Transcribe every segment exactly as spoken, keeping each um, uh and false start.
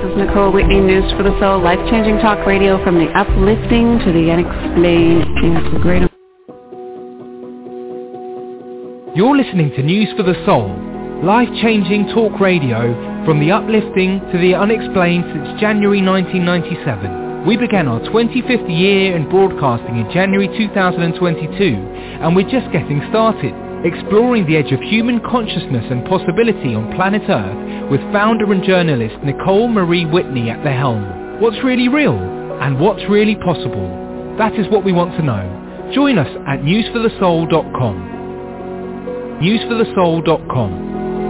This is Nicole Whitney, News for the Soul, life-changing talk radio from the uplifting to the unexplained. It's a great... You're listening to News for the Soul, life-changing talk radio from the uplifting to the unexplained since January nineteen ninety-seven. We began our twenty-fifth year in broadcasting in January two thousand twenty-two, and we're just getting started, exploring the edge of human consciousness and possibility on planet Earth with founder and journalist Nicole Marie Whitney at the helm. What's really real and what's really possible? That is what we want to know. Join us at news for the soul dot com. news for the soul dot com.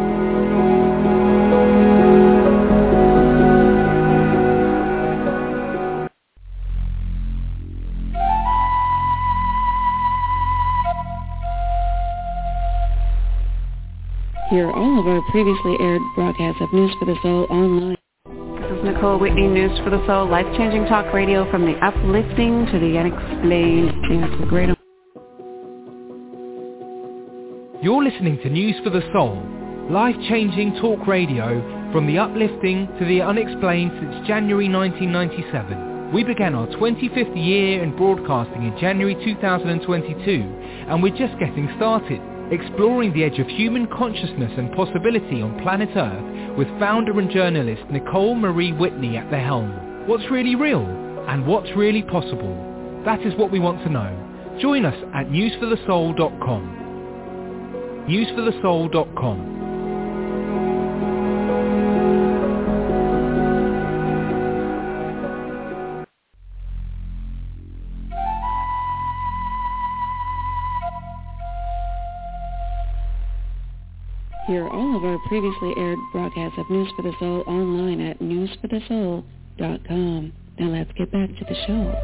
Hear all of our previously aired broadcasts of News for the Soul online. This is Nicole Whitney, News for the Soul, life-changing talk radio from the uplifting to the unexplained. It's a great... You're listening to News for the Soul, life-changing talk radio from the uplifting to the unexplained since January nineteen ninety-seven. We began our twenty-fifth year in broadcasting in January two thousand twenty-two, and we're just getting started, exploring the edge of human consciousness and possibility on planet Earth with founder and journalist Nicole Marie Whitney at the helm. What's really real and what's really possible? That is what we want to know. Join us at news for the soul dot com. news for the soul dot com. Hear all of our previously aired broadcasts of News for the Soul online at news for the soul dot com. Now let's get back to the show.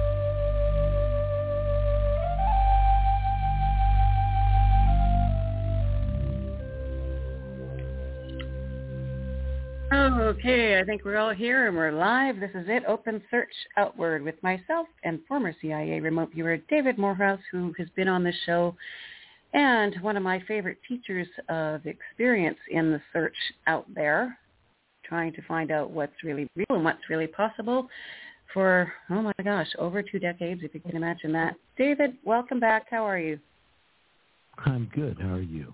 Okay, I think we're all here and we're live. This is it, Open Search Outward, with myself and former C I A remote viewer David Morehouse, who has been on the show and one of my favorite teachers of experience in the search out there, trying to find out what's really real and what's really possible for, oh my gosh, over two decades, if you can imagine that. David, welcome back. How are you? I'm good. How are you?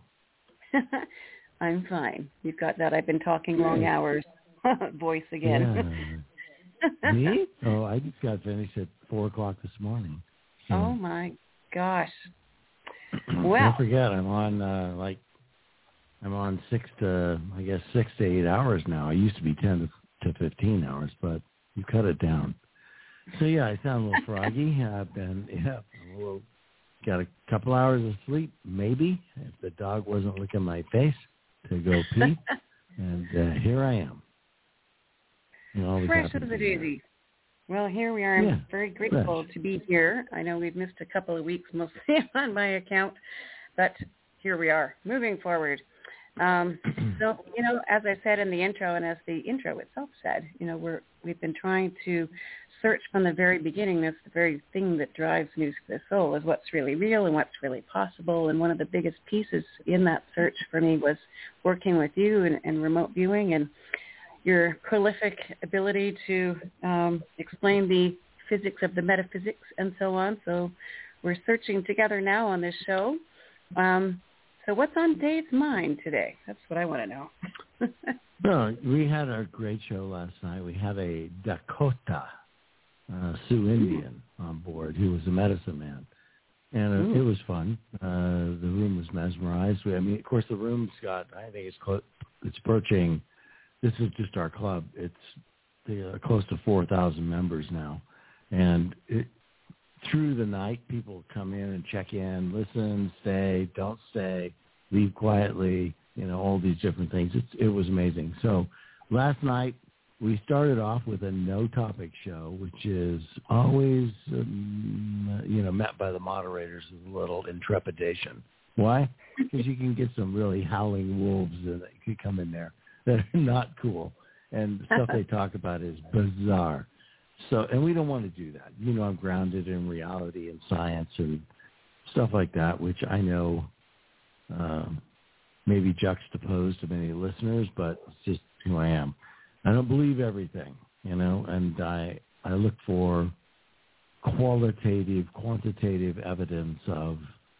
I'm fine. You've got that I've been talking long hours voice again. Yeah. Me? Oh, I just got finished at four o'clock this morning. So. Oh, my gosh. Well, don't forget, I'm on uh, like I'm on six to I guess six to eight hours now. I used to be ten to fifteen hours, but you cut it down. So yeah, I sound a little froggy. I've been yeah, a little, got a couple hours of sleep, maybe if the dog wasn't licking my face to go pee, and uh, here I am. Fresh as a daisy. Well, here we are. I'm yeah, very grateful fresh. to be here. I know we've missed a couple of weeks, mostly on my account, but here we are, moving forward. Um, so, you know, as I said in the intro, and as the intro itself said, you know, we're we've been trying to search from the very beginning. That's the very thing that drives News for the Soul, is what's really real and what's really possible. And one of the biggest pieces in that search for me was working with you and, and remote viewing, and your prolific ability to um, explain the physics of the metaphysics and so on. So we're searching together now on this show. Um, so what's on Dave's mind today? That's what I want to know. No, we had a great show last night. We had a Dakota uh, Sioux Indian on board who was a medicine man. And it, it was fun. Uh, the room was mesmerized. We, I mean, of course, the room's got, I think it's close, it's approaching, this is just our club. It's uh, close to four thousand members now. And it, through the night, people come in and check in, listen, stay, don't stay, leave quietly, you know, all these different things. It's, it was amazing. So last night, we started off with a no-topic show, which is always, um, you know, met by the moderators with a little intrepidation. Why? Because you can get some really howling wolves that could come in there that are not cool. And the stuff they talk about is bizarre. So, and we don't want to do that. You know, I'm grounded in reality and science and stuff like that, which I know um, maybe juxtaposed to many listeners, but it's just who I am. I don't believe everything, you know, and I I look for qualitative, quantitative evidence of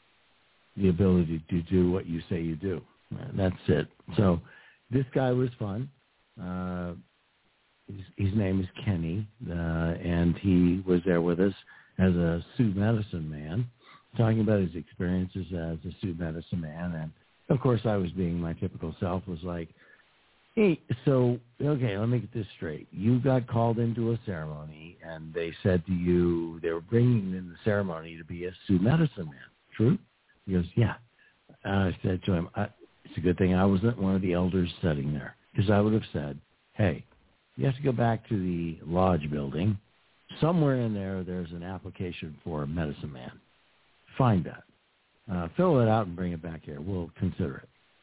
the ability to do what you say you do. That's it. So this guy was fun. Uh, his, his name is Kenny, uh, and he was there with us as a Sioux medicine man, talking about his experiences as a Sioux medicine man. And, of course, I was being my typical self, was like, hey, so, okay, let me get this straight. You got called into a ceremony, and they said to you they were bringing in the ceremony to be a Sioux medicine man. True? He goes, yeah. Uh, I said to him, I, it's a good thing I wasn't one of the elders sitting there, because I would have said, hey, you have to go back to the lodge building. Somewhere in there, there's an application for a medicine man. Find that. Uh, fill it out and bring it back here. We'll consider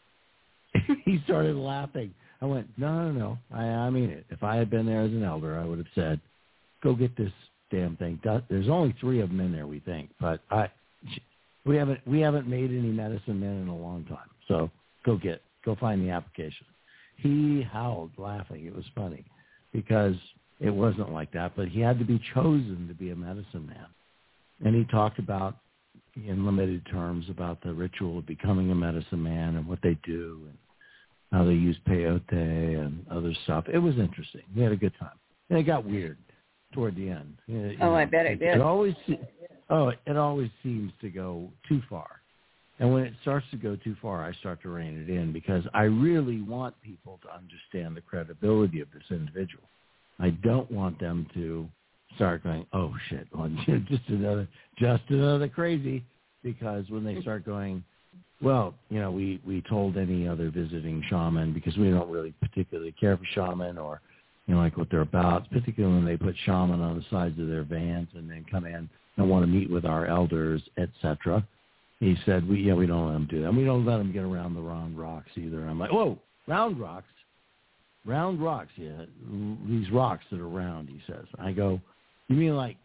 it. He started laughing. I went, no, no, no. I, I mean it. If I had been there as an elder, I would have said, go get this damn thing. There's only three of them in there, we think. But I, we haven't we haven't made any medicine men in a long time. So go get, go find the application. He howled laughing. It was funny because it wasn't like that. But he had to be chosen to be a medicine man. And he talked about, in limited terms, about the ritual of becoming a medicine man and what they do and how they use peyote and other stuff. It was interesting. We had a good time. And it got weird toward the end. You oh, know, I bet it did. It always, oh, it always seems to go too far. And when it starts to go too far, I start to rein it in because I really want people to understand the credibility of this individual. I don't want them to start going, oh, shit, well, just another, just another crazy, because when they start going, well, you know, we, we told any other visiting shaman, because we don't really particularly care for shaman or, you know, like what they're about, particularly when they put shaman on the sides of their vans and then come in and want to meet with our elders, et cetera. He said, we, yeah, we don't let them do that. And we don't let them get around the round rocks either. I'm like, whoa, round rocks? Round rocks, yeah. These rocks that are round, he says. I go, you mean like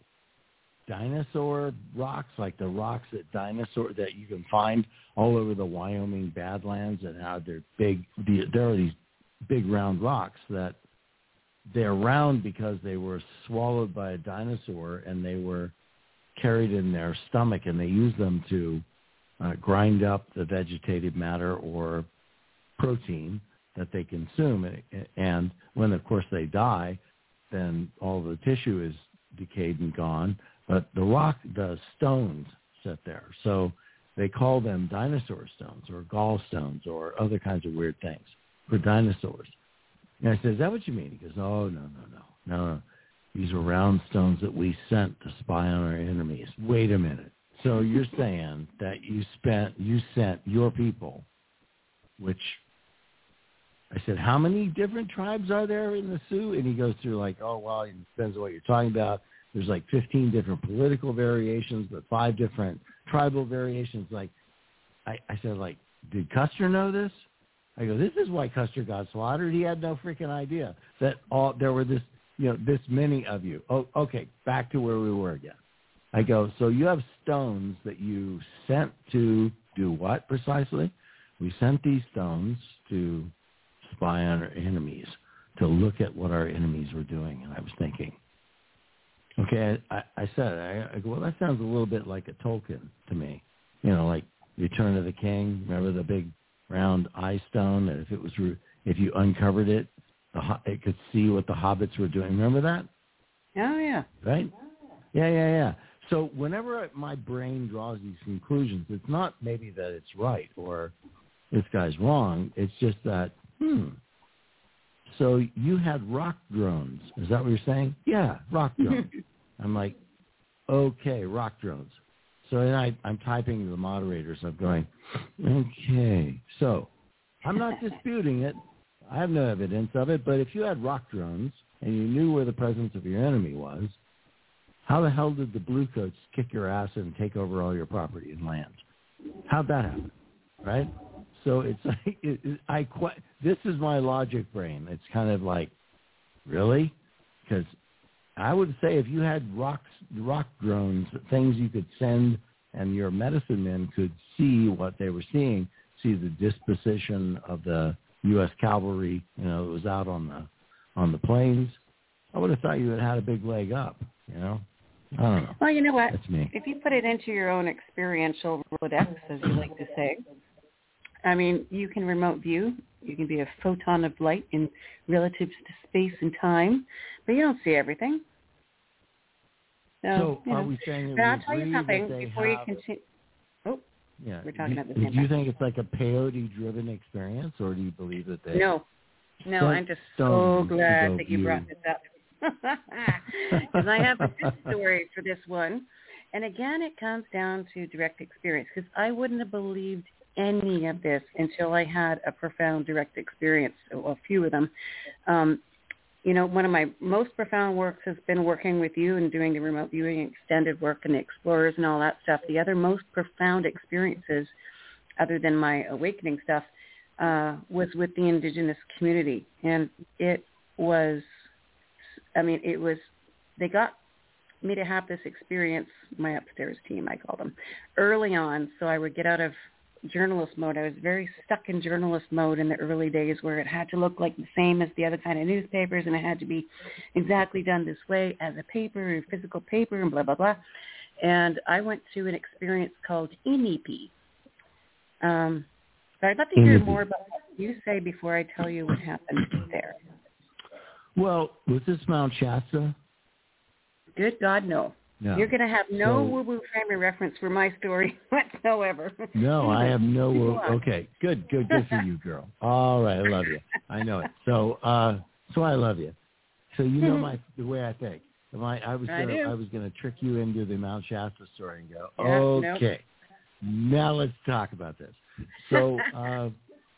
dinosaur rocks, like the rocks that dinosaur that you can find all over the Wyoming Badlands, and how they're big? There are these big round rocks that they're round because they were swallowed by a dinosaur and they were carried in their stomach, and they use them to uh, grind up the vegetative matter or protein that they consume. And when, of course, they die, then all the tissue is decayed and gone, but the rock, the stones sit there. So they call them dinosaur stones or gallstones or other kinds of weird things for dinosaurs. And I said, is that what you mean? He goes, oh, no, no, no, no, no. These are round stones that we sent to spy on our enemies. Wait a minute. So you're saying that you spent, you sent your people, which I said, how many different tribes are there in the Sioux? And he goes through like, oh, well, it depends on what you're talking about. There's like fifteen different political variations, but five different tribal variations. Like, I, I said, like, did Custer know this? I go, this is why Custer got slaughtered. He had no freaking idea that all there were this, you know, this many of you. Oh, okay, back to where we were again. I go, so you have stones that you sent to do what precisely? We sent these stones to spy on our enemies, to look at what our enemies were doing. And I was thinking, okay, I, I said, I, I go, well, that sounds a little bit like a Tolkien to me. You know, like Return of the King. Remember the big round eye stone that if it was, if you uncovered it, the, it could see what the hobbits were doing. Remember that? Oh, yeah. Right? Yeah, yeah, yeah. So whenever my brain draws these conclusions, it's not maybe that it's right or this guy's wrong. It's just that, hmm, so you had rock drones. Is that what you're saying? Yeah, rock drones. I'm like, okay, rock drones. So then I, I'm typing to the moderators. I'm going, okay. So I'm not disputing it. I have no evidence of it. But if you had rock drones and you knew where the presence of your enemy was, how the hell did the Bluecoats kick your ass and take over all your property and land? How'd that happen, right? So it's like, it, it, I quite, this is my logic brain. It's kind of like, really? Because I would say if you had rocks, rock drones, things you could send and your medicine men could see what they were seeing, see the disposition of the U S cavalry, you know, it was out on the on the plains, I would have thought you had had a big leg up, you know? I don't know. Well, you know what? That's me. If you put it into your own experiential Rolodex, as you like to say, I mean, you can remote view. You can be a photon of light in relative to space and time, but you don't see everything. So, so you are know. we saying that but we I'll tell you agree something that they before have... you continue. Oh, yeah. we're talking do, about the same Do you thing. think it's like a peyote-driven experience, or do you believe that they... No. No, Don't- I'm just don't so glad go that you view. brought this up. Because I have a good story for this one. And again, it comes down to direct experience, because I wouldn't have believed any of this until I had a profound direct experience, well, a few of them. Um, you know, one of my most profound works has been working with you and doing the remote viewing extended work and the explorers and all that stuff. The other most profound experiences, other than my awakening stuff, uh, was with the Indigenous community. And it was, I mean, it was, they got me to have this experience, my upstairs team, I call them, early on, so I would get out of journalist mode. I was very stuck in journalist mode in the early days, where it had to look like the same as the other kind of newspapers, and it had to be exactly done this way as a paper, a physical paper, and blah, blah, blah. And I went to an experience called Inipi. Um, but I'd love to hear more about what you say before I tell you what happened there. Well, was this Mount Shasta? Good God, no. No. You're going to have no So, woo-woo frame of reference for my story whatsoever. No, I have no. Woo- okay, good, good, good for you, girl. All right, I love you. I know it. So, uh, so I love you. So you know my the way I think. Am I, I was I gonna, do. I was going to trick you into the Mount Shasta story and go, Yeah, okay, now let's talk about this. So, uh,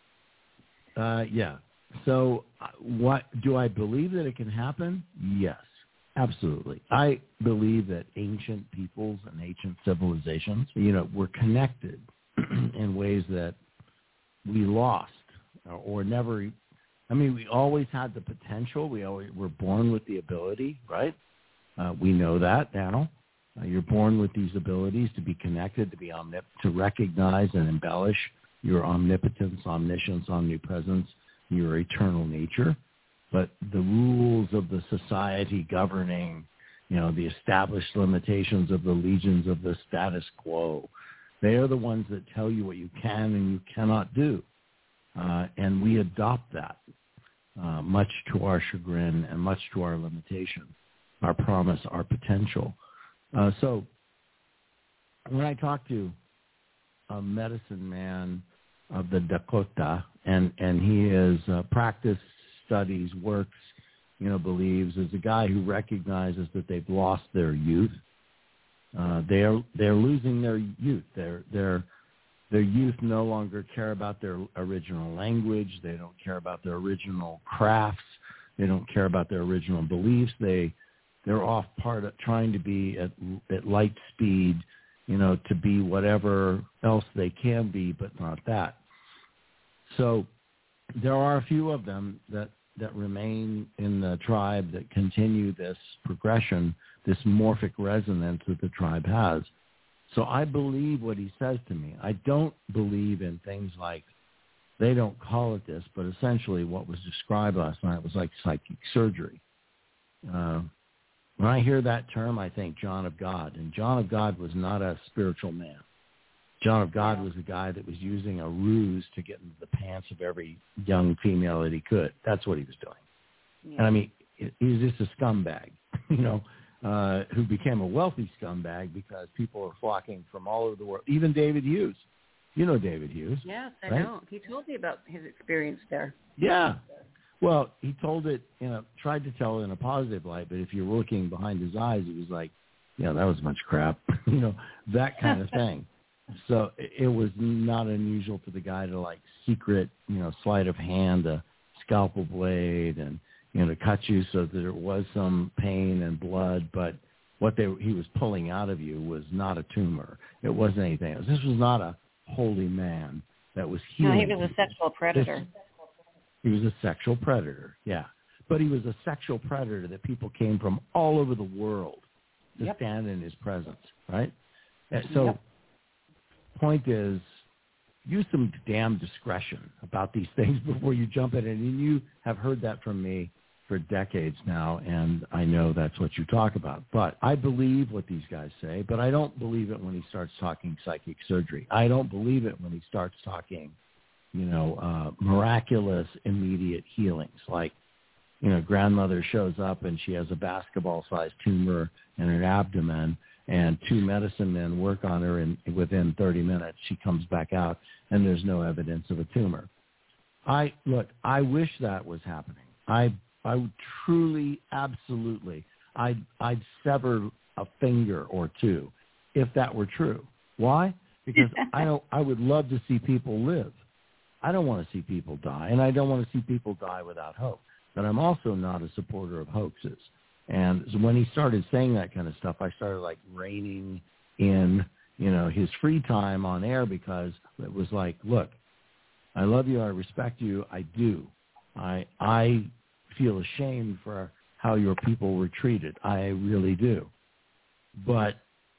uh, yeah. So, uh, what do I believe that it can happen? Yes. Absolutely. I believe that ancient peoples and ancient civilizations, you know, were connected in ways that we lost or never. I mean, we always had the potential. We always were born with the ability, right? Uh, we know that now. Uh, you're born with these abilities to be connected, to be omnip- to recognize and embellish your omnipotence, omniscience, omnipresence, your eternal nature. But the rules of the society governing, you know, the established limitations of the legions of the status quo, they are the ones that tell you what you can and you cannot do. Uh, and we adopt that, uh, much to our chagrin and much to our limitation, our promise, our potential. Uh, so when I talk to a medicine man of the Dakota, and, and he is uh, practiced, studies, works, you know, believes, is a guy who recognizes that they've lost their youth. Uh, they're they're losing their youth. Their their their youth no longer care about their original language. They don't care about their original crafts. They don't care about their original beliefs. They they're off part of trying to be at at light speed, you know, to be whatever else they can be, but not that. So there are a few of them that that remain in the tribe that continue this progression, this morphic resonance that the tribe has. So I believe what he says to me. I don't believe in things like, they don't call it this, but essentially what was described last night was like psychic surgery. Uh, when I hear that term, I think John of God. And John of God was not a spiritual man. John of God was a guy that was using a ruse to get into the pants of every young female that he could. That's what he was doing. Yeah. And I mean, he was just a scumbag, you know, uh, who became a wealthy scumbag because people are flocking from all over the world. Even David Hughes. You know David Hughes. Yes, I right? know. He told me about his experience there. Yeah. Well, he told it, you know, tried to tell it in a positive light, but if you're looking behind his eyes, it was like, yeah, that was a bunch of crap, you know, that kind of thing. So it was not unusual for the guy to like secret, you know, sleight of hand, a scalpel blade, and you know, to cut you so that there was some pain and blood. But what they he was pulling out of you was not a tumor. It wasn't anything else. This was not a holy man that was healing. No, he was a sexual predator. This, he was a sexual predator, yeah. But he was a sexual predator that people came from all over the world to yep. stand in his presence, right? So. Yep. Point is, use some damn discretion about these things before you jump in it. And you have heard that from me for decades now, and I know that's what you talk about. But I believe what these guys say, but I don't believe it when he starts talking psychic surgery. I don't believe it when he starts talking, you know, uh, miraculous immediate healings. Like, you know, grandmother shows up and she has a basketball-sized tumor in her abdomen, and two medicine men work on her, and within thirty minutes she comes back out and there's no evidence of a tumor. I look, I wish that was happening. I I would truly, absolutely, I'd, I'd sever a finger or two if that were true. Why? Because I don't. I would love to see people live. I don't want to see people die, and I don't want to see people die without hope. But I'm also not a supporter of hoaxes. And so when he started saying that kind of stuff, I started like reining in, you know, his free time on air, because it was like, look, I love you, I respect you, I do. I I feel ashamed for how your people were treated. I really do. But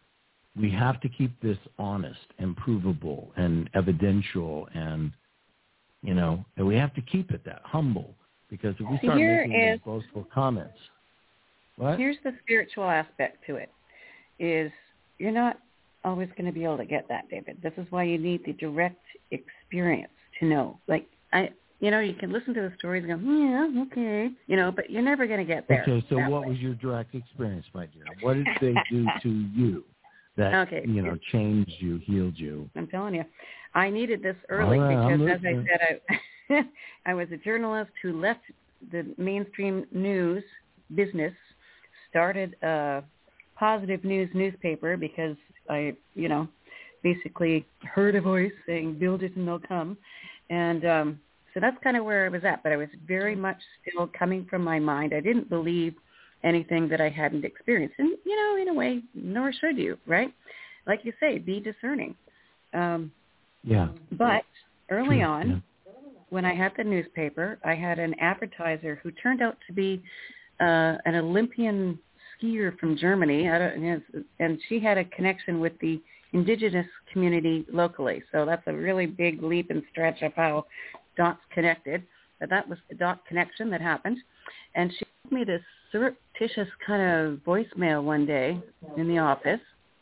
we have to keep this honest and provable and evidential, and, you know, and we have to keep it that humble, because if we start Here making is, these boastful comments, what? Here's the spiritual aspect to it, is you're not always going to be able to get that, David. This is why you need the direct experience to know. Like, I, you know, you can listen to the stories and go, yeah, okay, you know, but you're never going to get there. Okay, so what way. was your direct experience, my dear? What did they do to you that, okay. you know, changed you, healed you? I'm telling you, I needed this early right, because, as I said, I, I was a journalist who left the mainstream news business, started a positive news newspaper because I, you know, basically heard a voice saying, build it and they'll come. And um, so that's kind of where I was at. But I was very much still coming from my mind. I didn't believe anything that I hadn't experienced. And, you know, in a way, nor should you, right? Like you say, be discerning. Um, yeah. But early True. on, yeah. when I had the newspaper, I had an advertiser who turned out to be uh, an Olympian skier from Germany, I don't, and she had a connection with the indigenous community locally. So that's a really big leap and stretch of how dots connected. But that was the dot connection that happened. And she gave me this surreptitious kind of voicemail one day in the office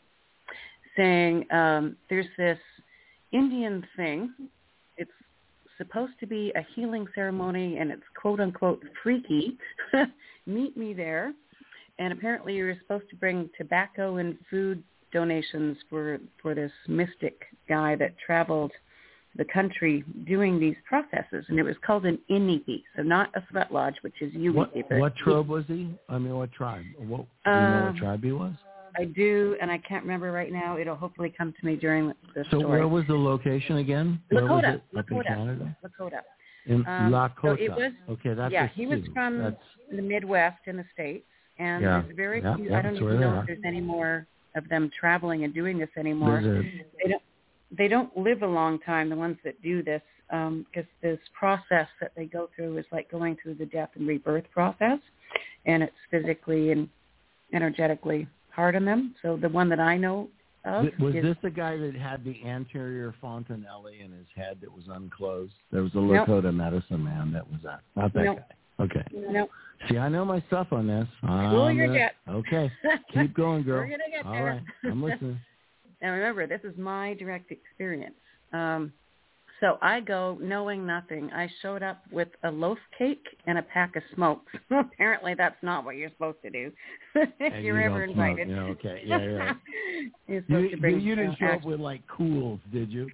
saying, um, there's this Indian thing. It's supposed to be a healing ceremony, and it's quote-unquote freaky. Meet me there. And apparently you were supposed to bring tobacco and food donations for for this mystic guy that traveled the country doing these processes. And it was called an Inipi, so not a sweat lodge, which is you. What, what tribe was he? I mean, what tribe? What, do you um, know what tribe he was? I do, and I can't remember right now. It'll hopefully come to me during the so story. So where was the location again? Where Lakota. was it? Up Lakota. in Canada? Lakota. In um, Lakota. So it was, okay, that's yeah, a he was from that's, the Midwest in the States, and yeah, there's very yeah, few, yeah, I don't even know if there's any more of them traveling and doing this anymore. They don't, they don't live a long time, the ones that do this, because um, this process that they go through is like going through the death and rebirth process, and it's physically and energetically hard on them. So the one that I know of was is, this the guy that had the anterior fontanelle in his head that was unclosed? There was a Lakota nope. medicine man that was that. Not that nope. guy. Okay. Nope. See, I know my stuff on this. Cool your jet. Okay. Keep going, girl. We're going to get All there. right. I'm listening. Now, remember, this is my direct experience. Um, so I go knowing nothing. I showed up with a loaf cake and a pack of smokes. Apparently, that's not what you're supposed to do if and you're you ever don't invited. Smoke. Yeah, okay. Yeah, yeah. You're supposed you, to bring you didn't uh, show up actually. with, like, Cools, did you?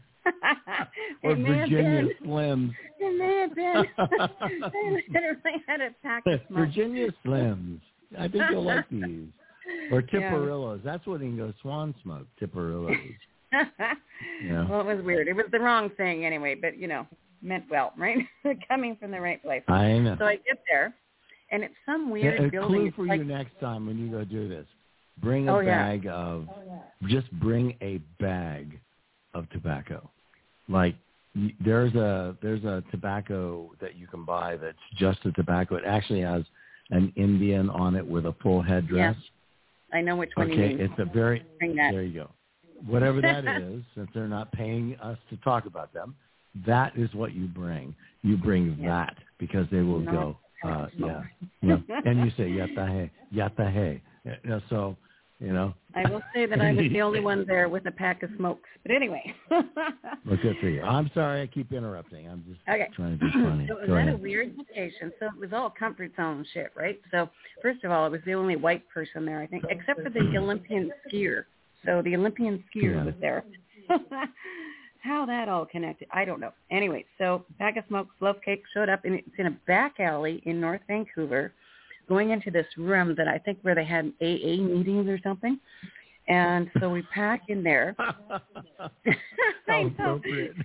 Or Virginia Slims. It may have been. They literally had a pack of smokes. Virginia Slims. I think you'll like these. Or Tipperillos. Yeah. That's what he can go swan smoke, Tipperillos. Yeah. Well, it was weird. It was the wrong thing anyway, but, you know, meant well, right? Coming from the right place. I know. So I get there, and it's some weird yeah, a building. clue it's for like, you next time when you go do this. Bring a oh, bag yeah. of, oh, yeah. just bring a bag of tobacco. Like, there's a there's a tobacco that you can buy that's just a tobacco. It actually has an Indian on it with a full headdress. Yeah. I know which one okay, you mean. it's a very, Bring that. there you go. Whatever that is, since they're not paying us to talk about them, that is what you bring. You bring yeah. that because they will not go Uh, yeah. yeah. And you say, yatahe, yatahe. Yeah, so, you know. I will say that I was the only one there with a pack of smokes. But anyway. Well, good for you. I'm sorry I keep interrupting. I'm just okay. trying to be funny. So it was Go at ahead. a weird location. So it was all comfort zone shit, right? So first of all, it was the only white person there, I think, except for the Olympian skier. So the Olympian skier yeah. was there. How that all connected, I don't know. Anyway, so bag of smokes, love cake showed up, and it's in a back alley in North Vancouver, going into this room that I think where they had A A meetings or something. And so we pack in there. How appropriate.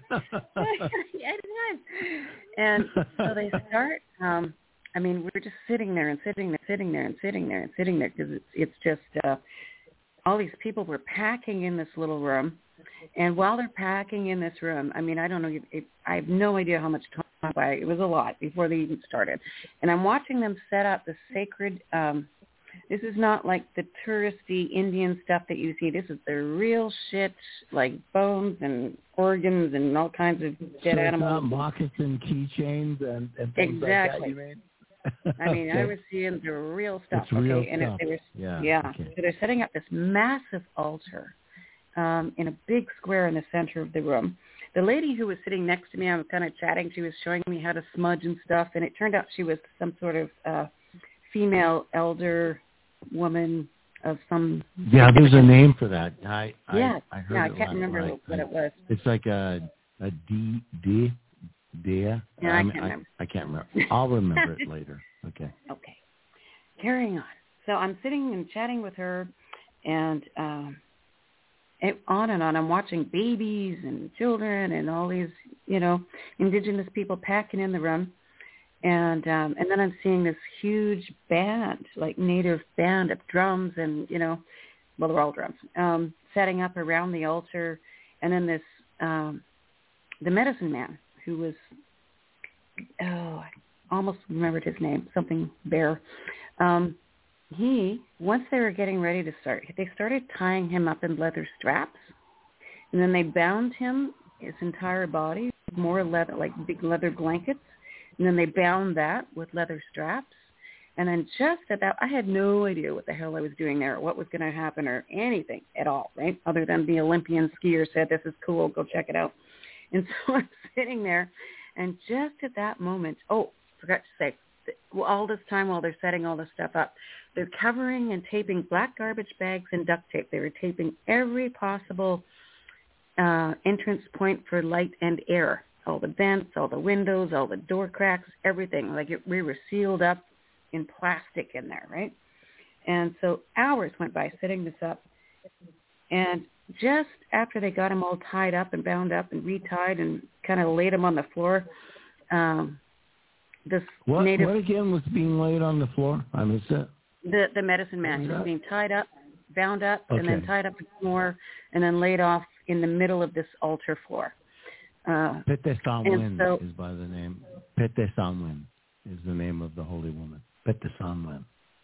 Yeah, it was. And so they start, um, I mean, we were just sitting there and sitting there, sitting there and sitting there and sitting there because it's, it's just uh, all these people were packing in this little room. And while they're packing in this room, I mean, I don't know, it, it, I have no idea how much time went by. It was a lot before they even started. And I'm watching them set up the sacred, um, this is not like the touristy Indian stuff that you see. This is the real shit, like bones and organs and all kinds of dead so animals. It's not moccasin keychains and, and things exactly. like that, you mean? I mean, okay. I was seeing the real stuff. It's real okay, and stuff. If they were, yeah. yeah. Okay. So they're setting up this massive altar um, in a big square in the center of the room. The lady who was sitting next to me, I was kind of chatting. She was showing me how to smudge and stuff, and it turned out she was some sort of uh, female elder woman of some. Yeah, there's a name for that. I I, yeah, I heard yeah, I it can't last remember night. what I, it was. It's like a a D D Dia. Yeah, I, I can't remember. I, I can't remember. I'll remember it later. Okay. Okay. Carrying on. So I'm sitting and chatting with her, and um, it, on and on. I'm watching babies and children and all these, you know, indigenous people packing in the room. And um, and then I'm seeing this huge band, like native band of drums and, you know, well, they're all drums, um, setting up around the altar. And then this, um, the medicine man who was, oh, I almost remembered his name, something Bear. Um, he, once they were getting ready to start, they started tying him up in leather straps. And then they bound him, his entire body, more leather, like big leather blankets. And then they bound that with leather straps. And then just at that, I had no idea what the hell I was doing there, or what was going to happen, or anything at all, right? Other than the Olympian skier said, this is cool, go check it out. And so I'm sitting there, and just at that moment, oh, forgot to say, all this time while they're setting all this stuff up, they're covering and taping black garbage bags and duct tape. They were taping every possible uh, entrance point for light and air. All the vents, all the windows, all the door cracks, everything. Like it, we were sealed up in plastic in there, right? And so hours went by setting this up. And just after they got him all tied up and bound up and retied and kind of laid him on the floor, um, this what, native... What again was being laid on the floor? I missed it. The, the medicine man. He was being tied up, bound up, okay. and then tied up more, and then laid off in the middle of this altar floor. Uh, Pete Samwin so, is by the name. Pete Samwin is the name of the holy woman. Pete Samwin.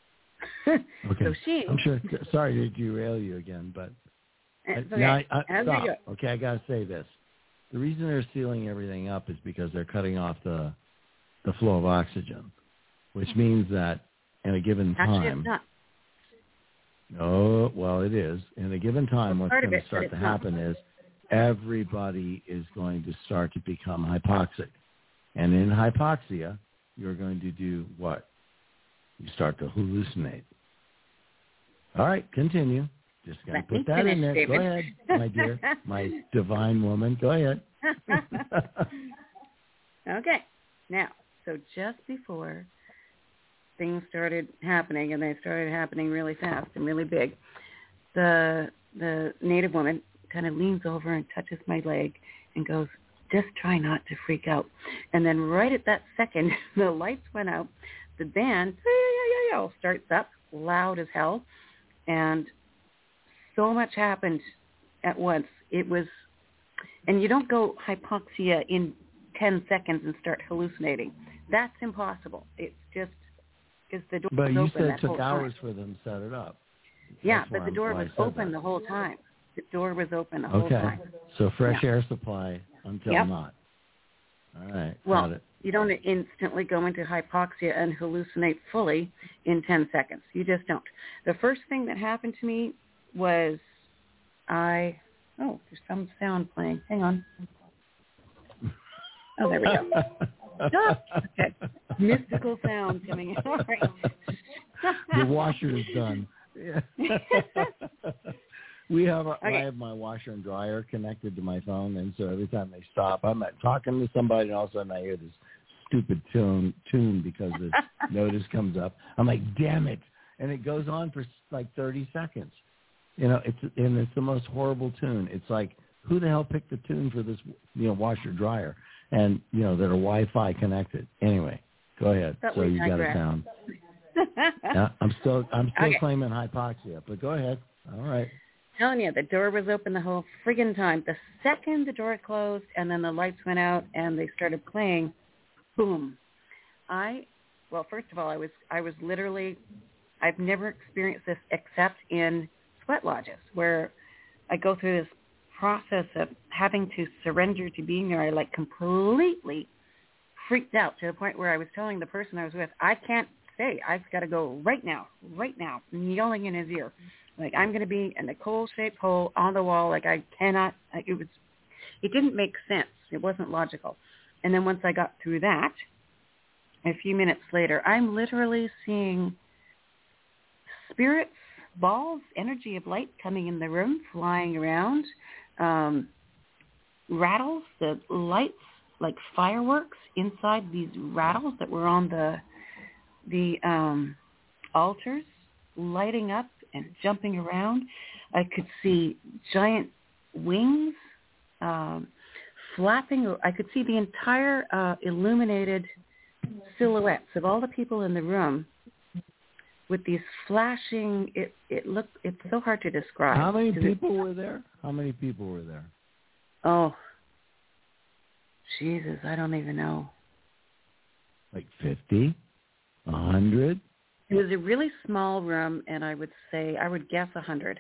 Okay. So she, I'm sure. Sorry to derail you again, but okay. now I, I, As stop. we go. Okay, I gotta say this. The reason they're sealing everything up is because they're cutting off the the flow of oxygen, which means that in a given time. Actually, it's not. Oh, well, it is. In a given time, well, what's going it, to start to not. happen is everybody is going to start to become hypoxic. And in hypoxia, you're going to do what? You start to hallucinate. All right, continue. Just going to put that finish, in there. David. Go ahead, my dear, my divine woman. Go ahead. Okay. Now, so just before things started happening, and they started happening really fast and really big, the the native woman kind of leans over and touches my leg and goes, just try not to freak out. And then right at that second, the lights went out. The band starts up loud as hell. And so much happened at once. It was, and you don't go hypoxia in ten seconds and start hallucinating. That's impossible. It's just, because the door but was you open said that it took whole hours time. for them to set it up. Yeah, That's but the I'm, door was open that. the whole time. The door was open the okay. whole time. So fresh yeah. air supply until yep. not. All right. Well, got it. you don't instantly go into hypoxia and hallucinate fully in ten seconds. You just don't. The first thing that happened to me was I, oh, there's some sound playing. Hang on. Oh, there we go. Oh, okay. Mystical sound coming in. All right. The washer is done. Yeah. We have, a, okay. I have my washer and dryer connected to my phone, and so every time they stop, I'm talking to somebody, and all of a sudden I hear this stupid tune, tune because the notice comes up. I'm like, damn it. And it goes on for like thirty seconds. You know, it's and it's the most horrible tune. It's like, who the hell picked the tune for this, you know, washer dryer? And, you know, that are Wi-Fi connected. Anyway, go ahead. That so you got a sound. Yeah, I'm still I'm still okay. claiming hypoxia, but go ahead. All right. Telling you, the door was open the whole friggin' time. The second the door closed and then the lights went out and they started playing, boom. I, well, first of all, I was I was literally, I've never experienced this except in sweat lodges where I go through this process of having to surrender to being there. I like completely freaked out to the point where I was telling the person I was with, I can't stay. I've got to go right now, right now, and yelling in his ear. Like, I'm going to be in a coal-shaped hole on the wall. Like, I cannot, it was, it didn't make sense. It wasn't logical. And then once I got through that, a few minutes later, I'm literally seeing spirits, balls, energy of light coming in the room, flying around, um, rattles, the lights, like fireworks inside these rattles that were on the, the um, altars, lighting up and jumping around. I could see giant wings um, flapping. I could see the entire uh, illuminated silhouettes of all the people in the room with these flashing. It it looked. It's so hard to describe. How many people it, were there? How many people were there? Oh, Jesus, I don't even know. Like fifty, a hundred. It was a really small room, and I would say, I would guess a hundred.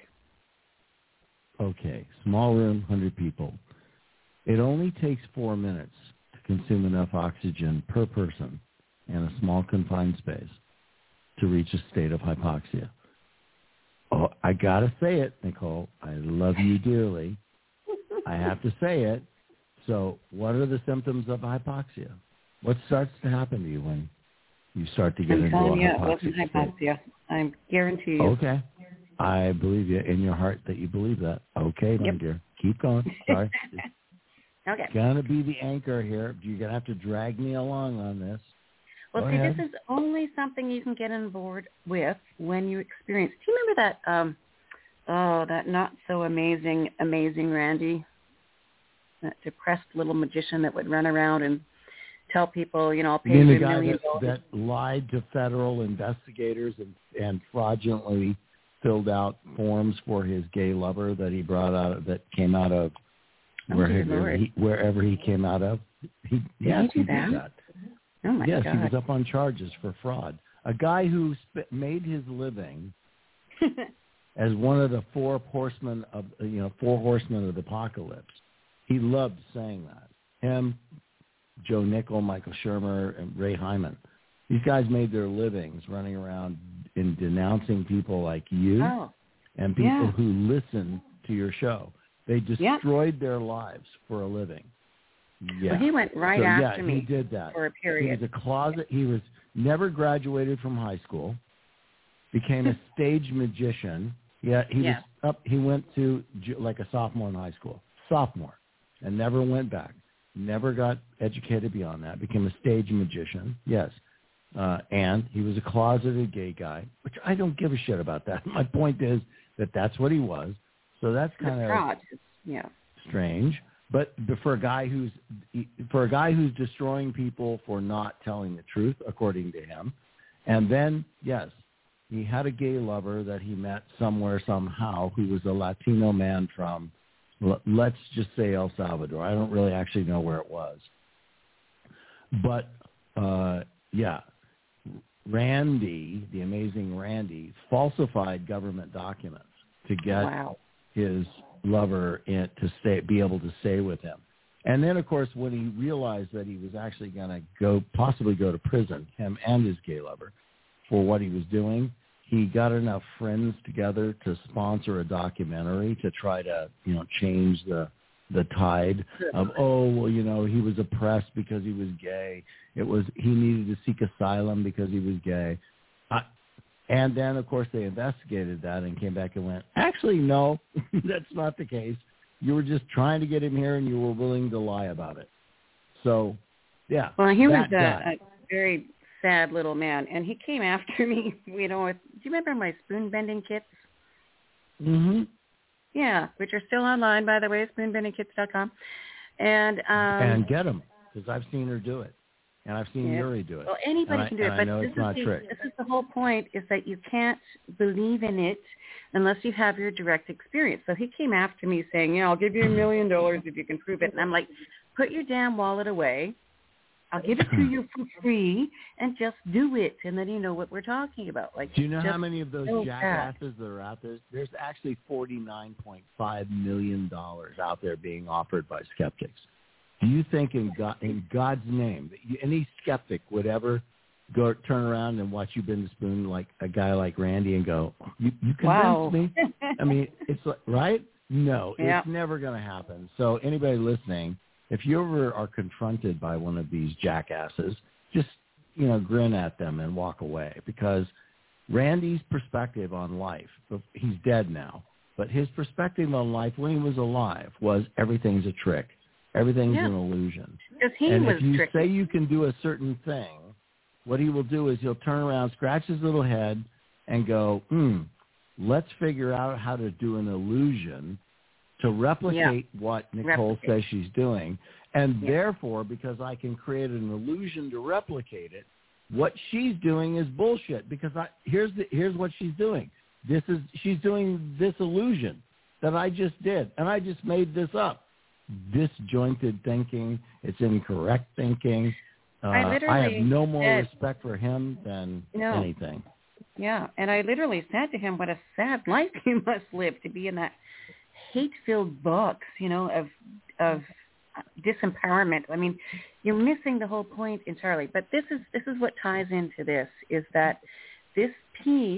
Okay, small room, one hundred people. It only takes four minutes to consume enough oxygen per person in a small confined space to reach a state of hypoxia. Oh, I got to say it, Nicole. I love you dearly. I have to say it. So what are the symptoms of hypoxia? What starts to happen to you when you start to get I'm into a telling you, it hypoxia wasn't hypoxia. I guarantee you. Okay. I believe you in your heart that you believe that. Okay, my Yep. dear. Keep going. Sorry. Okay. Going to be the anchor here. You're going to have to drag me along on this. Well, Go see, ahead. this is only something you can get on board with when you experience. Do you remember that, um, oh, that not so amazing, amazing Randy? That depressed little magician that would run around and tell people, you know, I'll pay You mean you the a guy million that, dollars. that lied to federal investigators and, and fraudulently filled out forms for his gay lover that he brought out of, that came out of Oh, where dear he, Lord. he, wherever he came out of? He, yes, he he do did that? that. Oh, my yes, God. he was up on charges for fraud. A guy who sp- made his living as one of the four horsemen of, you know, four horsemen of the apocalypse. He loved saying that. Him, Joe Nickel, Michael Shermer, and Ray Hyman. These guys made their livings running around and denouncing people like you oh, and people yeah. who listen to your show. They destroyed yeah. their lives for a living. Yeah. Well, he went right so, after yeah, me he did that. for a period. He was a closet. He was never graduated from high school. Became a stage magician. Yeah, he yeah. was up. He went to like a sophomore in high school, sophomore, and never went back. Never got educated beyond that. Became a stage magician. Yes, uh, and he was a closeted gay guy, which I don't give a shit about that. My point is that that's what he was. So that's kind of yeah. strange. But for a guy who's for a guy who's destroying people for not telling the truth, according to him, and then yes, he had a gay lover that he met somewhere somehow who was a Latino man from, let's just say El Salvador. I don't really actually know where it was, but uh, yeah, Randy, the amazing Randy, falsified government documents to get wow. his lover in, to stay, be able to stay with him. And then, of course, when he realized that he was actually going to go, possibly go to prison, him and his gay lover, for what he was doing, he got enough friends together to sponsor a documentary to try to, you know, change the the tide of, oh, well, you know, he was oppressed because he was gay. It was, he needed to seek asylum because he was gay. I, and then, of course, they investigated that and came back and went, actually, no, that's not the case. You were just trying to get him here and you were willing to lie about it. So, yeah. Well, he was a, a very sad little man, and he came after me, you know, with, do you remember my spoon bending kits? Mm-hmm. Yeah, which are still online, by the way, spoon bending kits dot com. And um, and get them, because I've seen her do it. And I've seen yeah. Yuri do it. Well, anybody and can do I, it, but know this, it's is not the, trick. this is the whole point, is that you can't believe in it unless you have your direct experience. So he came after me saying, yeah, I'll give you a million dollars if you can prove it. And I'm like, put your damn wallet away. I'll give it to you for free, and just do it, and then you know what we're talking about. Like, do you know just how many of those so jackasses that are out there? There's actually forty-nine point five million dollars out there being offered by skeptics. Do you think in, God, in God's name that you, any skeptic would ever go turn around and watch you bend the spoon like a guy like Randy and go, you, you convinced wow. me? I mean, it's like, right? No, yeah. it's never going to happen. So anybody listening, if you ever are confronted by one of these jackasses, just, you know, grin at them and walk away, because Randy's perspective on life, he's dead now, but his perspective on life when he was alive was everything's a trick. Everything's yeah. an illusion. He and was if you tricky. say you can do a certain thing, what he will do is he'll turn around, scratch his little head, and go, hmm, let's figure out how to do an illusion to replicate yeah. what Nicole replicate. says she's doing. And yeah. therefore, because I can create an illusion to replicate it, what she's doing is bullshit, because I, here's the, here's what she's doing. This is, she's doing this illusion that I just did, and I just made this up. Disjointed thinking. It's incorrect thinking. Uh, I, literally I have no more said, respect for him than no. anything. Yeah, and I literally said to him, what a sad life you must live to be in that hate-filled box, you know, of of disempowerment. I mean, you're missing the whole point entirely. But this is this is what ties into this, is that this piece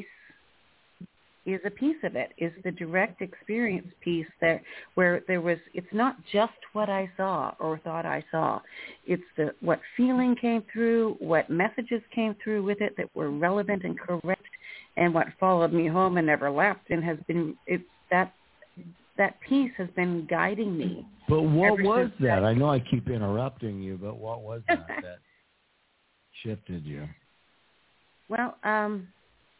is a piece of it, is the direct experience piece that where there was, it's not just what I saw or thought I saw. It's the what feeling came through, what messages came through with it that were relevant and correct, and what followed me home and never left, and has been, it's that that piece has been guiding me. But what was that? I know I keep interrupting you, but what was that that shifted you? Well, um,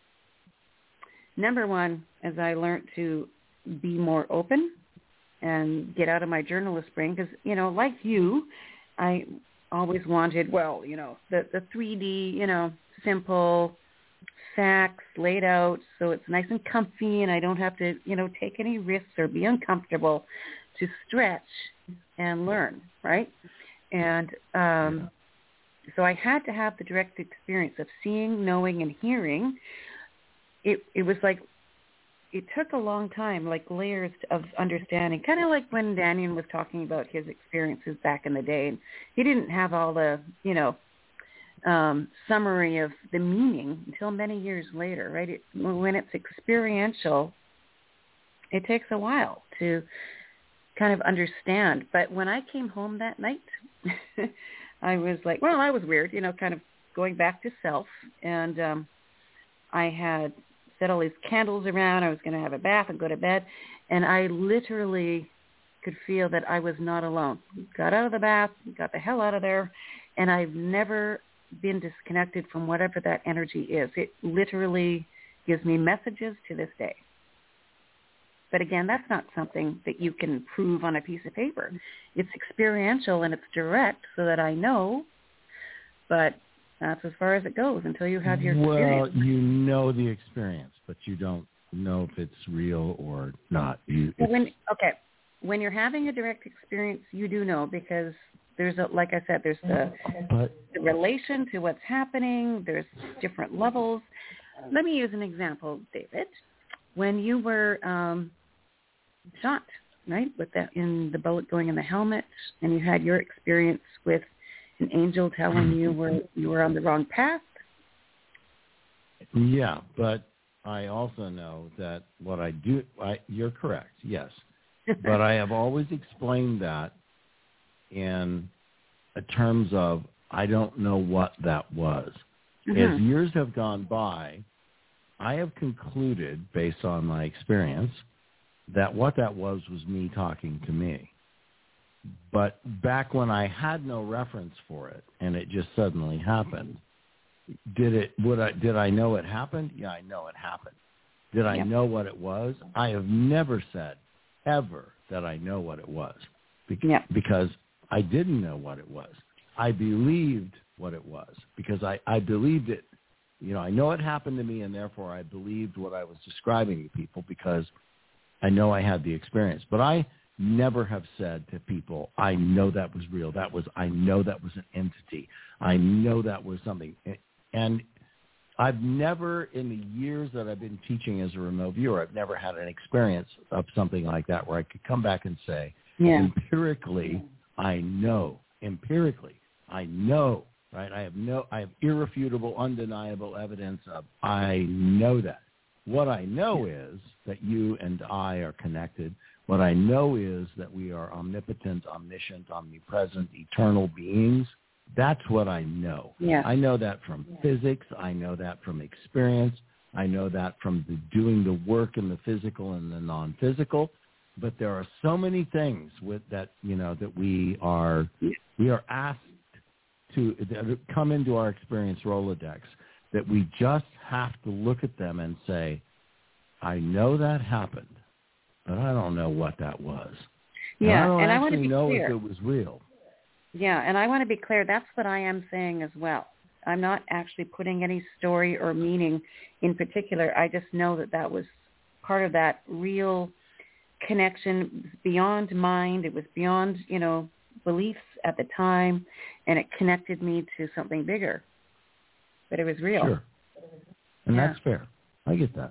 number one, as I learned to be more open and get out of my journalist brain, because, you know, like you, I always wanted, well, you know, the, the three D, you know, simple facts laid out so it's nice and comfy and I don't have to, you know, take any risks or be uncomfortable, to stretch and learn, right? And um, so I had to have the direct experience of seeing, knowing, and hearing. It it was like, it took a long time, like layers of understanding, kind of like when Daniel was talking about his experiences back in the day. And he didn't have all the, you know, um, summary of the meaning until many years later, right? It, when it's experiential, it takes a while to kind of understand. But when I came home that night, I was like, well, I was weird, you know, kind of going back to self. And um, I had set all these candles around. I was going to have a bath and go to bed. And I literally could feel that I was not alone. Got out of the bath, got the hell out of there. And I've never been disconnected from whatever that energy is. It literally gives me messages to this day. But again, that's not something that you can prove on a piece of paper. It's experiential and it's direct so that I know, but that's as far as it goes until you have your experience. Well, you know the experience, but you don't know if it's real or not. You, well, when, okay, when you're having a direct experience, you do know, because there's, a, like I said, there's the, but, the relation to what's happening. There's different levels. Let me use an example, David. When you were um, shot right, with that in the bullet going in the helmet, and you had your experience with an angel telling you were you were on the wrong path. Yeah, but I also know that what I do, I, you're correct, yes. But I have always explained that in terms of I don't know what that was. Mm-hmm. As years have gone by, I have concluded, based on my experience, that what that was was me talking to me. But back when I had no reference for it and it just suddenly happened, did it? Would I? Did I know it happened? Yeah, I know it happened. Did I yep. know what it was? I have never said ever that I know what it was, Be- yep. because I didn't know what it was. I believed what it was because I, I believed it. You know, I know it happened to me, and therefore I believed what I was describing to people because I know I had the experience. But I never have said to people, I know that was real. That was, I know that was an entity. I know that was something. And I've never, in the years that I've been teaching as a remote viewer, I've never had an experience of something like that where I could come back and say, yeah. empirically, I know. Empirically, I know. Right? I have no, I have irrefutable, undeniable evidence of I know that. What I know is that you and I are connected. What I know is that we are omnipotent, omniscient, omnipresent, eternal beings. That's what I know. Yeah. I know that from yeah. physics. I know that from experience. I know that from the doing the work in the physical and the non-physical. But there are so many things with that, you know, that we are we are asked to that come into our experience Rolodex that we just have to look at them and say, I know that happened, but I don't know what that was. Yeah, and I don't and actually I want to be know clear. if it was real. Yeah, and I want to be clear. That's what I am saying as well. I'm not actually putting any story or meaning in particular. I just know that that was part of that real connection beyond mind. It was beyond, you know, beliefs at the time, and it connected me to something bigger. But it was real. Sure. And yeah. that's fair. I get that.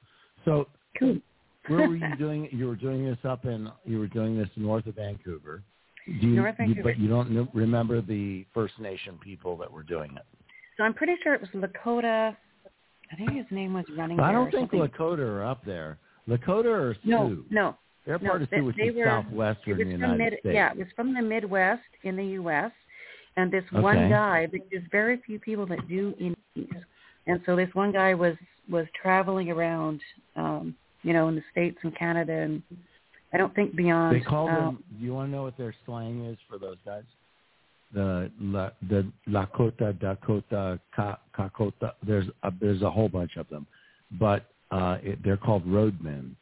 So cool. Where were you doing it? You were doing this up in, you were doing this north of Vancouver. Do you, north Vancouver. You, but you don't know, remember the First Nation people that were doing it? So I'm pretty sure it was Lakota. I think his name was running I there don't or think something. Lakota are up there. Lakota or Sioux? No, no. They're no, part of Sioux, which is were, southwestern United mid, States. Yeah, it was from the Midwest in the U S And this okay. one guy, there's very few people that do Indies. And so this one guy was, was traveling around, um, you know, in the States and Canada, and I don't think beyond. They call um, them, do you want to know what their slang is for those guys? The La, the Lakota, Dakota, Ka, Kakota, there's a, there's a whole bunch of them. But uh, it, they're called roadmen.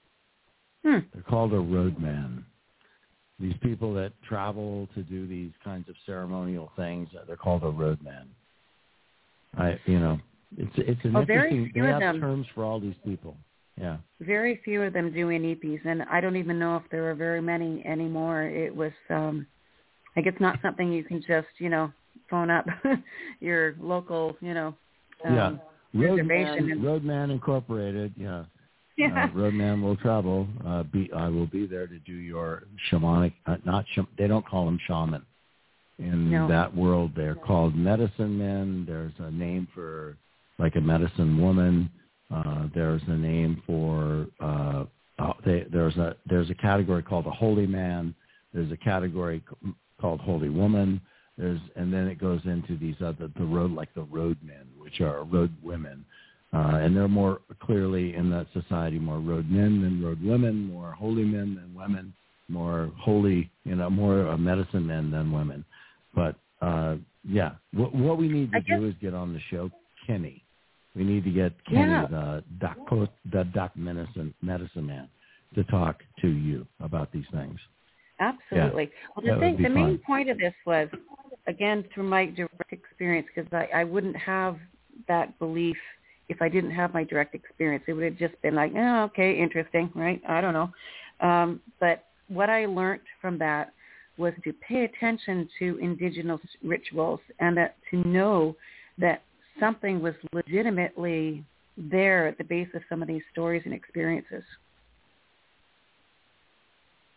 Hmm. They're called a roadman. These people that travel to do these kinds of ceremonial things, they're called a roadman. I, you know, it's it's an oh, interesting. They have them. terms for all these people. Yeah. Very few of them do N E Ps, and I don't even know if there are very many anymore. It was, um, like, it's not something you can just, you know, phone up your local, you know, um, yeah. reservation. Roadman, Roadman Incorporated, yeah. Yeah. Uh, Roadman will travel. Uh, be, I will be there to do your shamanic, uh, not sh- they don't call them shaman. In no. that world, they're called medicine men. There's a name for, like, a medicine woman. Uh, there's a name for, uh, uh, they, there's a there's a category called a holy man. There's a category c- called holy woman. There's and then it goes into these other the road like the road men, which are road women. Uh, and they're more clearly in that society more road men than road women, more holy men than women, more holy, you know, more uh, medicine men than women. But, uh, yeah, what, what we need to I do guess, is get on the show Kenny. We need to get Kenny, yeah. the doc, the doc medicine, medicine man, to talk to you about these things. Absolutely. Yeah, well, the, thing, the fun. main point of this was, again, through my direct experience, because I, I wouldn't have that belief if I didn't have my direct experience. It would have just been like, oh, okay, interesting, right? I don't know. Um, but what I learned from that was to pay attention to indigenous rituals and that to know that something was legitimately there at the base of some of these stories and experiences.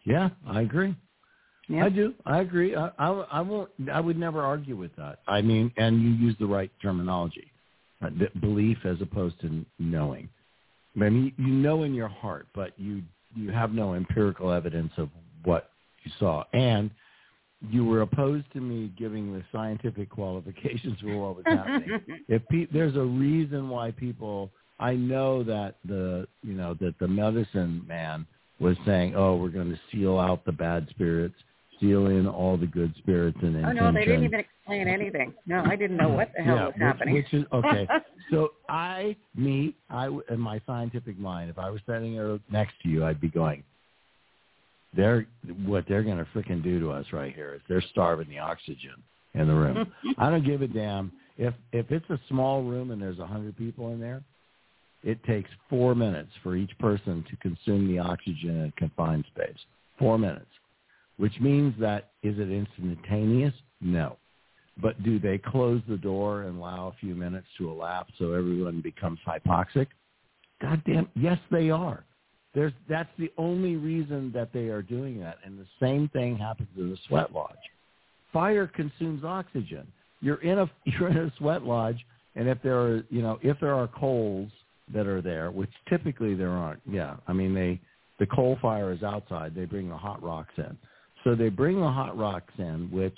Yeah, I agree. Yep. I do. I agree. I, I, I won't. I would never argue with that. I mean, and you use the right terminology, uh, belief as opposed to knowing. I mean, you know in your heart, but you you have no empirical evidence of what you saw, and you were opposed to me giving the scientific qualifications for what was happening. If pe- there's a reason why people, I know that the you know that the medicine man was saying, oh, we're going to seal out the bad spirits, seal in all the good spirits and intention. Oh, no, they didn't even explain anything. No, I didn't know what the hell yeah, was which, happening. Which is, okay, so I, me, I, in my scientific mind, if I was standing there next to you, I'd be going, they're, what they're going to freaking do to us right here is they're starving the oxygen in the room. I don't give a damn. If, if it's a small room and there's one hundred people in there, it takes four minutes for each person to consume the oxygen in a confined space. Four minutes. Which means that, is it instantaneous? No. But do they close the door and allow a few minutes to elapse so everyone becomes hypoxic? God damn, yes, they are. There's, that's the only reason that they are doing that. And the same thing happens in the sweat lodge. Fire consumes oxygen. You're in a, you're in a sweat lodge, and if there are, you know, if there are coals that are there, which typically there aren't, yeah. I mean, they, the coal fire is outside. They bring the hot rocks in. So they bring the hot rocks in, which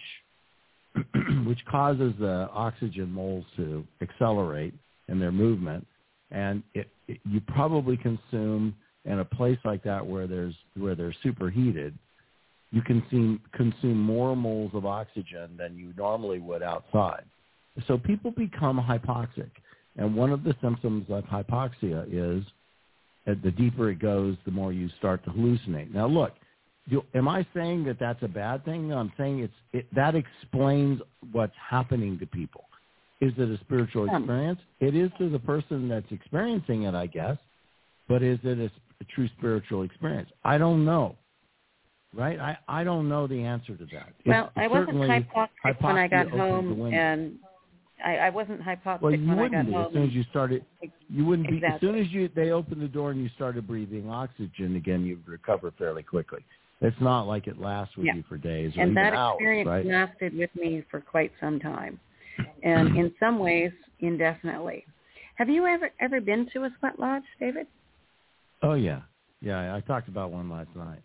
which causes the oxygen moles to accelerate in their movement, and it, it, you probably consume in a place like that where there's where they're superheated, you consume consume more moles of oxygen than you normally would outside. So people become hypoxic, and one of the symptoms of hypoxia is that the deeper it goes, the more you start to hallucinate. Now, look. Do, am I saying that that's a bad thing? No, I'm saying it's it, that explains what's happening to people. Is it a spiritual experience? It is to the person that's experiencing it, I guess. But is it a, a true spiritual experience? I don't know. Right? I, I don't know the answer to that. Well, it's I wasn't hypoxic when I got home, and I, I wasn't hypoxic well, you when wouldn't I got be. home. As soon as you started, you wouldn't be. Exactly. As soon as you they opened the door and you started breathing oxygen again, you'd recover fairly quickly. It's not like it lasts with yeah. you for days or and even that hours, experience right? lasted with me for quite some time, and in some ways, indefinitely. Have you ever ever been to a sweat lodge, David? Oh, yeah. Yeah, I talked about one last night.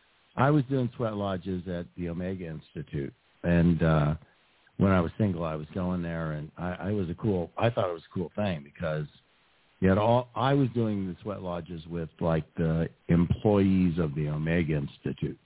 I was doing sweat lodges at the Omega Institute, and uh, when I was single, I was going there, and I, I was a cool, I thought it was a cool thing because you had all, I was doing the sweat lodges with, like, the employees of the Omega Institute.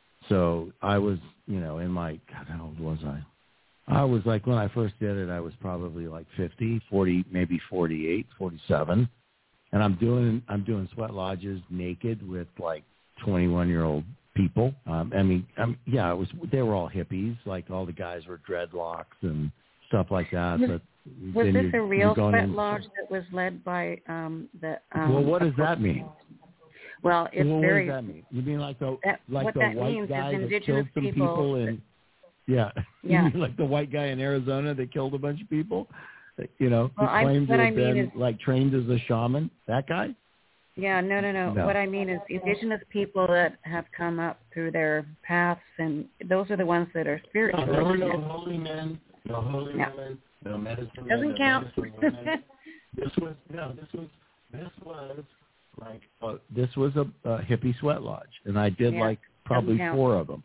So I was, you know, in my, God, how old was I? I was like, when I first did it, I was probably like fifty, forty, maybe forty-eight, forty-seven. And I'm doing, I'm doing sweat lodges naked with like twenty-one-year-old people. Um, I mean, um, yeah, it was, they were all hippies. Like all the guys were dreadlocks and stuff like that. Was, but was this a real sweat in, lodge that was led by um, the? Um, well, what does that mean? Well, it's well, very. What does that mean? You mean like the that, like the white guy that killed some people, people and yeah, yeah. You mean like the white guy in Arizona that killed a bunch of people? You know, well, who claimed I, to have I mean been is, like trained as a shaman. That guy? Yeah, no, no, no, no. What I mean is indigenous people that have come up through their paths, and those are the ones that are spiritual. No, there were no holy men, no holy no. women, no medicine Doesn't men, count. no medicine women. This was no, this was this was like uh, this was a, a hippie sweat lodge, and I did yeah. like probably four count. of them.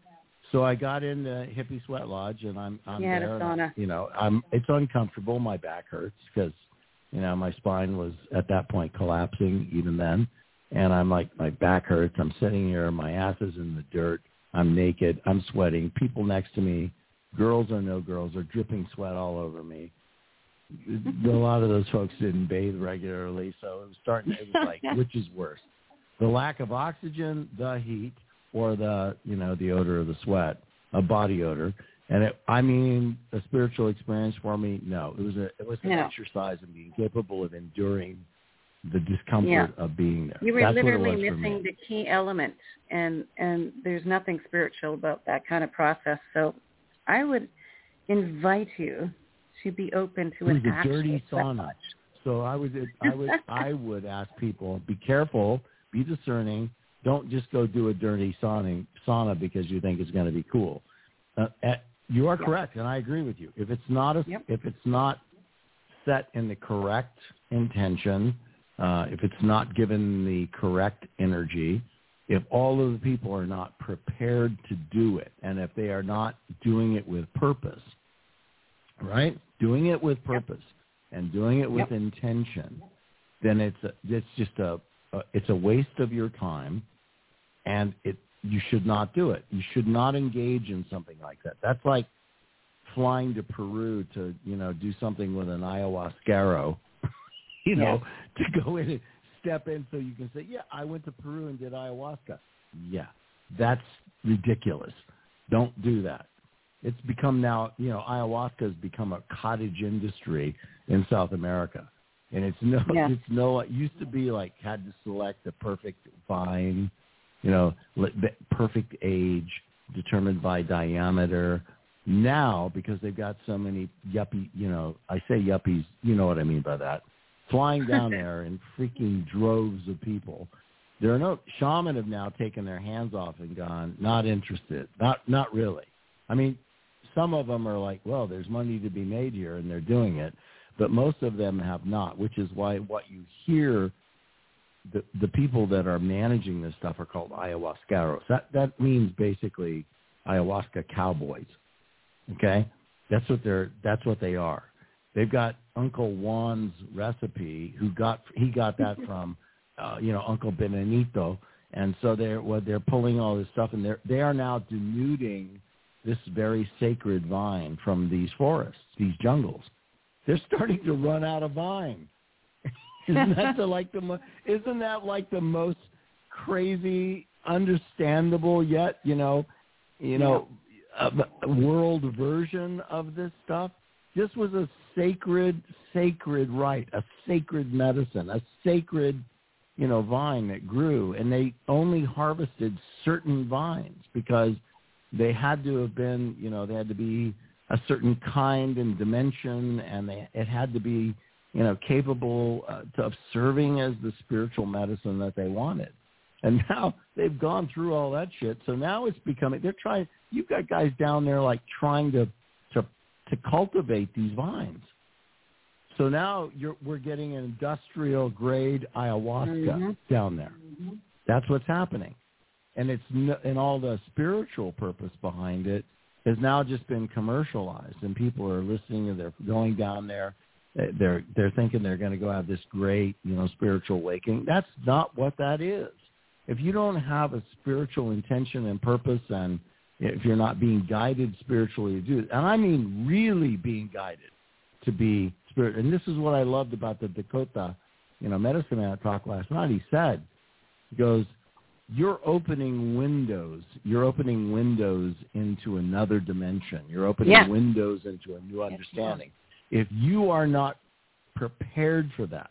So I got in the hippie sweat lodge, and I'm I'm you there. Had a sauna. You know, I'm it's uncomfortable. My back hurts because you know my spine was at that point collapsing even then, and I'm like my back hurts. I'm sitting here, my ass is in the dirt. I'm naked. I'm sweating. People next to me, girls or no girls, are dripping sweat all over me. A lot of those folks didn't bathe regularly, so it was starting. It was like, which is worse, the lack of oxygen, the heat, or the you know the odor of the sweat, a body odor. And it, I mean, a spiritual experience for me. No, it was a it was an no. exercise in being capable of enduring the discomfort yeah. of being there. You were That's literally what it was missing the key element, and and there's nothing spiritual about that kind of process. So I would invite you to be open to it an was a actual dirty sauna. lodge. So I would I would I would ask people, be careful, be discerning. Don't just go do a dirty sauna, sauna because you think it's going to be cool. Uh, at, you are yep. correct, and I agree with you. If it's not a, yep. if it's not set in the correct intention, uh, if it's not given the correct energy, if all of the people are not prepared to do it, and if they are not doing it with purpose, right? Doing it with purpose yep. and doing it with yep. intention, then it's a, it's just a, a it's a waste of your time, and it you should not do it. You should not engage in something like that. That's like flying to Peru to, you know, do something with an ayahuascaro, you know, yeah. to go in and step in so you can say, yeah, I went to Peru and did ayahuasca. Yeah, that's ridiculous. Don't do that. It's become now, you know, ayahuasca has become a cottage industry in South America. And it's no, yeah. it's no, it used to be like had to select the perfect vine, you know, perfect age determined by diameter. Now, because they've got so many yuppie, you know, I say yuppies, you know what I mean by that, flying down there in freaking droves of people. There are no, shaman have now taken their hands off and gone, not interested, not not really. I mean, some of them are like, well, there's money to be made here, and they're doing it. But most of them have not, which is why what you hear, the the people that are managing this stuff are called ayahuascaros. That that means basically ayahuasca cowboys. Okay, that's what they're that's what they are. They've got Uncle Juan's recipe, who got he got that from, uh, you know, Uncle Benedito, and so they're well, they're pulling all this stuff, and they they are now denuding this very sacred vine from these forests, these jungles. They're starting to run out of vine. Isn't that the, like the mo- isn't that like the most crazy, understandable yet, you know, you know, uh, world version of this stuff? This was a sacred, sacred rite, a sacred medicine, a sacred, you know, vine that grew, and they only harvested certain vines because they had to have been, you know, they had to be a certain kind and dimension, and they, it had to be, you know, capable uh, to, of serving as the spiritual medicine that they wanted. And now they've gone through all that shit. So now it's becoming, they're trying, you've got guys down there like trying to, to, to cultivate these vines. So now you're, we're getting an industrial grade ayahuasca mm-hmm. down there. Mm-hmm. That's what's happening. And it's, and all the spiritual purpose behind it has now just been commercialized, and people are listening, and they're going down there. They're they're thinking they're going to go have this great, you know, spiritual awakening. That's not what that is. If you don't have a spiritual intention and purpose, and if you're not being guided spiritually to do it, and I mean really being guided to be spirit, and this is what I loved about the Dakota, you know, medicine man talk last night. He said, he goes, you're opening windows. You're opening windows into another dimension. You're opening yeah. windows into a new understanding. If you are not prepared for that,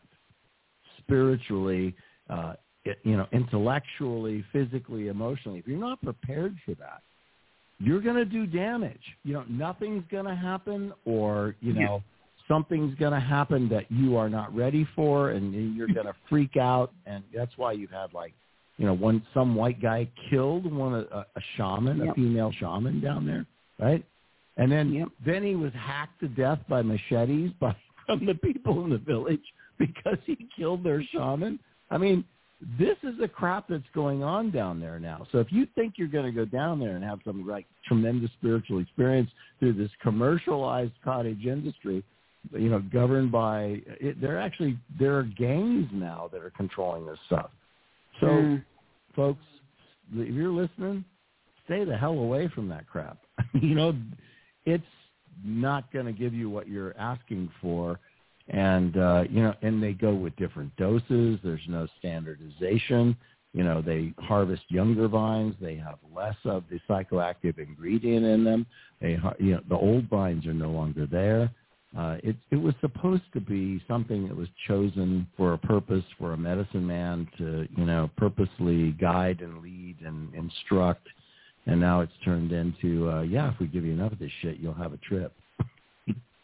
spiritually, uh, it, you know, intellectually, physically, emotionally, if you're not prepared for that, you're going to do damage. You know, nothing's going to happen, or, you know, yeah. something's going to happen that you are not ready for, and you're going to freak out. And that's why you've had, like, you know, one some white guy killed one a, a shaman, yep. a female shaman down there, right? And then yep. then he was hacked to death by machetes by from the people in the village because he killed their shaman. I mean, this is the crap that's going on down there now. So if you think you're going to go down there and have some like tremendous spiritual experience through this commercialized cottage industry, you know, governed by it, there actually there are gangs now that are controlling this stuff. So, mm. folks, if you're listening, stay the hell away from that crap. You know, it's not going to give you what you're asking for. And, uh, you know, and they go with different doses. There's no standardization. You know, they harvest younger vines. They have less of the psychoactive ingredient in them. They, you know, the old vines are no longer there. Uh, it, it was supposed to be something that was chosen for a purpose, for a medicine man to, you know, purposely guide and lead and instruct. And now it's turned into, uh, yeah, if we give you enough of this shit, you'll have a trip.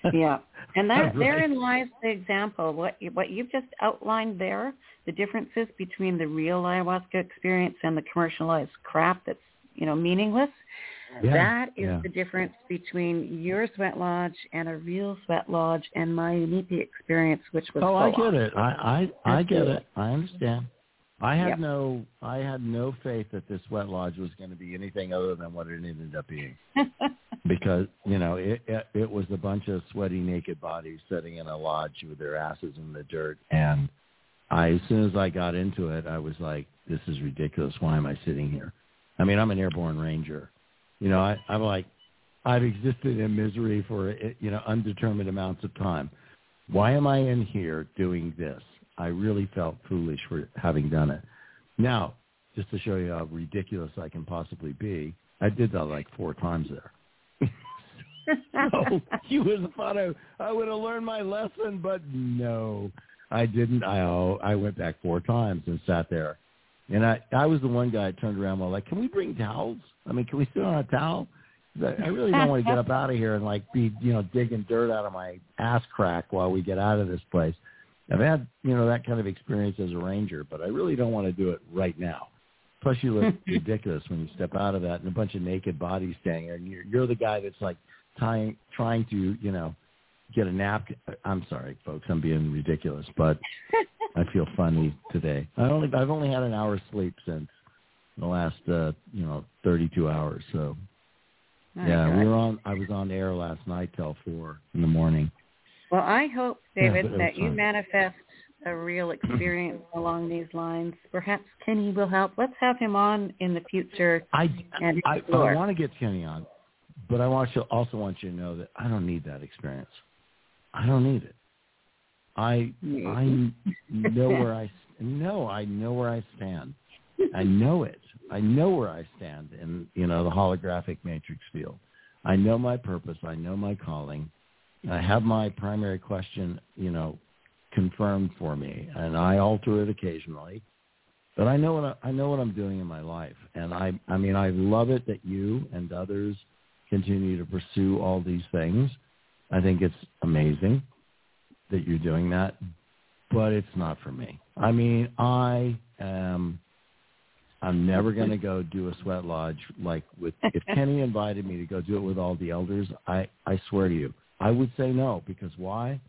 Yeah, and that, right. therein lies the example. What you, what you've just outlined there, the differences between the real ayahuasca experience and the commercialized crap that's, you know, meaningless. Yeah. That is yeah. the difference between your sweat lodge and a real sweat lodge and my Unipi experience, which was oh, I get on. it. I I, I get it. I understand. I had Yep. no I had no faith that this sweat lodge was going to be anything other than what it ended up being, because you know it, it it was a bunch of sweaty naked bodies sitting in a lodge with their asses in the dirt, and I as soon as I got into it, I was like, this is ridiculous. Why am I sitting here? I mean, I'm an airborne ranger. You know, I, I'm like, I've existed in misery for, you know, undetermined amounts of time. Why am I in here doing this? I really felt foolish for having done it. Now, just to show you how ridiculous I can possibly be, I did that like four times there. So you would have thought I, I would have learned my lesson, but no, I didn't. I I went back four times and sat there. And I, I was the one guy that turned around and was like, can we bring towels? I mean, can we sit on a towel? I really don't want to get up out of here and, like, be, you know, digging dirt out of my ass crack while we get out of this place. I've had, you know, that kind of experience as a ranger, but I really don't want to do it right now. Plus, you look ridiculous when you step out of that and a bunch of naked bodies standing there, and you're, you're the guy that's, like, tying, trying to, you know, get a napkin. I'm sorry, folks, I'm being ridiculous, but I feel funny today. I only, I've only had an hour's sleep since the last, uh, you know, thirty-two hours. So, oh, yeah, God. we were on. I was on air last night till four in the morning. Well, I hope, David, yeah, that you fun. manifest a real experience along these lines. Perhaps Kenny will help. Let's have him on in the future. I, and I, I want to get Kenny on, but I want you, also want you to know that I don't need that experience. I don't need it. I I know where I no I know where I stand. I know it. I know where I stand in, you know, the holographic matrix field. I know my purpose. I know my calling. I have my primary question, you know, confirmed for me, and I alter it occasionally. But I know what I, I know what I'm doing in my life, and I I mean I love it that you and others continue to pursue all these things. I think it's amazing that you're doing that, but it's not for me. I mean, I am, I'm never going to go do a sweat lodge like with, if Kenny invited me to go do it with all the elders, I, I swear to you, I would say no, because why?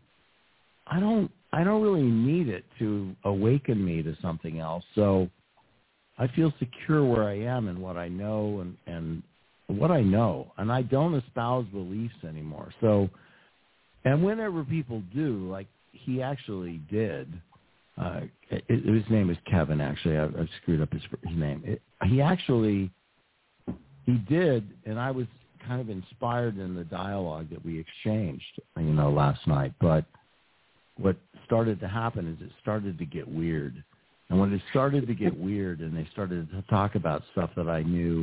I don't, I don't really need it to awaken me to something else. So I feel secure where I am and what I know and, and what I know, and I don't espouse beliefs anymore. So, and whenever people do, like he actually did, uh, it, it, his name is Kevin, actually. I, I screwed up his, his name. It, he actually, he did, and I was kind of inspired in the dialogue that we exchanged, you know, last night. But what started to happen is it started to get weird. And when it started to get weird and they started to talk about stuff that I knew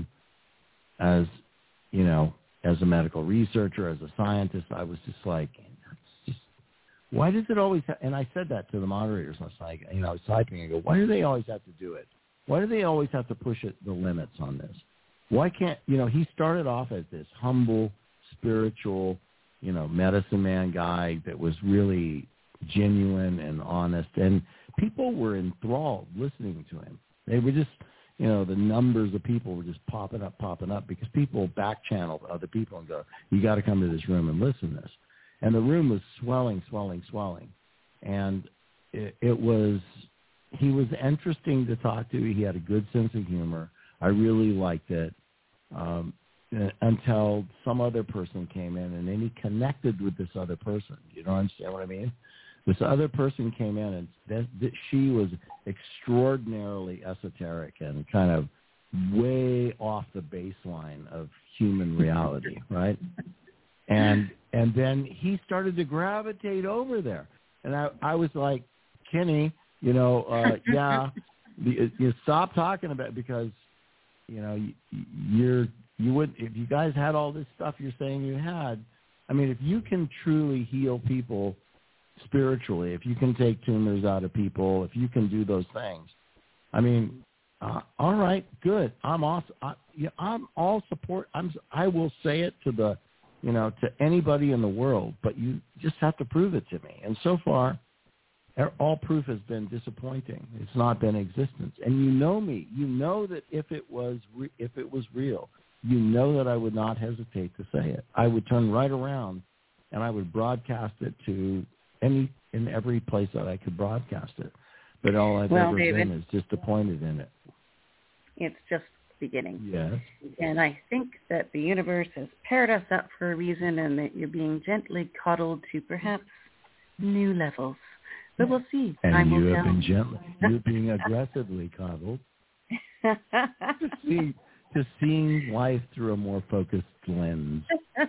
as, you know, as a medical researcher, as a scientist, I was just like, just, why does it always ha-? And I said that to the moderators last night. You know, I was typing and go, why do they always have to do it? Why do they always have to push it the limits on this? Why can't, you know, he started off as this humble, spiritual, you know, medicine man guy that was really genuine and honest. And people were enthralled listening to him. They were just, you know, the numbers of people were just popping up, popping up because people back channeled other people and go, you got to come to this room and listen to this. And the room was swelling, swelling, swelling. And it, it was, he was interesting to talk to. He had a good sense of humor. I really liked it um, until some other person came in and then he connected with this other person. You don't understand what I mean? This other person came in, and that, that she was extraordinarily esoteric and kind of way off the baseline of human reality, right? And and then he started to gravitate over there, and I, I was like, Kenny, you know, uh, yeah, you, you stop talking about it because, you know, you, you're you would if you guys had all this stuff you're saying you had. I mean, if you can truly heal people spiritually, if you can take tumors out of people, if you can do those things, I mean, uh, all right, good. I'm also, I, yeah, I'm all support. I'm, I will say it to the, you know, to anybody in the world, but you just have to prove it to me. And so far, all proof has been disappointing. It's not been existence. And you know me. You know that if it was re- if it was real, you know that I would not hesitate to say it. I would turn right around and I would broadcast it to any in every place that I could broadcast it. But all I've well, ever David, been is disappointed in it. It's just beginning. Yes. And I think that the universe has paired us up for a reason, and that you're being gently coddled to perhaps new levels. But we'll see. And Time you will have tell. been gently, you're being aggressively coddled to, see, to seeing life through a more focused lens.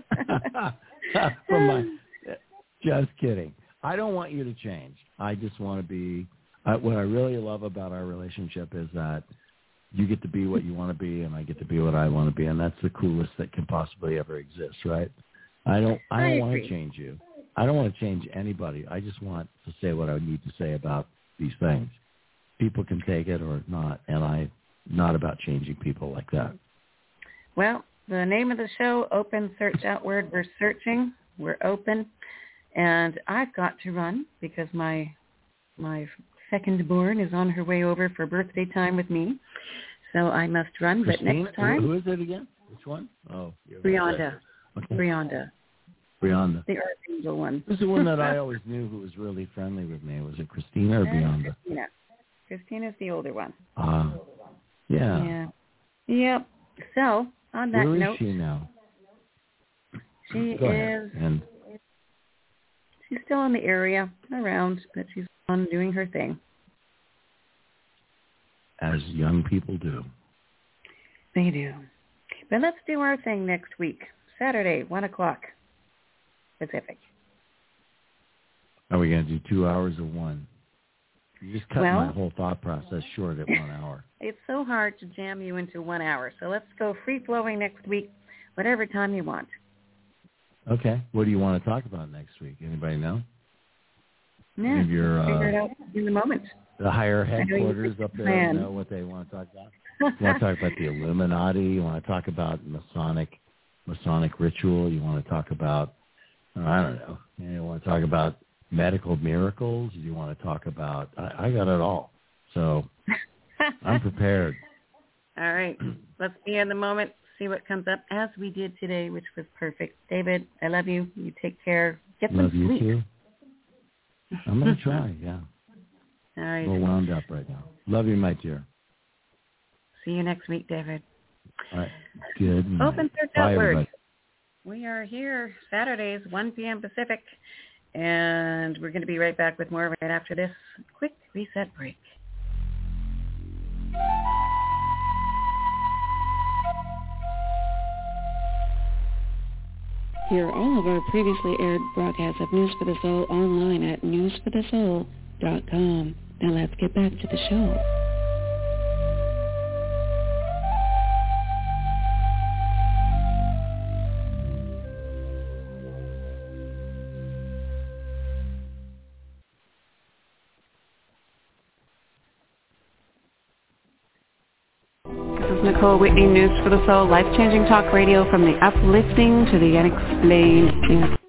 From my, just kidding. I don't want you to change. I just want to be. Uh, what I really love about our relationship is that you get to be what you want to be, and I get to be what I want to be, and that's the coolest that can possibly ever exist, right? I don't. I don't I want to change you. I don't want to change anybody. I just want to say what I need to say about these things. People can take it or not, and I'm not about changing people like that. Well, the name of the show, Open Search Outward. We're searching. We're open. And I've got to run because my my second born is on her way over for birthday time with me. So I must run. Christine, but next time... Who is it again? Which one? Oh, Brianda. Okay. Brianda. Brianda. The Archangel one. This is the one that I always knew who was really friendly with me. Was it Christina or Brianda? Christina. Christina's the older one. Ah, uh, yeah. Yeah. Yep. So, on that Where is note... she now? She Go is... ahead. And she's still in the area, around, but she's on doing her thing. As young people do. They do. But let's do our thing next week. Saturday, one o'clock Pacific. Are we going to do two hours or one? You just cut well, my whole thought process short at one hour. It's so hard to jam you into one hour. So let's go free-flowing next week, whatever time you want. Okay. What do you want to talk about next week? Anybody know? Yeah, your, figure uh, it out in the moment. The higher headquarters up there plan. know what they want to talk about? You want to talk about the Illuminati? You want to talk about Masonic Masonic ritual? You want to talk about, oh, I don't know, you want to talk about medical miracles? You want to talk about, I, I got it all. So I'm prepared. All right. Let's be in the moment, see what comes up, as we did today, which was perfect. David, I love you. You take care. Get some love sleep. You too. I'm going to try, yeah. All right. A little wound up right now. Love you, my dear. See you next week, David. All right. Good night. Open Search Bye, Outward. everybody. We are here Saturdays, one p.m. Pacific, and we're going to be right back with more right after this quick reset break. Hear all of our previously aired broadcasts of News for the Soul online at news for the soul dot com. Now let's get back to the show. Nicole Whitney, News for the Soul, life-changing talk radio from the uplifting to the unexplained.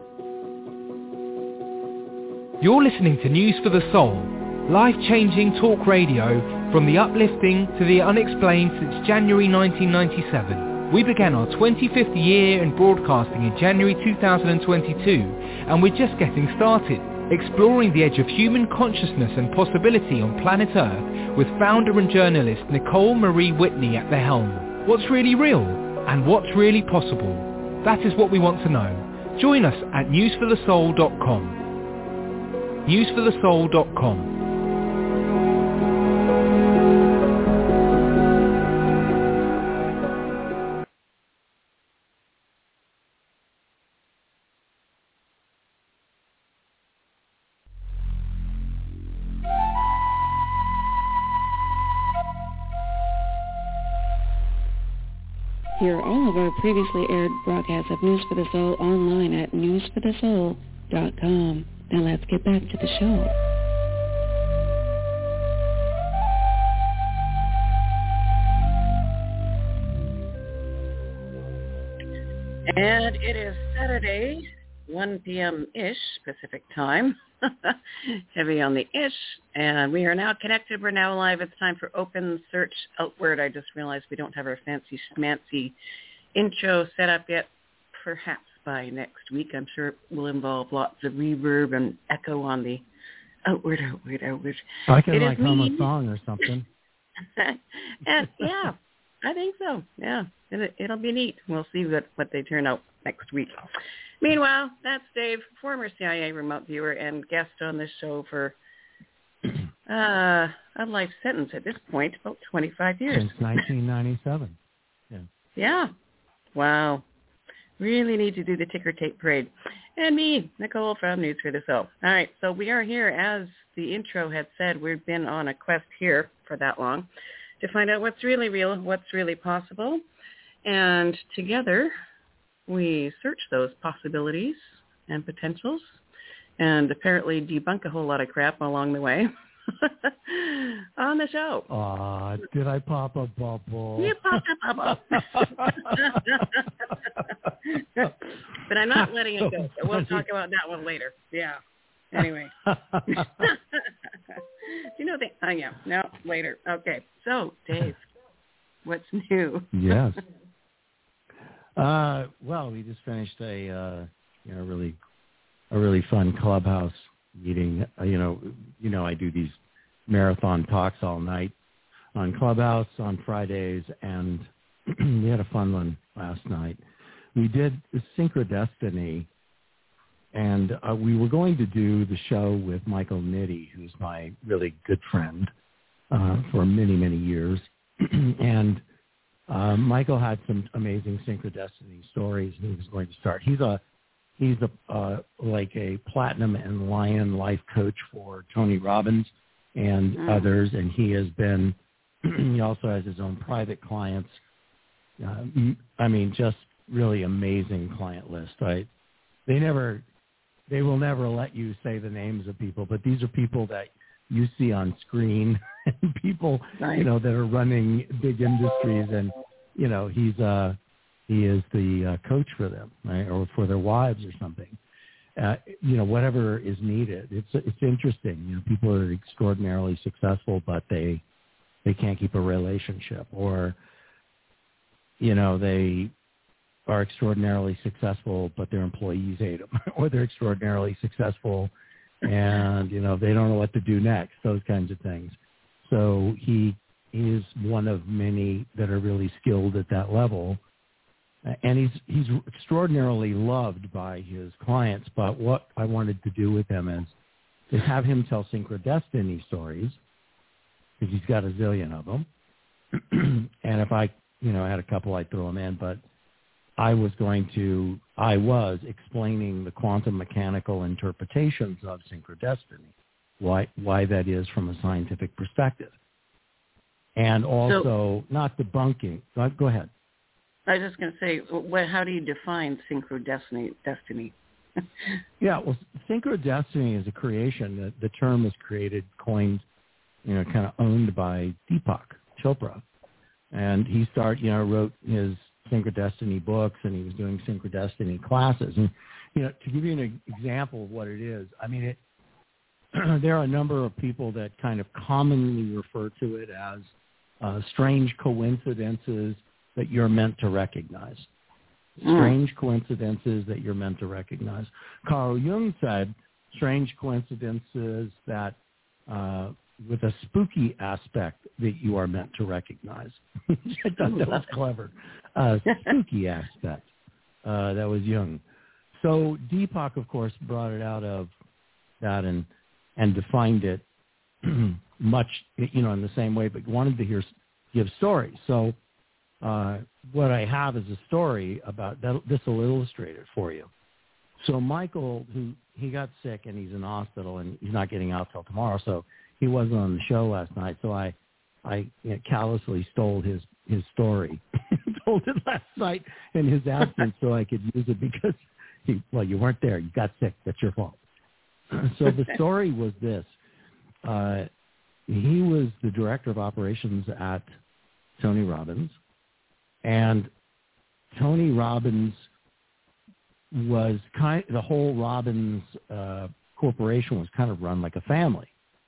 You're listening to News for the Soul, life-changing talk radio from the uplifting to the unexplained since January nineteen ninety-seven. We began our twenty-fifth year in broadcasting in January two thousand twenty-two, and we're just getting started, exploring the edge of human consciousness and possibility on planet Earth with founder and journalist Nicole Marie Whitney at the helm. What's really real and what's really possible? That is what we want to know. Join us at news for the soul dot com. news for the soul dot com. Hear all of our previously aired broadcasts of News for the Soul online at news for the soul dot com. Now let's get back to the show. And it is Saturday, one p.m.-ish Pacific time. Heavy on the ish. And we are now connected. We're now live. It's time for Open Search Outward. I just realized we don't have our fancy schmancy intro set up yet. Perhaps by next week. I'm sure it will involve lots of reverb and echo on the outward, outward, outward. I can it like hum a song or something. and, yeah, I think so. Yeah, it, it'll be neat. We'll see what, what they turn out next week. Meanwhile, that's Dave, former C I A remote viewer and guest on this show for uh, a life sentence at this point, about twenty-five years. Since nineteen ninety-seven. Yeah. Yeah. Wow. Really need to do the ticker tape parade. And me, Nicole from News for the Soul. All right, so we are here, as the intro had said, we've been on a quest here for that long to find out what's really real, what's really possible. And together, we search those possibilities and potentials and apparently debunk a whole lot of crap along the way on the show. Aw, did I pop a bubble? You popped a bubble. But I'm not letting it go. So we'll talk about that one later. Yeah. Anyway. Do you know the, oh yeah, no, later. Okay. So, Dave, what's new? Yes. Uh, well, we just finished a, uh, you know, really, a really fun clubhouse meeting. Uh, you know, you know, I do these marathon talks all night on Clubhouse on Fridays, and we had a fun one last night. We did Synchrodestiny, and uh, we were going to do the show with Michael Nitti, who's my really good friend uh, for many, many years. and uh, Michael had some amazing Synchrodestiny stories, and he was going to start. He's a he's a uh, like a platinum and lion life coach for Tony Robbins and mm. others, and he has been. He also has his own private clients. Uh, I mean, just really amazing client list. Right? They never, they will never let you say the names of people, but these are people that you see on screen, and people, nice. you know, that are running big industries, and you know, he's uh, he is the uh, coach for them, right, or for their wives or something. Uh, you know, whatever is needed. It's it's interesting. You know, people are extraordinarily successful, but they they can't keep a relationship, or you know, they are extraordinarily successful, but their employees hate them, or they're extraordinarily successful, and you know, they don't know what to do next. Those kinds of things. So he is one of many that are really skilled at that level. And he's he's extraordinarily loved by his clients. But what I wanted to do with him is, is have him tell Synchrodestiny stories, because he's got a zillion of them. And if I, you know, I had a couple, I'd throw them in. But I was going to, I was explaining the quantum mechanical interpretations of Synchrodestiny, why why that is from a scientific perspective, and also so, not debunking. Go ahead. I was just going to say, what, how do you define synchrodestiny? Destiny? Yeah, well, synchrodestiny is a creation. The, the term was created, coined, you know, kind of owned by Deepak Chopra. And he started, you know, wrote his synchrodestiny books, and he was doing synchrodestiny classes. And, you know, to give you an example of what it is, I mean, it, there are a number of people that kind of commonly refer to it as uh, strange coincidences that you're meant to recognize. Strange mm. coincidences that you're meant to recognize. Carl Jung said strange coincidences that uh, with a spooky aspect that you are meant to recognize. I thought that was clever. Uh, spooky aspect. Uh, that was Jung. So Deepak, of course, brought it out of that and and defined it much, you know, in the same way, but wanted to hear give stories. So Uh, what I have is a story about that. This will illustrate it for you. So Michael, who he got sick and he's in the hospital and he's not getting out till tomorrow, so he wasn't on the show last night. So I, I you know, callously stole his his story, told it last night in his absence, so I could use it because he, well, you weren't there, you got sick, that's your fault. So the story was this: uh, he was the director of operations at Tony Robbins. And Tony Robbins was kind. The whole Robbins uh, corporation was kind of run like a family,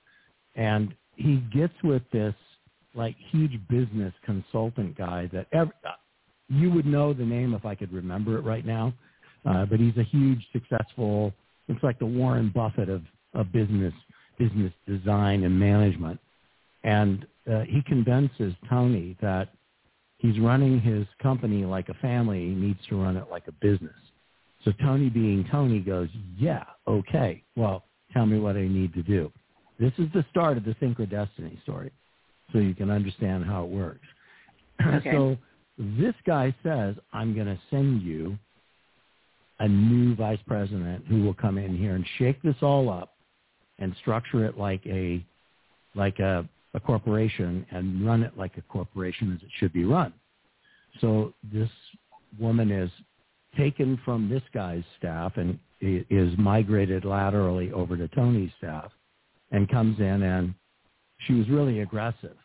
and he gets with this like huge business consultant guy that every, you would know the name if I could remember it right now, uh, but he's a huge, successful. It's like the Warren Buffett of, of business business design and management, and uh, he convinces Tony that he's running his company like a family. He needs to run it like a business. So Tony, being Tony, goes, yeah, okay, well, tell me what I need to do. This is the start of the Synchrodestiny story, so you can understand how it works. Okay. So this guy says, I'm going to send you a new vice president who will come in here and shake this all up and structure it like a like a, a corporation and run it like a corporation as it should be run. So this woman is taken from this guy's staff and is migrated laterally over to Tony's staff and comes in, and she was really aggressive.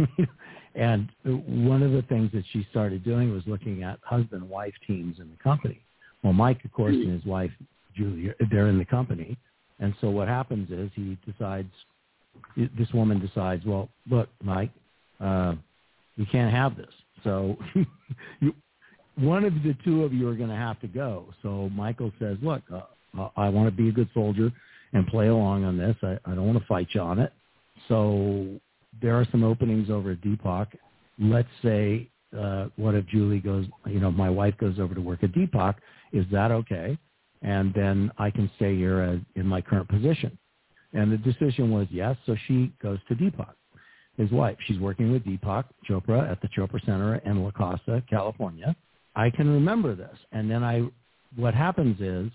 And one of the things that she started doing was looking at husband-wife teams in the company. Well, Mike, of course, and his wife, Julia, they're in the company. And so what happens is he decides, this woman decides, well, look, Mike, uh, you can't have this. So you, one of the two of you are going to have to go. So Michael says, look, uh, I want to be a good soldier and play along on this. I, I don't want to fight you on it. So there are some openings over at Deepak. Let's say, uh, what if Julie goes, you know, my wife goes over to work at Deepak. Is that okay? And then I can stay here as, in my current position. And the decision was yes. So she goes to Deepak, his wife. She's working with Deepak Chopra at the Chopra Center in La Costa, California. I can remember this. And then I, what happens is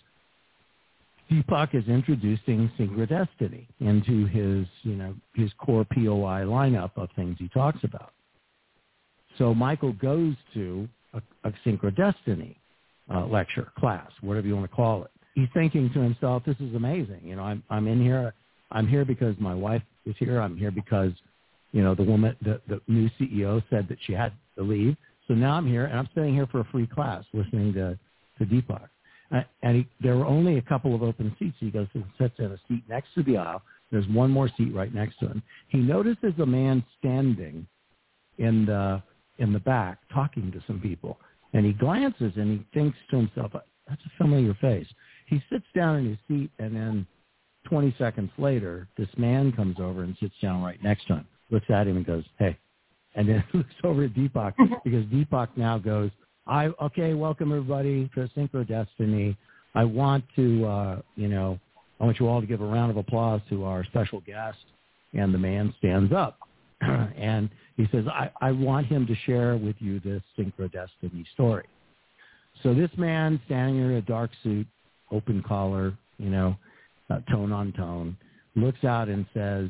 Deepak is introducing Synchrodestiny into his, you know, his core P O I lineup of things he talks about. So Michael goes to a, a Synchrodestiny uh, lecture, class, whatever you want to call it. He's thinking to himself, this is amazing. You know, I'm, I'm in here. I'm here because my wife is here. I'm here because, you know, the woman, the, the new C E O said that she had to leave. So now I'm here, and I'm sitting here for a free class listening to, to Deepak. Uh, and he, there were only a couple of open seats. He goes and sits in a seat next to the aisle. There's one more seat right next to him. He notices a man standing in the in the back talking to some people. And he glances and he thinks to himself, that's a familiar face. He sits down in his seat, and then twenty seconds later, this man comes over and sits down right next to him, looks at him and goes, hey. And then looks over at Deepak because Deepak now goes, I okay, welcome everybody to Synchrodestiny. I want to, uh, you know, I want you all to give a round of applause to our special guest. And the man stands up. And he says, I, I want him to share with you this Synchrodestiny story. So this man standing in a dark suit, open collar, you know, uh, tone on tone, looks out and says,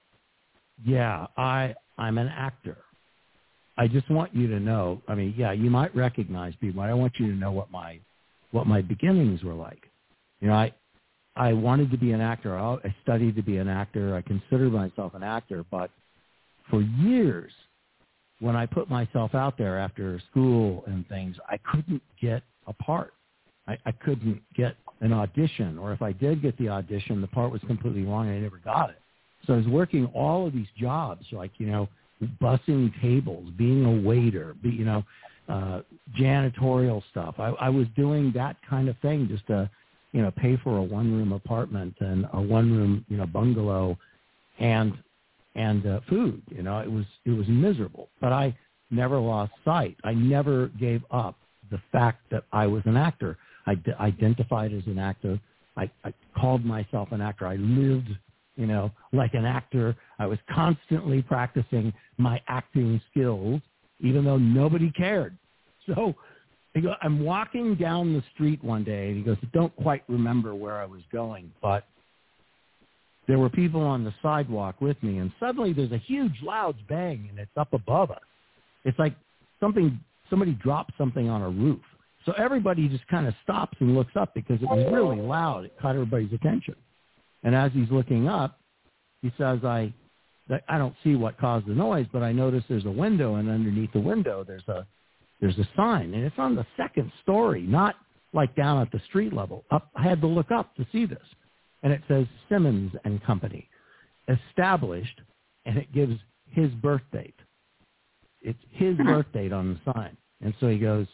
yeah, I, I'm an actor. I just want you to know, I mean, yeah, you might recognize me, but I want you to know what my what my beginnings were like. You know, I I wanted to be an actor. I, I studied to be an actor. I considered myself an actor, but for years, when I put myself out there after school and things, I couldn't get a part. I, I couldn't get an audition, or if I did get the audition, the part was completely wrong and I never got it. So I was working all of these jobs, like, you know, bussing tables, being a waiter, be, you know, uh, janitorial stuff. I, I was doing that kind of thing just to, you know, pay for a one-room apartment and a one-room, you know, bungalow and and uh, food. You know, it was it was miserable. But I never lost sight. I never gave up the fact that I was an actor. I d- identified as an actor. I, I called myself an actor. I lived, you know, like an actor. I was constantly practicing my acting skills, even though nobody cared. So he go, I'm walking down the street one day, and he goes, I don't quite remember where I was going, but there were people on the sidewalk with me, and suddenly there's a huge loud bang, and it's up above us. It's like something, somebody dropped something on a roof. So everybody just kind of stops and looks up because it was really loud. It caught everybody's attention. And as he's looking up, he says, I I don't see what caused the noise, but I notice there's a window, and underneath the window there's a there's a sign, and it's on the second story, not like down at the street level. Up, I had to look up to see this. And it says Simmons and Company, established, and it gives his birth date. It's his birth date on the sign. And so he goes,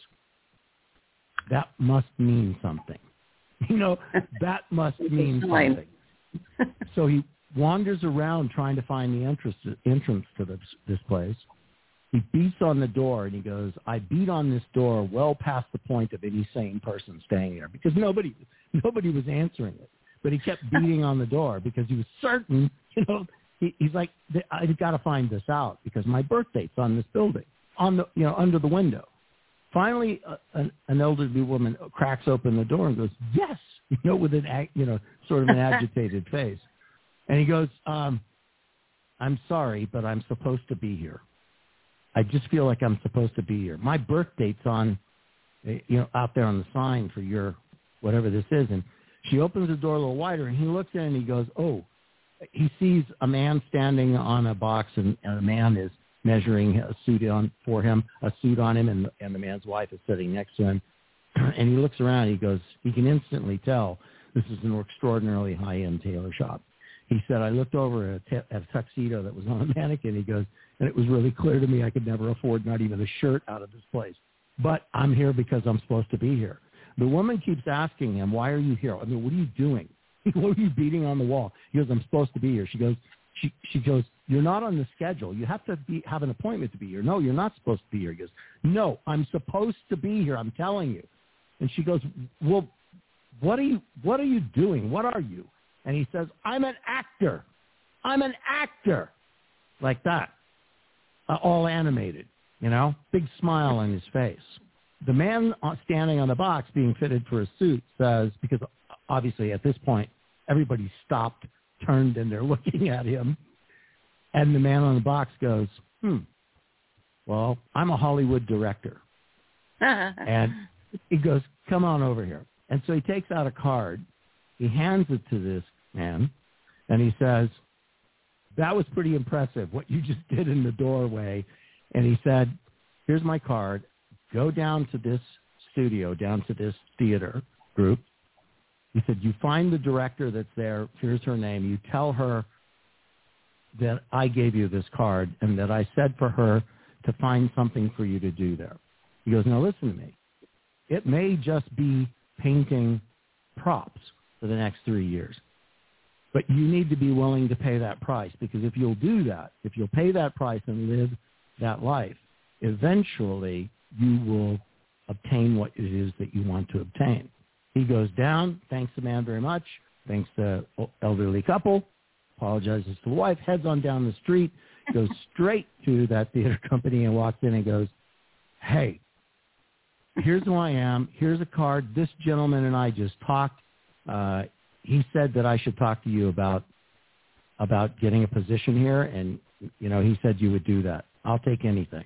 that must mean something. You know, that must mean something. So he wanders around trying to find the entrance, entrance to this, this place. He beats on the door, and he goes, I beat on this door well past the point of any sane person staying there, because nobody nobody was answering it. But he kept beating on the door because he was certain, you know, he, he's like, I've got to find this out because my birth date's on this building, on the, you know, under the window. Finally, uh, an, an elderly woman cracks open the door and goes, yes, you know, with an, you know, sort of an agitated face. And he goes, um, I'm sorry, but I'm supposed to be here. I just feel like I'm supposed to be here. My birth date's on, you know, out there on the sign for your, whatever this is. And she opens the door a little wider, and he looks in and he goes, oh, he sees a man standing on a box, and, and a man is measuring a suit on for him, a suit on him, and, and the man's wife is sitting next to him. And he looks around, and he goes, he can instantly tell this is an extraordinarily high-end tailor shop. He said, I looked over at a, t- at a tuxedo that was on a mannequin, he goes, and it was really clear to me I could never afford not even a shirt out of this place. But I'm here because I'm supposed to be here. The woman keeps asking him, why are you here? I mean, what are you doing? What are you beating on the wall? He goes, I'm supposed to be here. She goes, she, she goes, you're not on the schedule. You have to be, have an appointment to be here. No, you're not supposed to be here. He goes, no, I'm supposed to be here. I'm telling you. And she goes, well, what are you, what are you doing? What are you? And he says, I'm an actor. I'm an actor. Like that. Uh, all animated, you know, big smile on his face. The man standing on the box being fitted for a suit says, because obviously at this point, everybody stopped, turned, and they're looking at him. And the man on the box goes, hmm, well, I'm a Hollywood director. And he goes, come on over here. And so he takes out a card. He hands it to this man, and he says, that was pretty impressive, what you just did in the doorway. And he said, here's my card. Go down to this studio, down to this theater group. He said, you find the director that's there. Here's her name. You tell her that I gave you this card and that I said for her to find something for you to do there. He goes, now listen to me. It may just be painting props for the next three years. But you need to be willing to pay that price, because if you'll do that, if you'll pay that price and live that life, eventually you will obtain what it is that you want to obtain. He goes down, thanks the man very much, thanks the elderly couple, apologizes to the wife, heads on down the street, goes straight to that theater company and walks in and goes, hey, here's who I am. Here's a card. This gentleman and I just talked. Uh, he said that I should talk to you about about getting a position here, and, you know, he said you would do that. I'll take anything.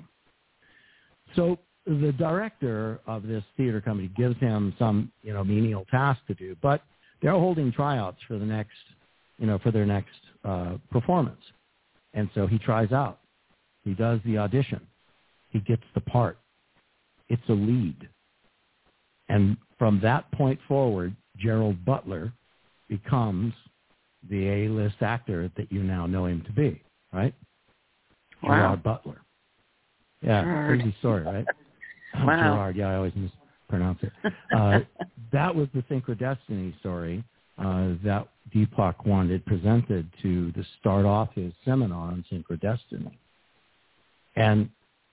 So the director of this theater company gives him some, you know, menial task to do, but they're holding tryouts for the next, you know, for their next uh, performance. And so he tries out. He does the audition. He gets the part. It's a lead. And from that point forward, Gerald Butler becomes the A-list actor that you now know him to be, right? Wow. Gerard Butler. Yeah, Gerard. crazy story, right? Wow. Gerard, yeah, I always mispronounce it. Uh, that was the Synchrodestiny story uh, that Deepak wanted presented to, to start off his seminar on Synchrodestiny. And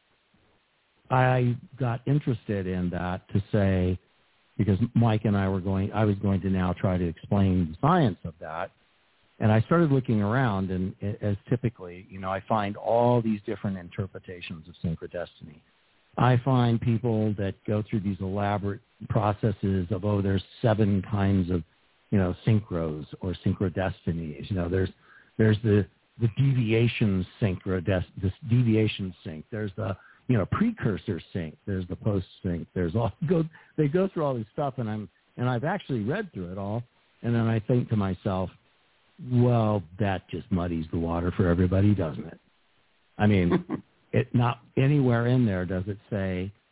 I got interested in that to say, because Mike and I were going, I was going to now try to explain the science of that. And I started looking around, and as typically, you know, I find all these different interpretations of Synchrodestiny. I find people that go through these elaborate processes of, oh, there's seven kinds of, you know, synchros or synchrodestinies. You know, there's there's the the deviation synchrodest, this deviation sync. There's the, you know, precursor sync. There's the post sync. There's all go. They go through all this stuff, and I'm and I've actually read through it all, and then I think to myself, well, that just muddies the water for everybody, doesn't it? I mean, it not anywhere in there does it say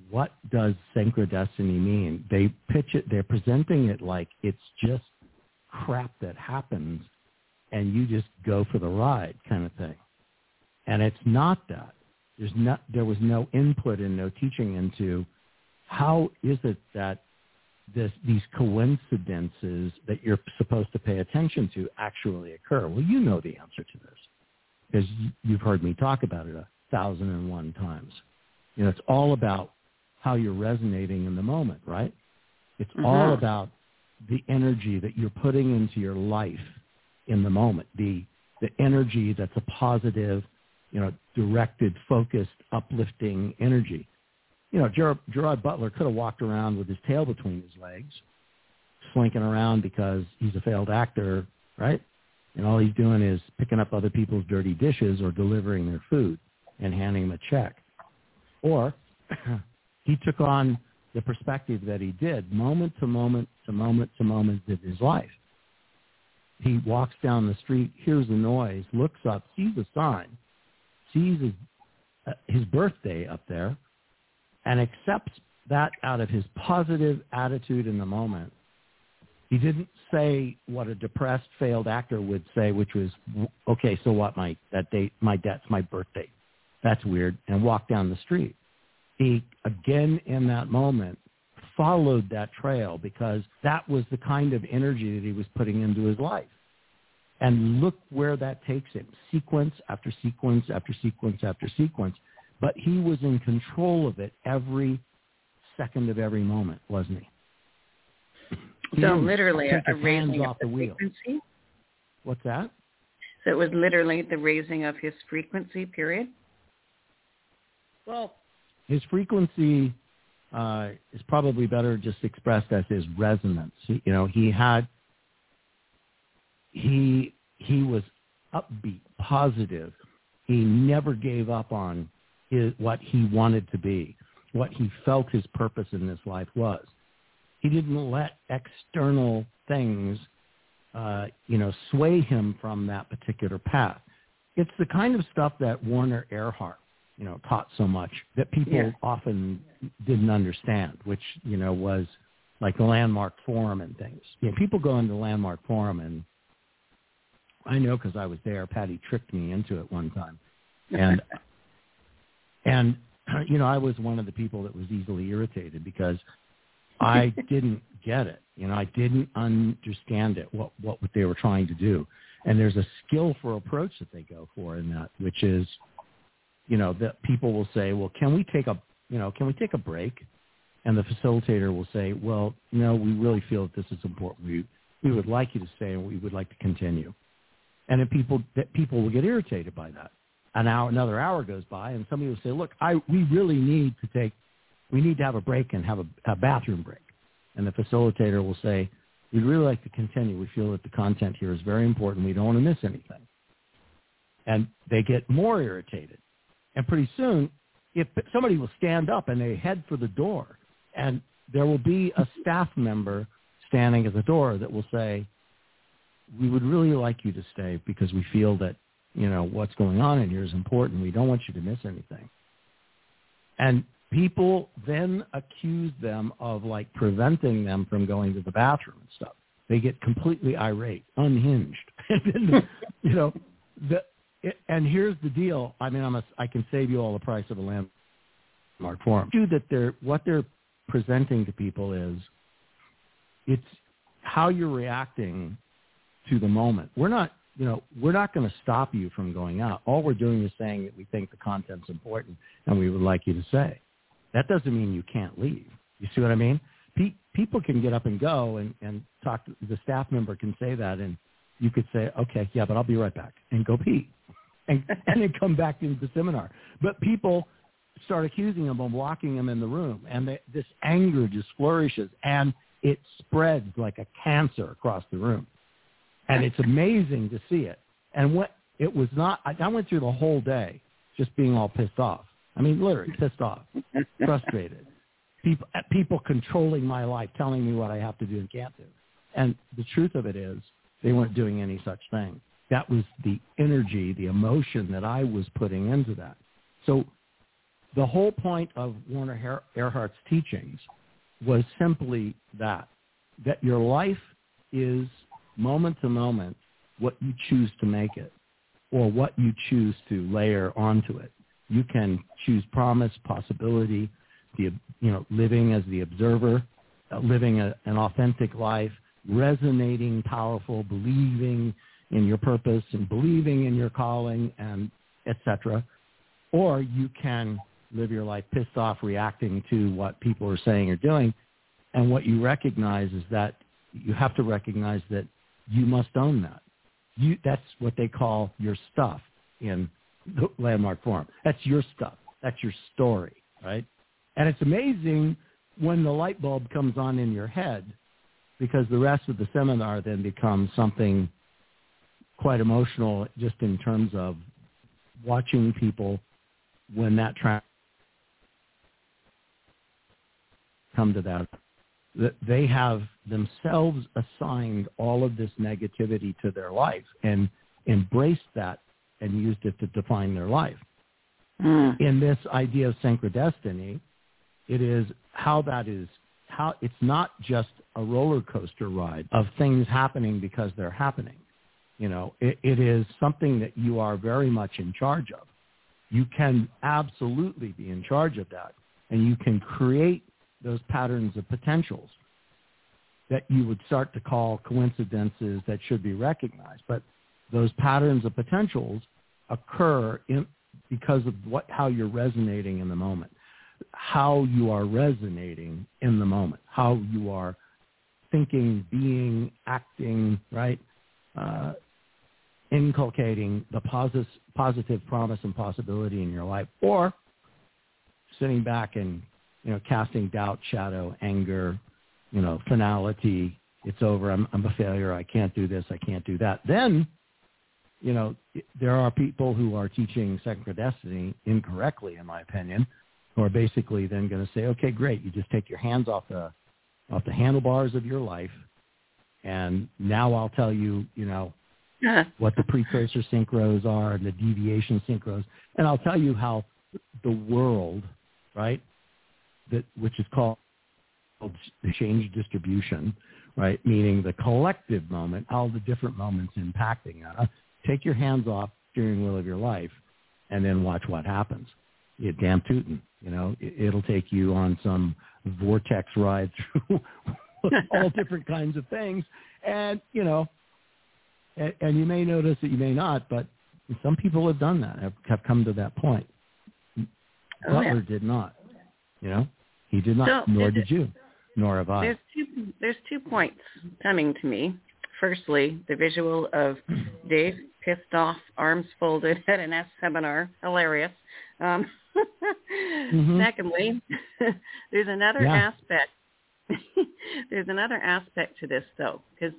what does synchrodestiny mean? They pitch it, they're presenting it like it's just crap that happens and you just go for the ride kind of thing. And it's not that. There's not, there was no input and no teaching into how is it that this, these coincidences that you're supposed to pay attention to actually occur. Well, you know the answer to this because you've heard me talk about it a thousand and one times. You know, it's all about how you're resonating in the moment, right? It's mm-hmm. all about the energy that you're putting into your life in the moment, the the energy that's a positive, you know, directed, focused, uplifting energy. You know, Gerard, Gerard Butler could have walked around with his tail between his legs, slinking around because he's a failed actor, right? And all he's doing is picking up other people's dirty dishes or delivering their food and handing them a check. Or he took on the perspective that he did, moment to moment to moment to moment of his life. He walks down the street, hears a noise, looks up, sees a sign, sees his, uh, his birthday up there, and accepts that out of his positive attitude in the moment. He didn't say what a depressed, failed actor would say, which was, okay, so what, my that date, my that's my birthday. That's weird, and walk down the street. He, again, in that moment, followed that trail because that was the kind of energy that he was putting into his life. And look where that takes him, sequence after sequence after sequence after sequence. But he was in control of it every second of every moment, wasn't he? he so literally a, a raising off of the, the wheel. Frequency? What's that? So it was literally the raising of his frequency, period? Well, his frequency uh, is probably better just expressed as his resonance. He, you know, he had, he he was upbeat, positive. He never gave up on his, what he wanted to be, what he felt his purpose in this life was. He didn't let external things, uh, you know, sway him from that particular path. It's the kind of stuff that Werner Erhard, you know, taught so much that people yeah. often didn't understand, which, you know, was like the Landmark Forum and things. You know, people go into the Landmark Forum, and I know because I was there, Patty tricked me into it one time. And, and you know, I was one of the people that was easily irritated because I didn't get it. You know, I didn't understand it, what, what they were trying to do. And there's a skillful approach that they go for in that, which is, you know, that people will say, well, can we take a, you know, can we take a break? And the facilitator will say, well, no, we really feel that this is important. We, we would like you to stay and we would like to continue. And then people, that people will get irritated by that. An hour, another hour goes by and somebody will say, look, I, we really need to take, we need to have a break and have a, a bathroom break. And the facilitator will say, we'd really like to continue. We feel that the content here is very important. We don't want to miss anything. And they get more irritated. And pretty soon, if somebody will stand up and they head for the door, and there will be a staff member standing at the door that will say, we would really like you to stay because we feel that, you know, what's going on in here is important. We don't want you to miss anything. And people then accuse them of, like, preventing them from going to the bathroom and stuff. They get completely irate, unhinged. You know, the, it, and here's the deal. I mean, I'm a, I can save you all the price of a Landmark Forum. That they're, what they're presenting to people is it's how you're reacting to the moment. We're not, you know, we're not going to stop you from going out. All we're doing is saying that we think the content's important and we would like you to stay. That doesn't mean you can't leave. You see what I mean? Pe- people can get up and go and, and talk to, the staff member can say that, and you could say, okay, yeah, but I'll be right back, and go pee. And, and then come back into the seminar. But people start accusing them of locking them in the room, and they, this anger just flourishes, and it spreads like a cancer across the room. And it's amazing to see it. And what it was not, I, I went through the whole day just being all pissed off. I mean, literally pissed off, frustrated. People, people controlling my life, telling me what I have to do and can't do. And the truth of it is, they weren't doing any such thing. That was the energy, the emotion that I was putting into that. So the whole point of Werner Erhard's teachings was simply that, that your life is moment to moment what you choose to make it or what you choose to layer onto it. You can choose promise, possibility, the, you know, living as the observer, uh, living a, an authentic life, resonating, powerful, believing in your purpose and believing in your calling, and et cetera. Or you can live your life pissed off, reacting to what people are saying or doing. And what you recognize is that you have to recognize that you must own that. You, that's what they call your stuff in the Landmark Forum. That's your stuff. That's your story, right? And it's amazing when the light bulb comes on in your head, because the rest of the seminar then becomes something quite emotional, just in terms of watching people when that track come to that, that they have themselves assigned all of this negativity to their life and embraced that and used it to define their life. Mm. In this idea of synchrodestiny, it is how that is, how it's not just a roller coaster ride of things happening because they're happening. You know, it, it is something that you are very much in charge of. You can absolutely be in charge of that, and you can create those patterns of potentials that you would start to call coincidences that should be recognized. But those patterns of potentials occur in, because of what, how you're resonating in the moment, how you are resonating in the moment, how you are thinking, being, acting, right? Uh, inculcating the positive, positive promise and possibility in your life, or sitting back and, you know, casting doubt, shadow, anger, you know, finality. It's over. I'm, I'm a failure. I can't do this. I can't do that. Then, you know, there are people who are teaching synchrodestiny incorrectly, in my opinion, who are basically then going to say, okay, great. You just take your hands off the, off the handlebars of your life. And now I'll tell you, you know, what the precursor synchros are and the deviation synchros. And I'll tell you how the world, right, that which is called the change distribution, right, meaning the collective moment, all the different moments impacting it. Take your hands off steering wheel of your life and then watch what happens. You damn tootin', you know, it, it'll take you on some vortex ride through all different kinds of things. And, you know, and, and you may notice that you may not, but some people have done that, have, have come to that point. Oh, Butler yeah. did not, you know, he did not, so, nor did you, nor have I. There's two, there's two points coming to me. Firstly, the visual of Dave pissed off, arms folded at an S seminar, hilarious. Um, mm-hmm. Secondly, there's another yeah. aspect. There's another aspect to this, though, because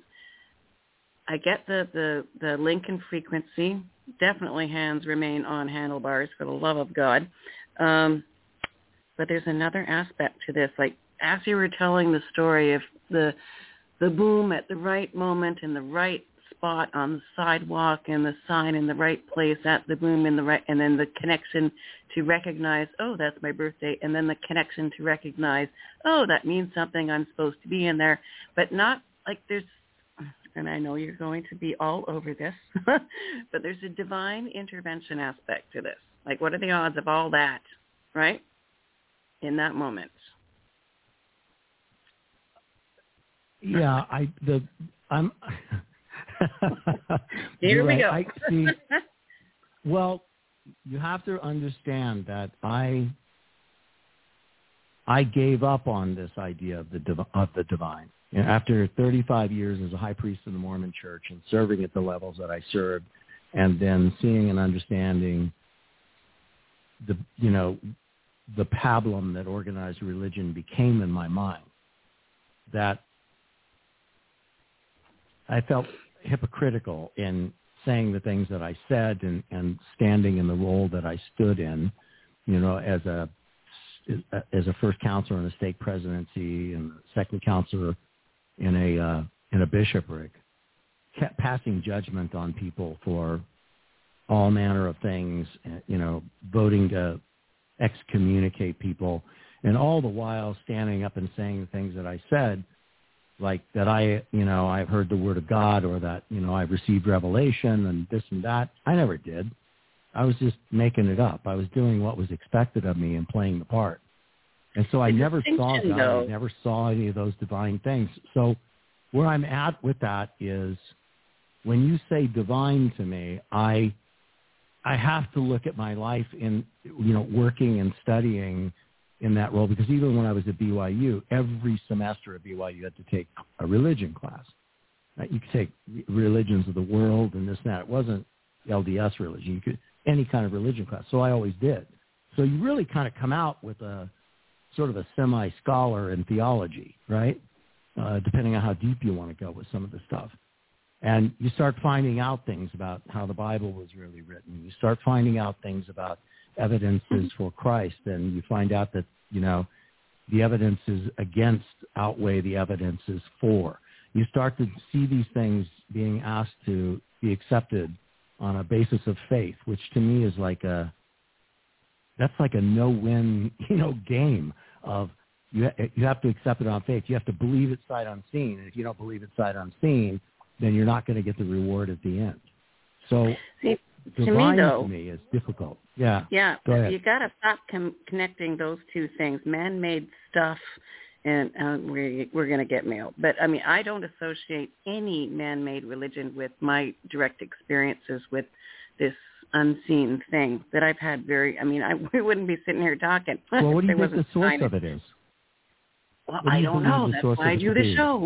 I get the, the, the link in frequency. Definitely hands remain on handlebars, for the love of God. Um, but there's another aspect to this. Like, as you were telling the story of the the boom at the right moment in the right spot on the sidewalk and the sign in the right place at the boom in the right, and then the connection to recognize, oh, that's my birthday, and then the connection to recognize, oh, that means something, I'm supposed to be in there, but not like there's, and I know you're going to be all over this, but there's a divine intervention aspect to this. Like, what are the odds of all that, right, in that moment? Yeah, I the I'm. Here we right. go. I see. Well, you have to understand that I I gave up on this idea of the div- of the divine. You know, after thirty-five years as a high priest in the Mormon Church and serving at the levels that I served, and then seeing and understanding the you know the pablum that organized religion became in my mind, that I felt hypocritical in saying the things that I said and, and standing in the role that I stood in, you know, as a as a first counselor in a stake presidency and second counselor in a uh, in a bishopric, kept passing judgment on people for all manner of things, you know, voting to excommunicate people, and all the while standing up and saying the things that I said, like that I, you know, I've heard the word of God, or that, you know, I've received revelation and this and that. I never did. I was just making it up. I was doing what was expected of me and playing the part. And so I the never saw God. Though. I never saw any of those divine things. So where I'm at with that is, when you say divine to me, I I have to look at my life in, you know, working and studying in that role, because even when I was at B Y U, every semester at B Y U you had to take a religion class. Right? You could take religions of the world and this and that. It wasn't L D S religion. You could any kind of religion class. So I always did. So you really kind of come out with a sort of a semi-scholar in theology, right? Uh, depending on how deep you want to go with some of the stuff. And you start finding out things about how the Bible was really written. You start finding out things about evidences for Christ, and you find out that, you know, the evidences against outweigh the evidences for. You start to see these things being asked to be accepted on a basis of faith, which to me is like a, that's like a no-win, you know, game of you, you have to accept it on faith. You have to believe it sight unseen. And if you don't believe it sight unseen, then you're not going to get the reward at the end. So See, divine to me, though, to me is difficult. Yeah. Yeah. Go ahead. You got to stop com- connecting those two things, man-made stuff, and uh, we're, we're going to get mail. But, I mean, I don't associate any man-made religion with my direct experiences with this unseen thing that I've had very, I mean, I we wouldn't be sitting here talking. Well, what do you think the source of it is? Well, I do don't know. That's why I do the show.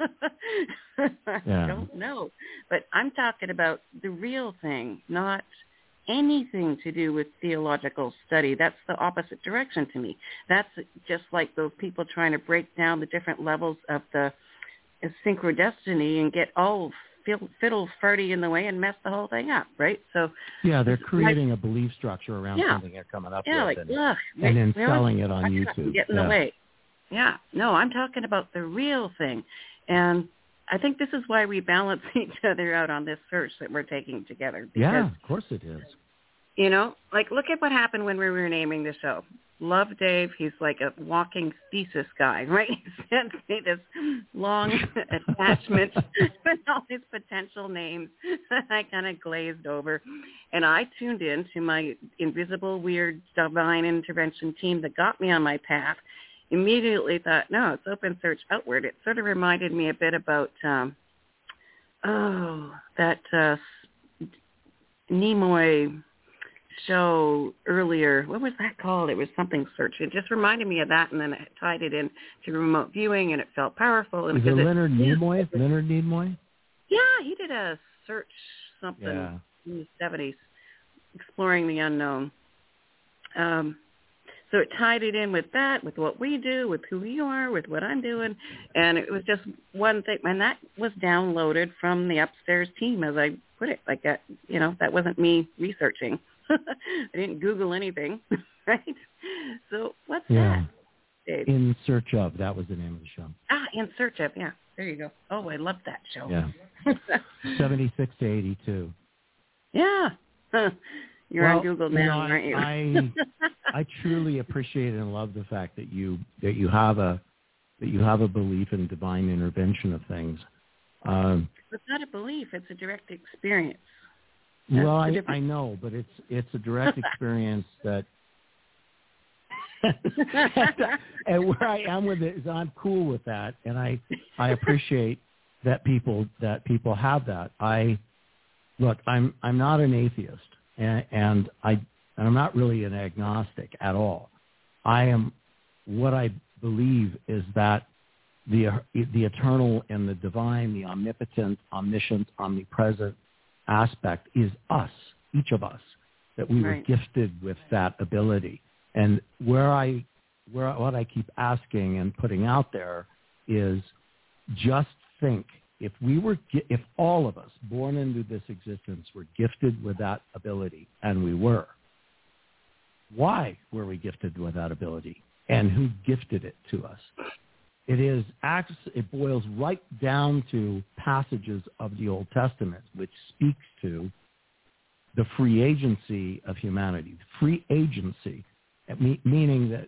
I yeah. don't know. But I'm talking about the real thing, not anything to do with theological study. That's the opposite direction to me. That's just like those people trying to break down the different levels of the synchrodestiny and get all fiddle-farty in the way and mess the whole thing up, right? So yeah, they're creating like, a belief structure around yeah, something they're coming up yeah, with, like, and, ugh, and then really? selling it on I YouTube. Get in yeah. the way. Yeah, no, I'm talking about the real thing, and I think this is why we balance each other out on this search that we're taking together. Because, yeah, of course it is. You know, like look at what happened when we were naming the show. Love Dave. He's like a walking thesis guy, right? He sent me this long attachment with all these potential names that I kind of glazed over. And I tuned in to my invisible, weird, divine intervention team that got me on my path. Immediately thought, no, it's open search outward. It sort of reminded me a bit about, um, oh, that uh, Nimoy show earlier. What was that called? It was something search. It just reminded me of that, and then I tied it in to remote viewing, and it felt powerful. And is it Leonard it, Nimoy? Yeah. Leonard Nimoy? Yeah, he did a search something yeah. in the seventies, exploring the unknown. Um, so it tied it in with that, with what we do, with who we are, with what I'm doing, and it was just one thing. And that was downloaded from the upstairs team, as I put it. Like that, you know, that wasn't me researching. I didn't Google anything, right? So what's yeah. that, Dave? In Search Of, that was the name of the show. Ah, In Search Of, yeah. There you go. Oh, I love that show. Yeah. seventy-six to eighty-two. Yeah. Huh. You're well, on Google now, you know, aren't you? I, I truly appreciate and love the fact that you that you have a that you have a belief in divine intervention of things. Um, it's not a belief; it's a direct experience. That's well, I, I know, but it's it's a direct experience that, and where I am with it is I'm cool with that, and I I appreciate that people that people have that. I look, I'm I'm not an atheist, and, and I and I'm not really an agnostic at all. I am what I believe is that the the eternal and the divine, the omnipotent, omniscient, omnipresent aspect is us, each of us, that we right. were gifted with that ability. And where I, where what I keep asking and putting out there is, just think if we were, if all of us born into this existence were gifted with that ability, and we were, why were we gifted with that ability, and who gifted it to us? It is it boils right down to passages of the Old Testament, which speaks to the free agency of humanity. Free agency meaning that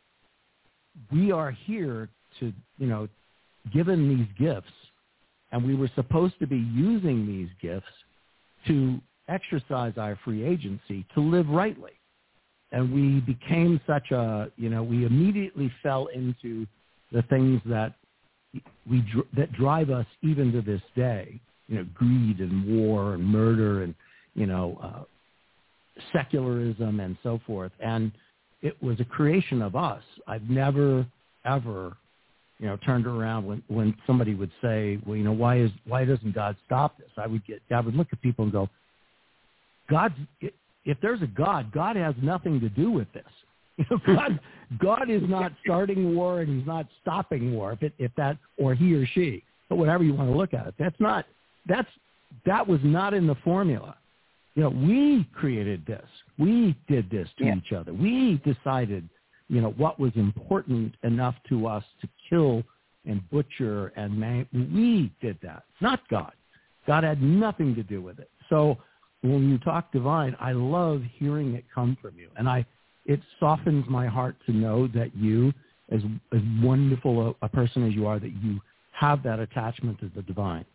we are here to, you know, given these gifts, and we were supposed to be using these gifts to exercise our free agency, to live rightly. And we became such a, you know, we immediately fell into the things that we that drive us even to this day, you know, greed and war and murder and, you know, uh, secularism and so forth. And it was a creation of us. I've never, ever, you know, turned around when, when somebody would say, well, you know, why is why doesn't God stop this? I would get, I would look at people and go, God's, if there's a God, God has nothing to do with this. You know, God, God is not starting war and he's not stopping war. If it, if that, or he or she, but whatever you want to look at it, that's not, that's, that was not in the formula. You know, we created this. We did this to yeah. each other. We decided, you know, what was important enough to us to kill and butcher and man- we did that, not God. God had nothing to do with it. So when you talk divine, I love hearing it come from you. And I, it softens my heart to know that you, as, as wonderful a, a person as you are, that you have that attachment to the divine.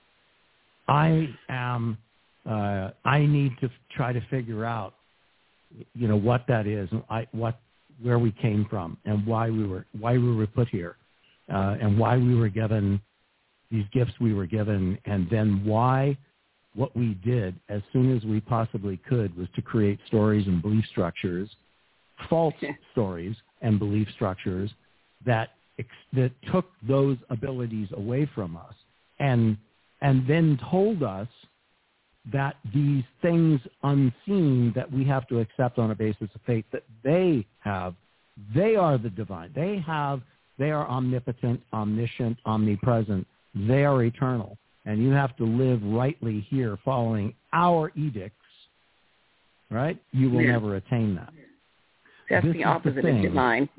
I am, uh, I need to f- try to figure out, you know, what that is, and I, what, where we came from, and why we were, why we were put here, uh, and why we were given these gifts we were given, and then why what we did as soon as we possibly could was to create stories and belief structures, false stories and belief structures that that took those abilities away from us, and and then told us that these things unseen that we have to accept on a basis of faith that they have, they are the divine. They have, they are omnipotent, omniscient, omnipresent. They are eternal. And you have to live rightly here following our edicts, right? You will yeah. never attain that. That's this the opposite the of divine.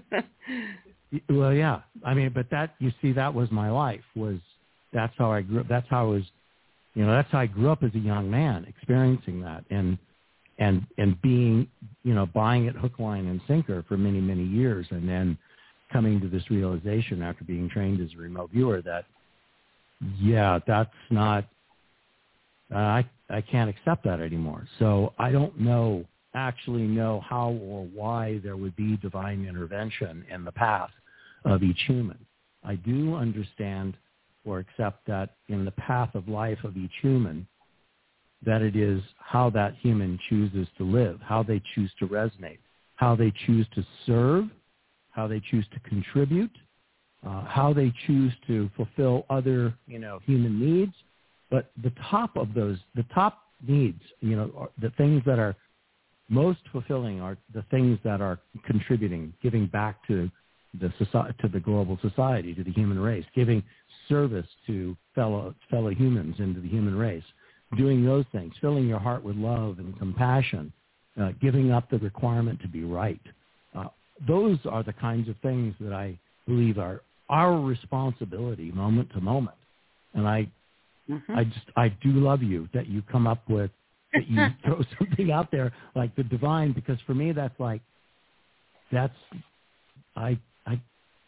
Well, yeah. I mean, but that, you see, that was my life, was that's how I grew up. That's how I was, you know, that's how I grew up as a young man, experiencing that and, and, and being, you know, buying it hook, line, and sinker for many, many years. And then coming to this realization after being trained as a remote viewer that, yeah, that's not, uh, I, I can't accept that anymore. So I don't know, actually know how or why there would be divine intervention in the path of each human. I do understand or accept that in the path of life of each human, that it is how that human chooses to live, how they choose to resonate, how they choose to serve, how they choose to contribute, uh, how they choose to fulfill other, you know, human needs. But the top of those, the top needs, you know, are the things that are most fulfilling are the things that are contributing, giving back to the society, to the global society, to the human race, giving service to fellow fellow humans and to the human race, doing those things, filling your heart with love and compassion, uh, giving up the requirement to be right. Uh, those are the kinds of things that I believe are our responsibility moment to moment. And I, mm-hmm. I just, I do love you that you come up with, that you throw something out there like the divine, because for me, that's like, that's, I, I,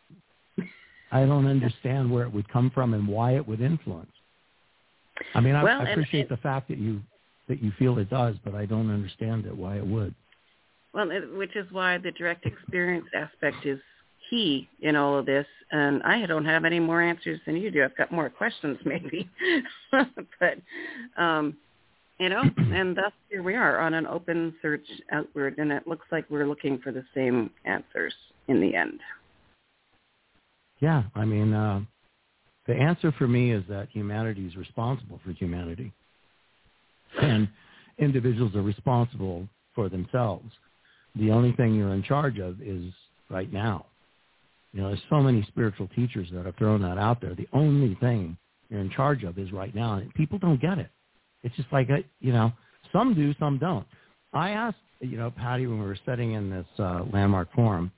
I don't understand where it would come from and why it would influence. I mean, I, well, I appreciate it, the fact that you, that you feel it does, but I don't understand it, why it would. Well, it, which is why the direct experience aspect is key in all of this. And I don't have any more answers than you do. I've got more questions maybe, but, um, you know, and thus here we are on an open search outward, and it looks like we're looking for the same answers in the end. Yeah, I mean, uh, the answer for me is that humanity is responsible for humanity, and individuals are responsible for themselves. The only thing you're in charge of is right now. You know, there's so many spiritual teachers that have thrown that out there. The only thing you're in charge of is right now, and people don't get it. It's just like, you know, some do, some don't. I asked, you know, Patty, when we were sitting in this uh, landmark forum,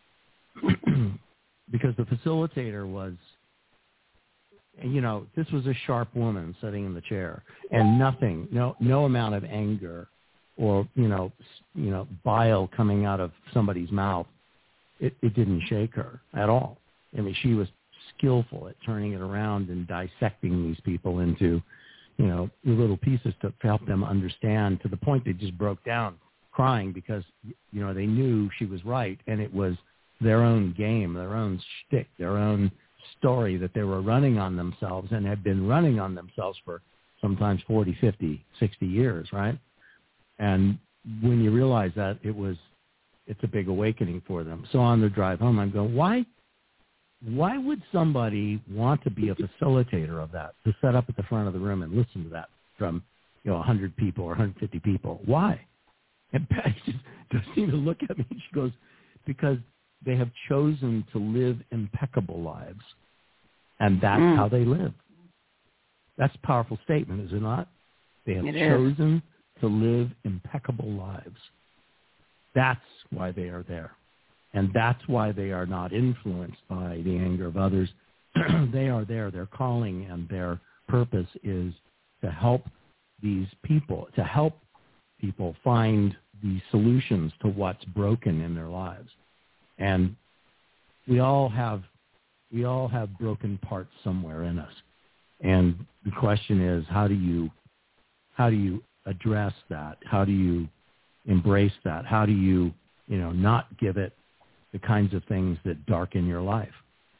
because the facilitator was, you know, this was a sharp woman sitting in the chair, and nothing, no, no amount of anger or, you know, you know, bile coming out of somebody's mouth, it, it didn't shake her at all. I mean, she was skillful at turning it around and dissecting these people into, you know, little pieces to help them understand, to the point they just broke down crying because, you know, they knew she was right, and it was their own game, their own shtick, their own story that they were running on themselves and had been running on themselves for sometimes forty, fifty, sixty years, right? And when you realize that, it was, it's a big awakening for them. So on the drive home, I'm going, why, why would somebody want to be a facilitator of that, to set up at the front of the room and listen to that from, you know, one hundred people or one hundred fifty people? Why? And Patty just doesn't even look at me. She goes, because they have chosen to live impeccable lives, and that's mm. how they live. That's a powerful statement, is it not? They have it chosen is. to live impeccable lives. That's why they are there. And that's why they are not influenced by the anger of others. They are there. Their calling and their purpose is to help these people, to help people find the solutions to what's broken in their lives. And we all have we all have broken parts somewhere in us. And the question is, how do you how do you address that? How do you embrace that? How do you, you know, not give it the kinds of things that darken your life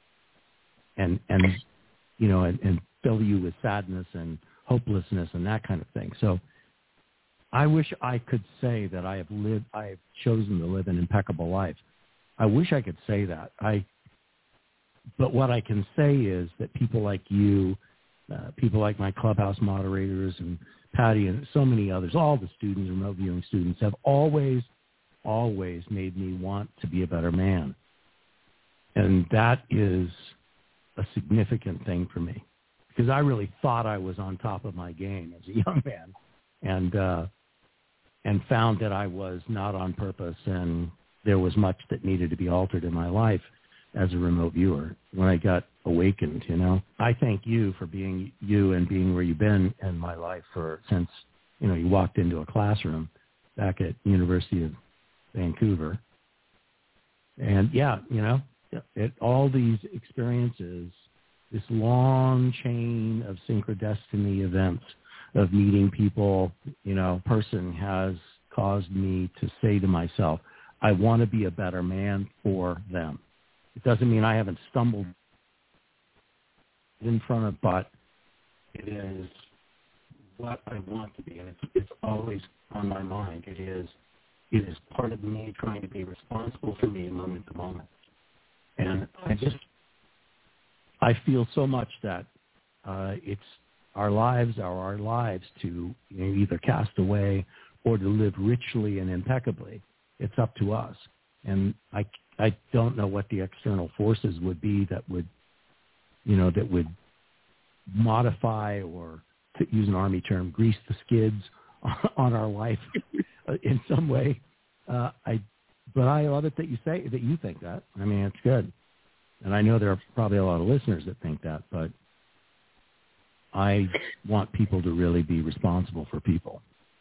and and you know and, and fill you with sadness and hopelessness and that kind of thing. So I wish I could say that I have lived I have chosen to live an impeccable life. I wish I could say that. I, but what I can say is that people like you, uh, people like my Clubhouse moderators and Patty and so many others, all the students, remote viewing students, have always, always made me want to be a better man. And that is a significant thing for me, because I really thought I was on top of my game as a young man, and uh, and found that I was not on purpose, and there was much that needed to be altered in my life as a remote viewer when I got awakened, you know. I thank you for being you and being where you've been in my life for since, you know, you walked into a classroom back at University of Vancouver. And, yeah, you know, it, all these experiences, this long chain of synchrodestiny events of meeting people, you know, person has caused me to say to myself, I want to be a better man for them. It doesn't mean I haven't stumbled in front of, but it is what I want to be, and it's, it's always on my mind. It is, it is part of me trying to be responsible for me moment to moment. And I just, I feel so much that uh, it's our lives are our lives to, you know, either cast away or to live richly and impeccably. It's up to us. And I, I don't know what the external forces would be that would, you know, that would modify or, to use an Army term, grease the skids on our life in some way. Uh, I, but I love it that you say that you think that. I mean, it's good. And I know there are probably a lot of listeners that think that, but I want people to really be responsible for people.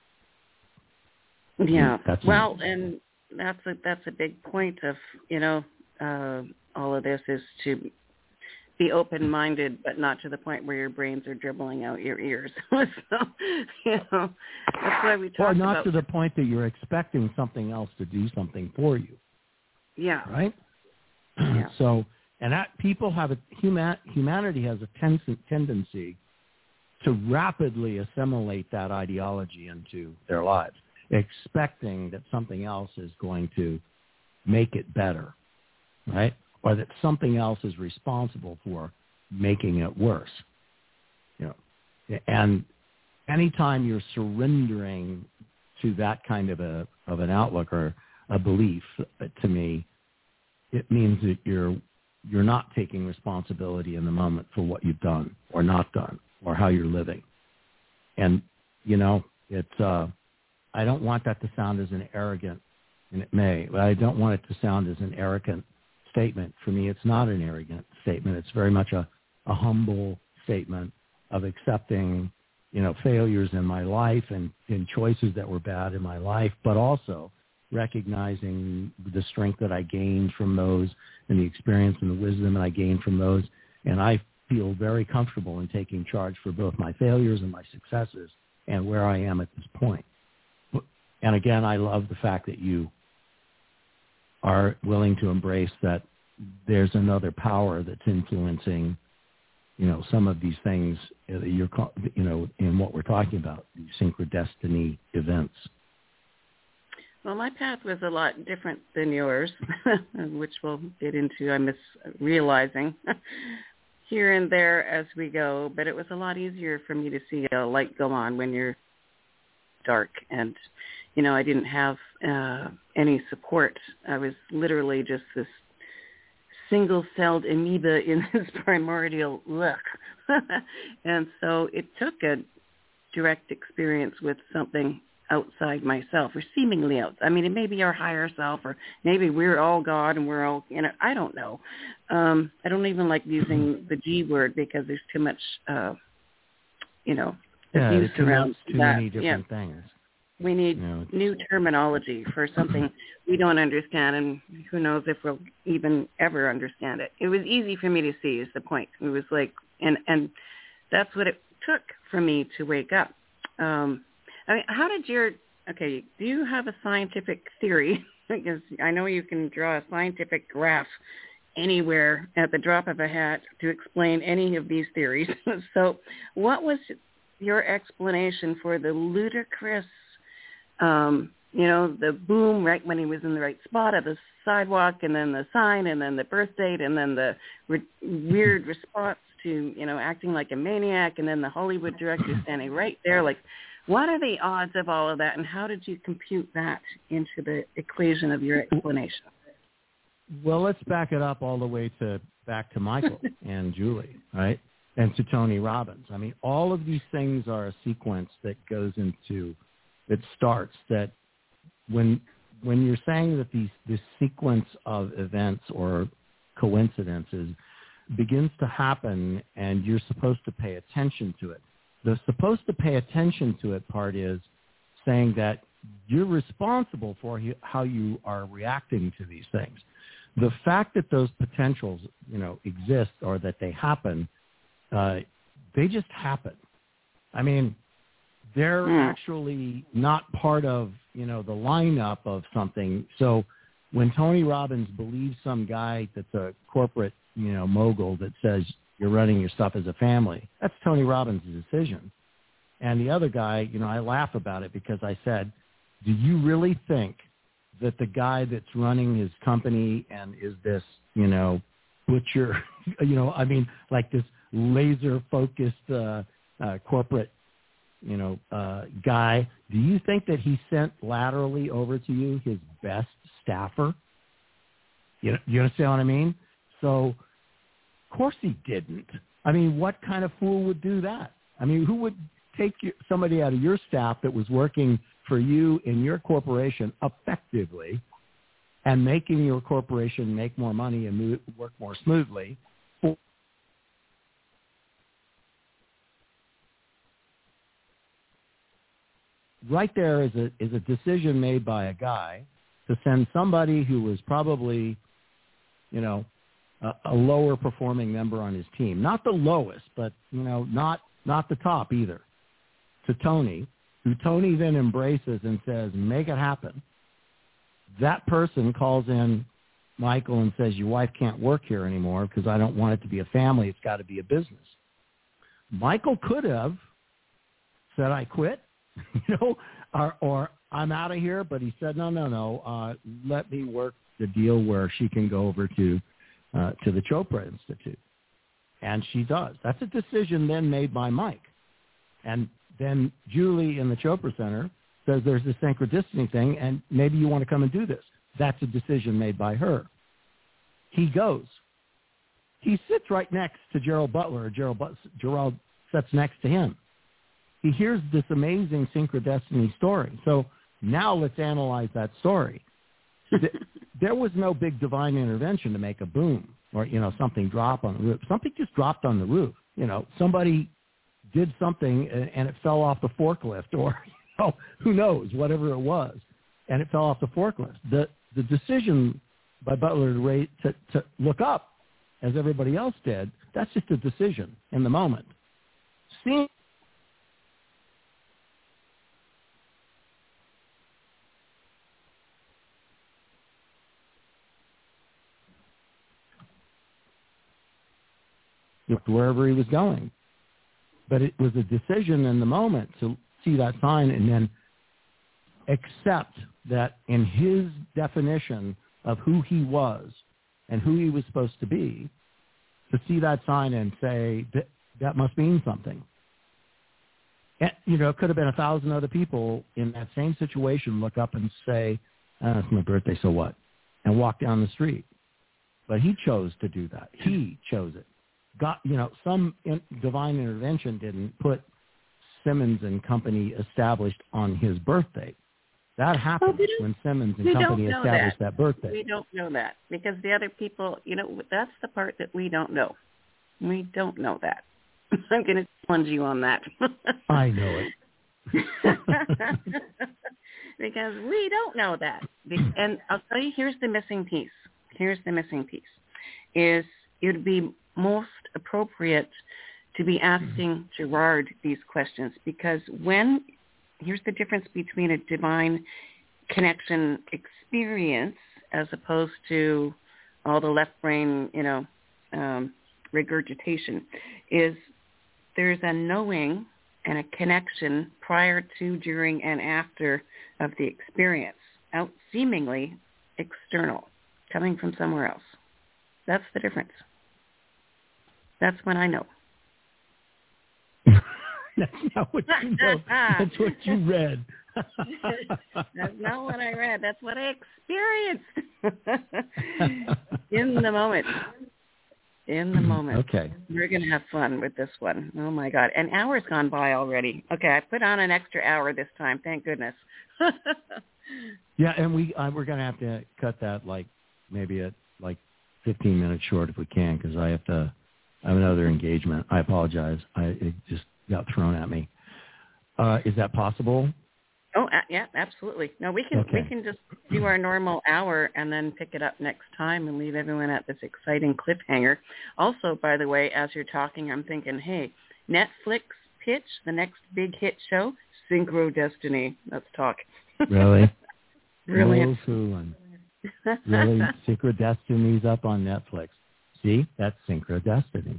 Yeah. That's well, me. and that's a, that's a big point of, you know, uh, all of this is to be open-minded, but not to the point where your brains are dribbling out your ears. So, you know, that's why we talk about... Or not to the point that you're expecting something else to do something for you. Yeah. Right? Yeah. So, and that people have a, human, humanity has a ten, tendency to rapidly assimilate that ideology into their lives, expecting that something else is going to make it better, right? Or that something else is responsible for making it worse. You know, and anytime you're surrendering to that kind of a of an outlook or a belief, to me, it means that you're you're not taking responsibility in the moment for what you've done or not done or how you're living. And you know, it's uh, I don't want that to sound as an arrogant, and it may, but I don't want it to sound as an arrogant statement. For me, it's not an arrogant statement. It's very much a, a humble statement of accepting, you know, failures in my life and, and choices that were bad in my life, but also recognizing the strength that I gained from those and the experience and the wisdom that I gained from those. And I feel very comfortable in taking charge for both my failures and my successes and where I am at this point. And again, I love the fact that you are willing to embrace that there's another power that's influencing, you know, some of these things that you're, you know, in what we're talking about, these synchrodestiny events. Well, my path was a lot different than yours, which we'll get into, I'm realizing, here and there as we go. But it was a lot easier for me to see a light go on when you're dark. And, you know, I didn't have uh, any support. I was literally just this single-celled amoeba in this primordial look. And so it took a direct experience with something outside myself, or seemingly out. I mean, it may be our higher self, or maybe we're all God and we're all, you know, I don't know. Um, I don't even like using the G word because there's too much, uh, you know, yeah, abuse around too that. many different yeah. things. We need you know, new terminology for something we don't understand, and who knows if we'll even ever understand it. It was easy for me to see, is the point. It was like, and, and that's what it took for me to wake up. Um, I mean, how did your, okay, do you have a scientific theory? Because I know you can draw a scientific graph anywhere at the drop of a hat to explain any of these theories. So what was your explanation for the ludicrous, um, you know, the boom right when he was in the right spot at the sidewalk, and then the sign, and then the birth date, and then the re- weird response to, you know, acting like a maniac, and then the Hollywood director standing right there, like, what are the odds of all of that, and how did you compute that into the equation of your explanation? Well, let's back it up all the way to back to Michael and Julie, right, and to Tony Robbins. I mean, all of these things are a sequence that goes into, that starts, that when when you're saying that these this sequence of events or coincidences begins to happen and you're supposed to pay attention to it. The supposed to pay attention to it part is saying that you're responsible for how you are reacting to these things. The fact that those potentials, you know, exist or that they happen, uh, they just happen. I mean, they're mm. actually not part of, you know, the lineup of something. So when Tony Robbins believes some guy that's a corporate, you know, mogul that says you're running your stuff as a family, that's Tony Robbins' decision. And the other guy, you know, I laugh about it because I said, do you really think that the guy that's running his company and is this, you know, butcher, you know, I mean, like this laser-focused uh, uh, corporate, you know, uh, guy, do you think that he sent laterally over to you his best staffer? You know, you understand what I mean? So, of course he didn't. I mean, what kind of fool would do that? I mean, who would take you, somebody out of your staff that was working for you in your corporation effectively and making your corporation make more money and move, work more smoothly? Right there is a is a decision made by a guy to send somebody who was probably, you know, a, a lower performing member on his team. Not the lowest, but, you know, not not the top either, to Tony, who Tony then embraces and says, make it happen. That person calls in Michael and says, your wife can't work here anymore because I don't want it to be a family. It's got to be a business. Michael could have said, I quit, you know, or, or I'm out of here. But he said, no, no, no. Uh, let me work the deal where she can go over to uh, to the Chopra Institute. And she does. That's a decision then made by Mike. And then Julie in the Chopra Center says there's this synchrodestiny thing, and maybe you want to come and do this. That's a decision made by her. He goes. He sits right next to Gerald Butler. Gerald, But- Gerald sits next to him. He hears this amazing synchrodestiny story. So now let's analyze that story. There was no big divine intervention to make a boom or, you know, something drop on the roof. Something just dropped on the roof. You know, somebody did something and, and it fell off the forklift, or you know, who knows, whatever it was, and it fell off the forklift. The the decision by Butler to, rate, to, to look up, as everybody else did, that's just a decision in the moment. Seeing wherever he was going. But it was a decision in the moment to see that sign and then accept that in his definition of who he was and who he was supposed to be, to see that sign and say, that, that must mean something. And, you know, it could have been a thousand other people in that same situation look up and say, oh, it's my birthday, so what? And walk down the street. But he chose to do that. He chose it. God, you know, some in, divine intervention didn't put Simmons and Company established on his birthday. That happened well, when Simmons and Company established that. that birthday. We don't know that because the other people, you know, that's the part that we don't know. We don't know that. I'm going to challenge you on that. I know it. Because we don't know that. And I'll tell you, here's the missing piece. Here's the missing piece. Is it would be most appropriate to be asking Gerard these questions, because when, here's the difference between a divine connection experience as opposed to all the left brain, you know, um, regurgitation, is there's a knowing and a connection prior to, during, and after of the experience, out seemingly external, coming from somewhere else. That's the difference. That's when I know. That's not what you know. That's what you read. That's not what I read. That's what I experienced in the moment. In the moment. Okay. We're going to have fun with this one. Oh, my God. An hour's gone by already. Okay, I put on an extra hour this time. Thank goodness. Yeah, and we, uh, we're going to have to cut that like maybe at like fifteen minutes short if we can, because I have to I have another engagement. I apologize. I It just got thrown at me. Uh, is that possible? Oh, uh, yeah, absolutely. No, we can okay. we can just do our normal hour and then pick it up next time and leave everyone at this exciting cliffhanger. Also, by the way, as you're talking, I'm thinking, hey, Netflix pitch, the next big hit show, Synchro Destiny. Let's talk. Really? Really? No fooling. Really? Synchro Destiny's up on Netflix. See? That's Synchro Destiny.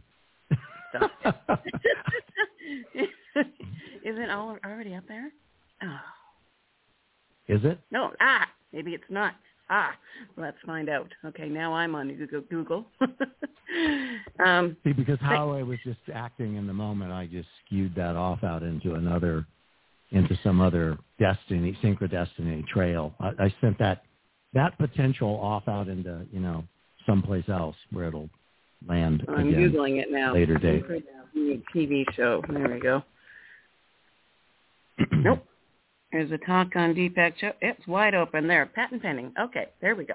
Is it all already up there? Oh. Is it? No. Ah, maybe it's not. Ah, let's find out. Okay, now I'm on Google. Google. um, See, because how I was just acting in the moment, I just skewed that off out into another, into some other destiny, Synchro Destiny trail. I, I sent that that potential off out into, you know, someplace else where it'll land I'm again. Googling it now. Later date. T V show. There we go. Nope. There's a talk on Deepak Chopra. It's wide open there. Patent pending. Okay, there we go.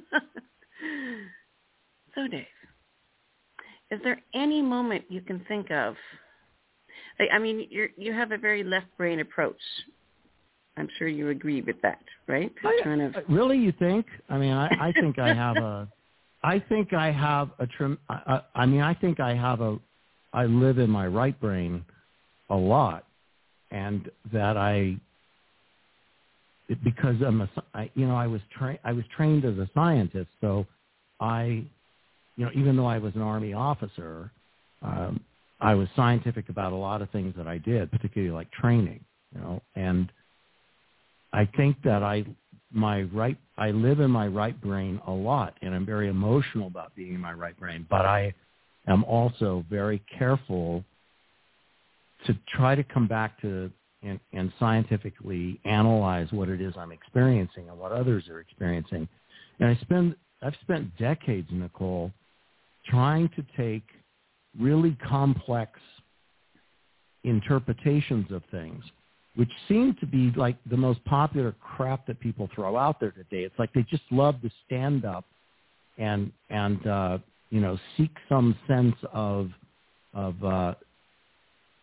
So, Dave, is there any moment you can think of? I, I mean, you you have a very left brain approach. I'm sure you agree with that, right? I, kind of... Really, you think? I mean, I, I think I have a. I think I have a. Trim, I, I mean, I think I have a. I live in my right brain a lot, and that I. It, because I'm a, I, you know, I was trained. I was trained as a scientist, so I, you know, even though I was an Army officer, um, I was scientific about a lot of things that I did, particularly like training, you know, and I think that I, my right, I live in my right brain a lot, and I'm very emotional about being in my right brain, but I am also very careful to try to come back to and, and scientifically analyze what it is I'm experiencing and what others are experiencing. And I spend, I've spent decades, Nicole, trying to take really complex interpretations of things, which seem to be like the most popular crap that people throw out there today. It's like they just love to stand up and, and uh, you know, seek some sense of, of uh,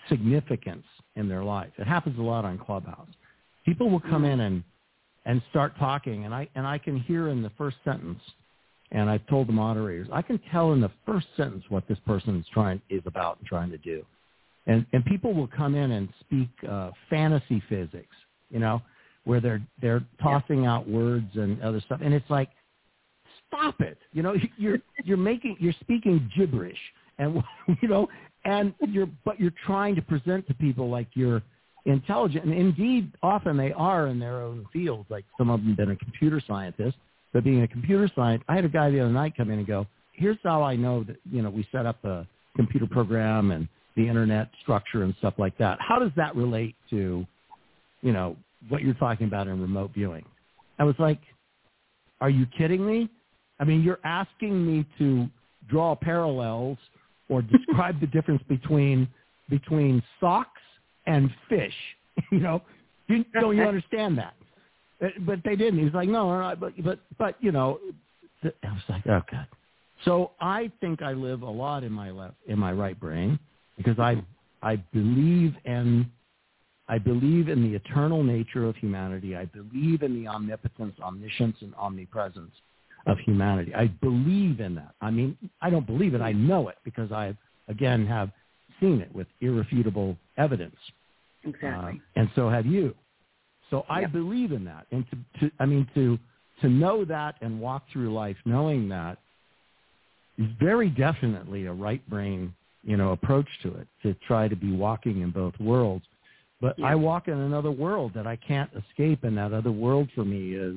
significance in their life. It happens a lot on Clubhouse. People will come in and, and start talking, and I and I can hear in the first sentence, and I've told the moderators, I can tell in the first sentence what this person is trying is about and trying to do. And and people will come in and speak uh, fantasy physics, you know, where they're they're tossing yeah. out words and other stuff, and it's like, stop it, you know, you're you're making you're speaking gibberish, and you know, and you're but you're trying to present to people like you're intelligent, and indeed often they are in their own fields. Like some of them have been a computer scientist, but being a computer scientist, I had a guy the other night come in and go, here's how I know that, you know, we set up a computer program and the internet structure and stuff like that. How does that relate to, you know, what you're talking about in remote viewing? I was like, are you kidding me? I mean, you're asking me to draw parallels or describe the difference between between socks and fish, you know, you, don't you understand that? But they didn't. He was like, no, no, but, but, but, you know, I was like, okay. So I think I live a lot in my left, in my right brain, because I, I believe in, I believe in the eternal nature of humanity. I believe in the omnipotence, omniscience, and omnipresence of humanity. I believe in that. I mean, I don't believe it. I know it because I, again, have seen it with irrefutable evidence. Exactly. Uh, and so have you. So I yep. believe in that. And to, to, I mean, to, to know that and walk through life knowing that is very definitely a right brain, you know, approach to it, to try to be walking in both worlds. But yep. I walk in another world that I can't escape. And that other world for me is,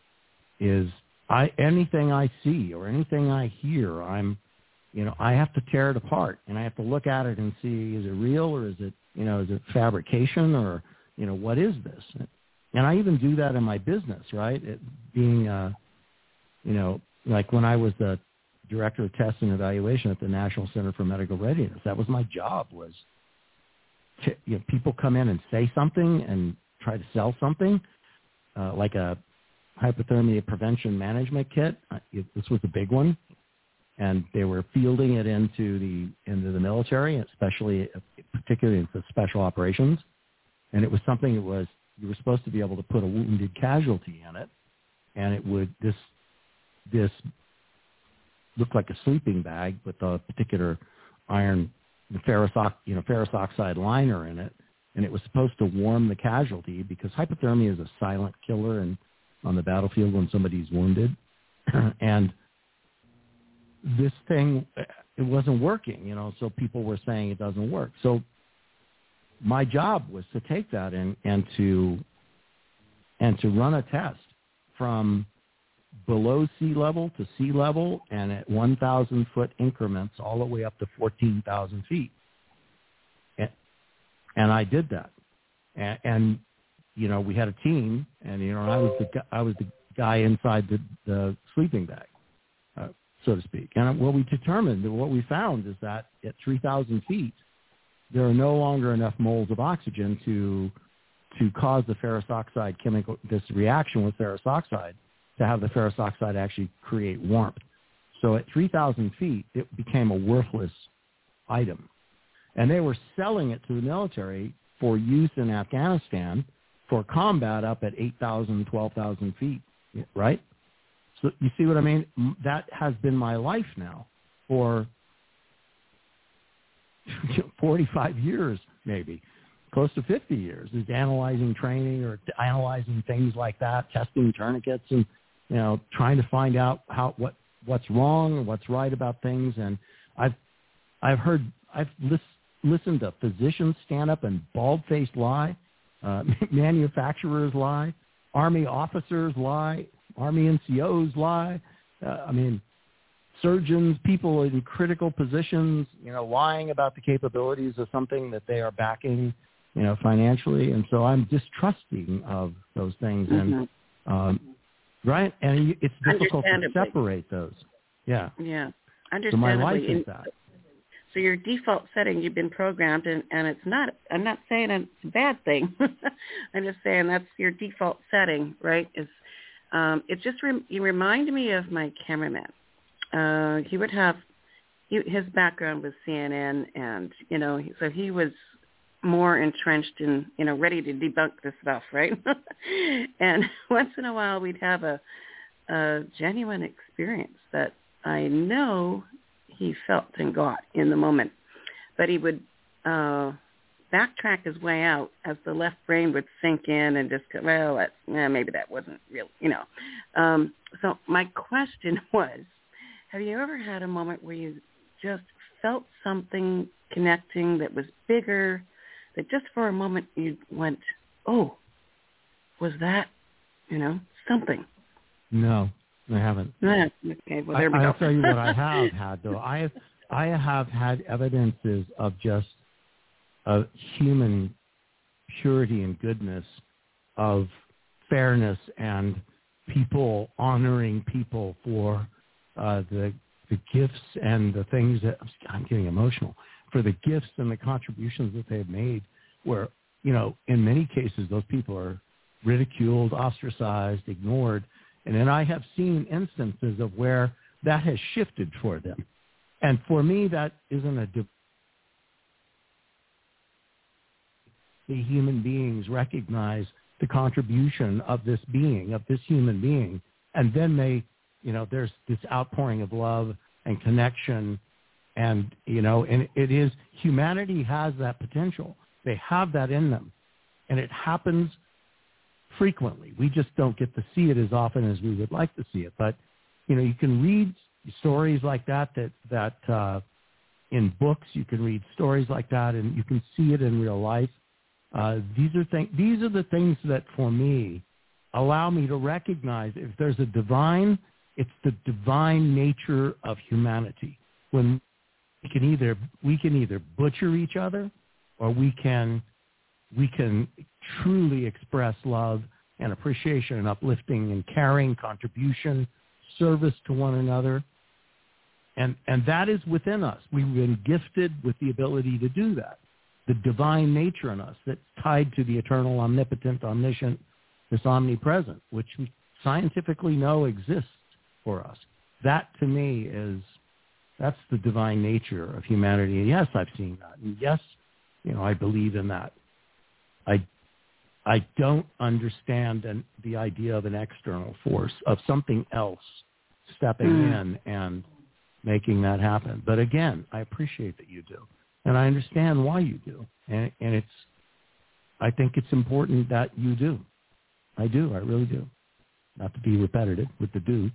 is I, anything I see or anything I hear, I'm, you know, I have to tear it apart, and I have to look at it and see, is it real or is it, you know, is it fabrication or, you know, what is this? And I even do that in my business, right? It being, uh, you know, like when I was the director of test and evaluation at the National Center for Medical Readiness, that was my job was, to, you know, people come in and say something and try to sell something, uh, like a hypothermia prevention management kit. Uh, it, this was a big one. And they were fielding it into the into the military, especially particularly into special operations. And it was something that was you were supposed to be able to put a wounded casualty in it, and it would this this looked like a sleeping bag with a particular iron ferrous you know ferrous oxide liner in it, and it was supposed to warm the casualty because hypothermia is a silent killer and on the battlefield when somebody's wounded, and this thing, it wasn't working, you know, so people were saying it doesn't work. So my job was to take that and, and to and to run a test from below sea level to sea level and at one thousand foot increments all the way up to fourteen thousand feet. And, and I did that. And, and, you know, we had a team, and, you know, I was the, I was the guy inside the, the sleeping bag. Uh, so to speak. And what we determined, what we found is that at three thousand feet, there are no longer enough moles of oxygen to to cause the ferrous oxide chemical, this reaction with ferrous oxide, to have the ferrous oxide actually create warmth. So at three thousand feet, it became a worthless item. And they were selling it to the military for use in Afghanistan for combat up at eight thousand, twelve thousand feet, right? So you see what I mean? That has been my life now for forty-five years, maybe close to fifty years, is analyzing training or analyzing things like that, testing tourniquets and, you know, trying to find out how, what, what's wrong and what's right about things. And I've, I've heard, I've lis- listened to physicians stand up and bald-faced lie, uh, manufacturers lie, Army officers lie, Army N C Os lie. Uh, I mean, surgeons, people in critical positions, you know, lying about the capabilities of something that they are backing, you know, financially. And so I'm distrusting of those things. Mm-hmm. And, um, right. And it's difficult to separate those. Yeah. Yeah. So my life is that. So your default setting, you've been programmed, and, and it's not, I'm not saying it's a bad thing. I'm just saying that's your default setting, right? Is um, it just, re- you remind me of my cameraman. Uh, he would have, he, his background was C N N, and, you know, so he was more entrenched in, you know, ready to debunk this stuff, right? And once in a while we'd have a, a genuine experience that I know he felt and got in the moment. But he would uh, backtrack his way out as the left brain would sink in and just go, well, that's, eh, maybe that wasn't real, you know. Um, so my question was, have you ever had a moment where you just felt something connecting that was bigger, that just for a moment you went, oh, was that, you know, something? No, I haven't. Yeah, okay, well, there we I, go. I'll tell you what I have had, though. I have, I have had evidences of just of human purity and goodness, of fairness and people honoring people for uh, the the gifts and the things that, I'm getting emotional, for the gifts and the contributions that they've made, where, you know, in many cases those people are ridiculed, ostracized, ignored. And then I have seen instances of where that has shifted for them. And for me, that isn't a de- the human beings recognize the contribution of this being, of this human being, and then they, you know, there's this outpouring of love and connection, and, you know, and it is, humanity has that potential. They have that in them, and it happens frequently. We just don't get to see it as often as we would like to see it. But, you know, you can read stories like that, that, that uh, in books, you can read stories like that, and you can see it in real life. Uh, these are th- these are the things that, for me, allow me to recognize if there's a divine, it's the divine nature of humanity. When we can either we can either butcher each other, or we can we can truly express love and appreciation and uplifting and caring, contribution, service to one another. And and that is within us. We've been gifted with the ability to do that. The divine nature in us that's tied to the eternal, omnipotent, omniscient, this omnipresent, which we scientifically know exists for us. That, to me, is, that's the divine nature of humanity. And yes, I've seen that. And yes, you know, I believe in that. I I don't understand an, the idea of an external force, of something else stepping mm. in and making that happen. But again, I appreciate that you do. And I understand why you do. And, and it's, I think it's important that you do. I do. I really do. Not to be repetitive with the do.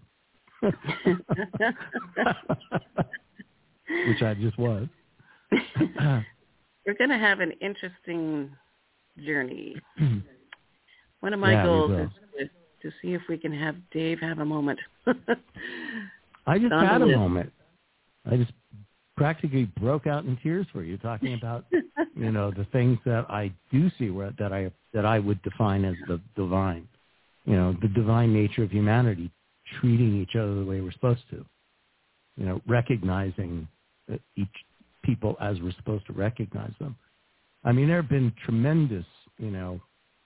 Which I just was. We're going to have an interesting journey. One of my yeah, goals is to, to see if we can have Dave have a moment. I just had a moment. I just practically broke out in tears for you, talking about, you know, the things that I do see where, that I that I would define as the divine, you know, the divine nature of humanity, treating each other the way we're supposed to, you know, recognizing that each people as we're supposed to recognize them. I mean, there have been tremendous, you know.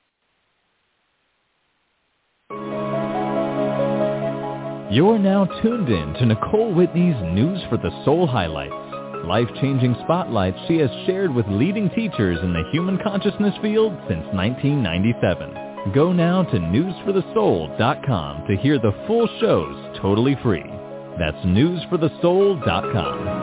You're now tuned in to Nicole Whitney's News for the Soul highlights, life-changing spotlights she has shared with leading teachers in the human consciousness field since nineteen ninety-seven. Go now to news for the soul dot com to hear the full shows totally free. That's news for the soul dot com.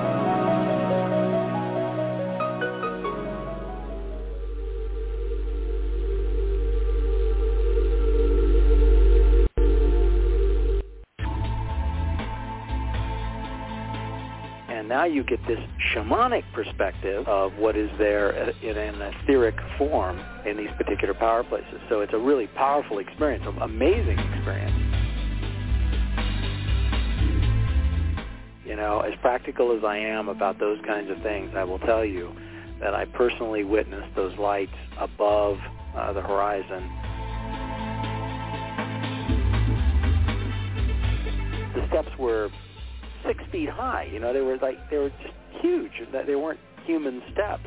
Now you get this shamanic perspective of what is there in an etheric form in these particular power places. So it's a really powerful experience, an amazing experience. You know, as practical as I am about those kinds of things, I will tell you that I personally witnessed those lights above uh, the horizon. The steps were six feet high. You know, they were like, they were just huge. They weren't human steps.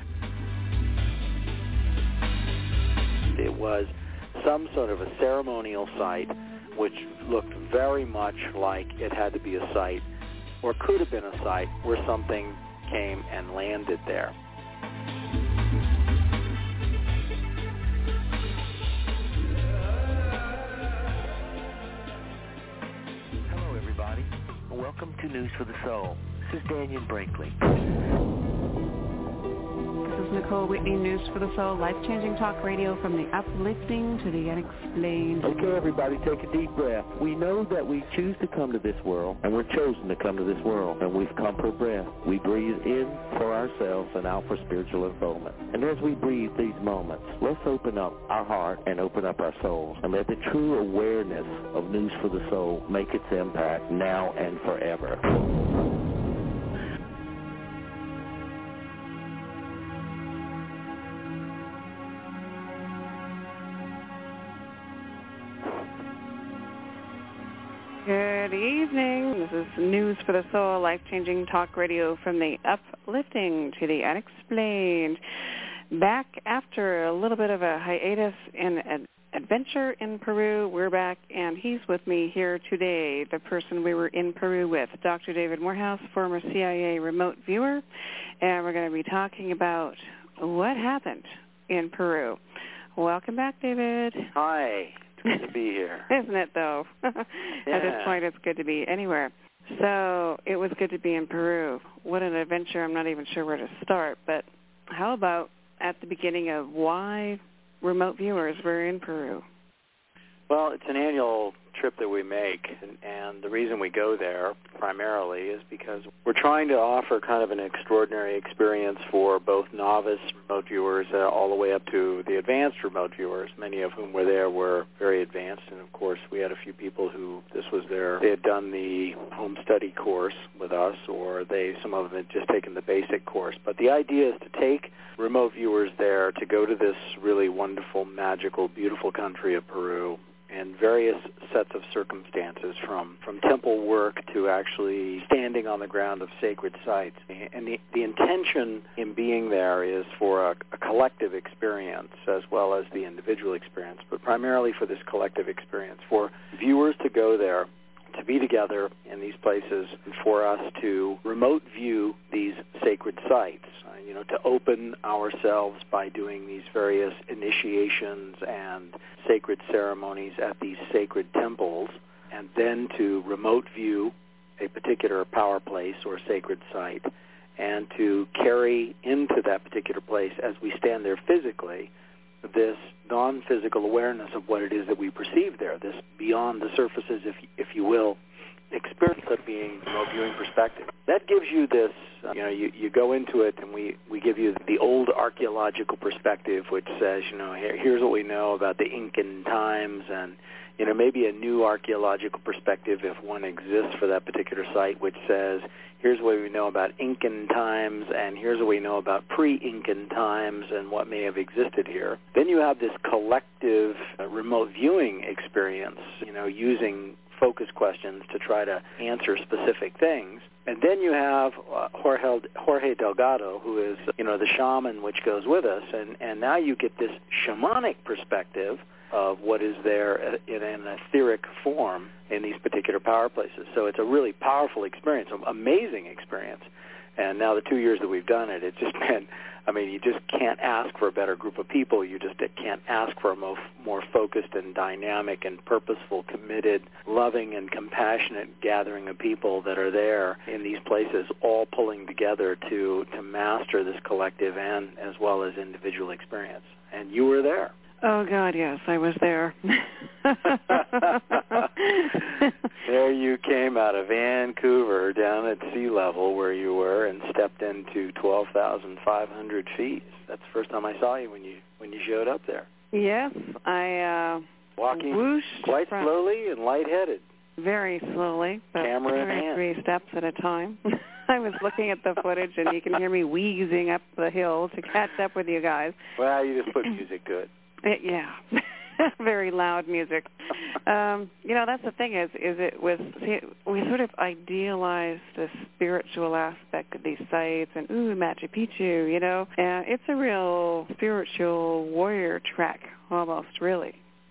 It was some sort of a ceremonial site which looked very much like it had to be a site, or could have been a site, where something came and landed there. Welcome to News for the Soul. This is Daniel Brinkley. This is Nicole Whitney, News for the Soul, life-changing talk radio from the uplifting to the unexplained. Okay, everybody, take a deep breath. We know that we choose to come to this world, and we're chosen to come to this world, and we've come for breath. We breathe in for ourselves and out for spiritual unfoldment. And as we breathe these moments, let's open up our heart and open up our souls, and let the true awareness of News for the Soul make its impact now and forever. Good evening. This is News for the Soul, life-changing talk radio from the uplifting to the unexplained. Back after a little bit of a hiatus in an adventure in Peru, we're back, and he's with me here today, the person we were in Peru with, Doctor David Morehouse, former C I A remote viewer, and we're going to be talking about what happened in Peru. Welcome back, David. Hi. Good to be here. Isn't it, though? Yeah. At this point, it's good to be anywhere. So it was good to be in Peru. What an adventure. I'm not even sure where to start. But how about at the beginning of why remote viewers were in Peru? Well, it's an annual trip that we make, and, and the reason we go there primarily is because we're trying to offer kind of an extraordinary experience for both novice remote viewers uh, all the way up to the advanced remote viewers, many of whom were there were very advanced, and of course we had a few people who this was their, they had done the home study course with us, or they, some of them had just taken the basic course. But the idea is to take remote viewers there to go to this really wonderful, magical, beautiful country of Peru, and various sets of circumstances, from, from temple work to actually standing on the ground of sacred sites. And the, the intention in being there is for a, a collective experience as well as the individual experience, but primarily for this collective experience, for viewers to go there, to be together in these places, and for us to remote view these sacred sites, uh, you know, to open ourselves by doing these various initiations and sacred ceremonies at these sacred temples, and then to remote view a particular power place or sacred site, and to carry into that particular place as we stand there physically this non-physical awareness of what it is that we perceive there, this beyond the surfaces, if if you will, experience of being remote viewing perspective. That gives you this, uh, you know, you, you go into it and we, we give you the old archaeological perspective, which says, you know, here, here's what we know about the Incan times, and, you know, maybe a new archaeological perspective, if one exists for that particular site, which says, here's what we know about Incan times, and here's what we know about pre-Incan times and what may have existed here. Then you have this collective uh, remote viewing experience, you know, using focus questions to try to answer specific things. And then you have uh, Jorge, Jorge Delgado, who is, you know, the shaman which goes with us, and, and now you get this shamanic perspective of what is there in an etheric form in these particular power places. So it's a really powerful experience, an amazing experience. And now the two years that we've done it, it's just been, I mean, you just can't ask for a better group of people. You just can't ask for a more, more focused and dynamic and purposeful, committed, loving and compassionate gathering of people that are there in these places, all pulling together to, to master this collective and as well as individual experience. And you were there. Oh, God, yes, I was there. There you came out of Vancouver down at sea level where you were and stepped into twelve thousand five hundred feet. That's the first time I saw you when you when you showed up there. Yes, I uh, walking whooshed quite from, slowly and lightheaded. Very slowly, but camera in hand. Three steps at a time. I was looking at the footage, and you can hear me wheezing up the hill to catch up with you guys. Well, you just put music to it. It, yeah, very loud music. Um, you know, that's the thing is, is it was see, we sort of idealize the spiritual aspect of these sites, and ooh, Machu Picchu, you know, and it's a real spiritual warrior trek, almost, really.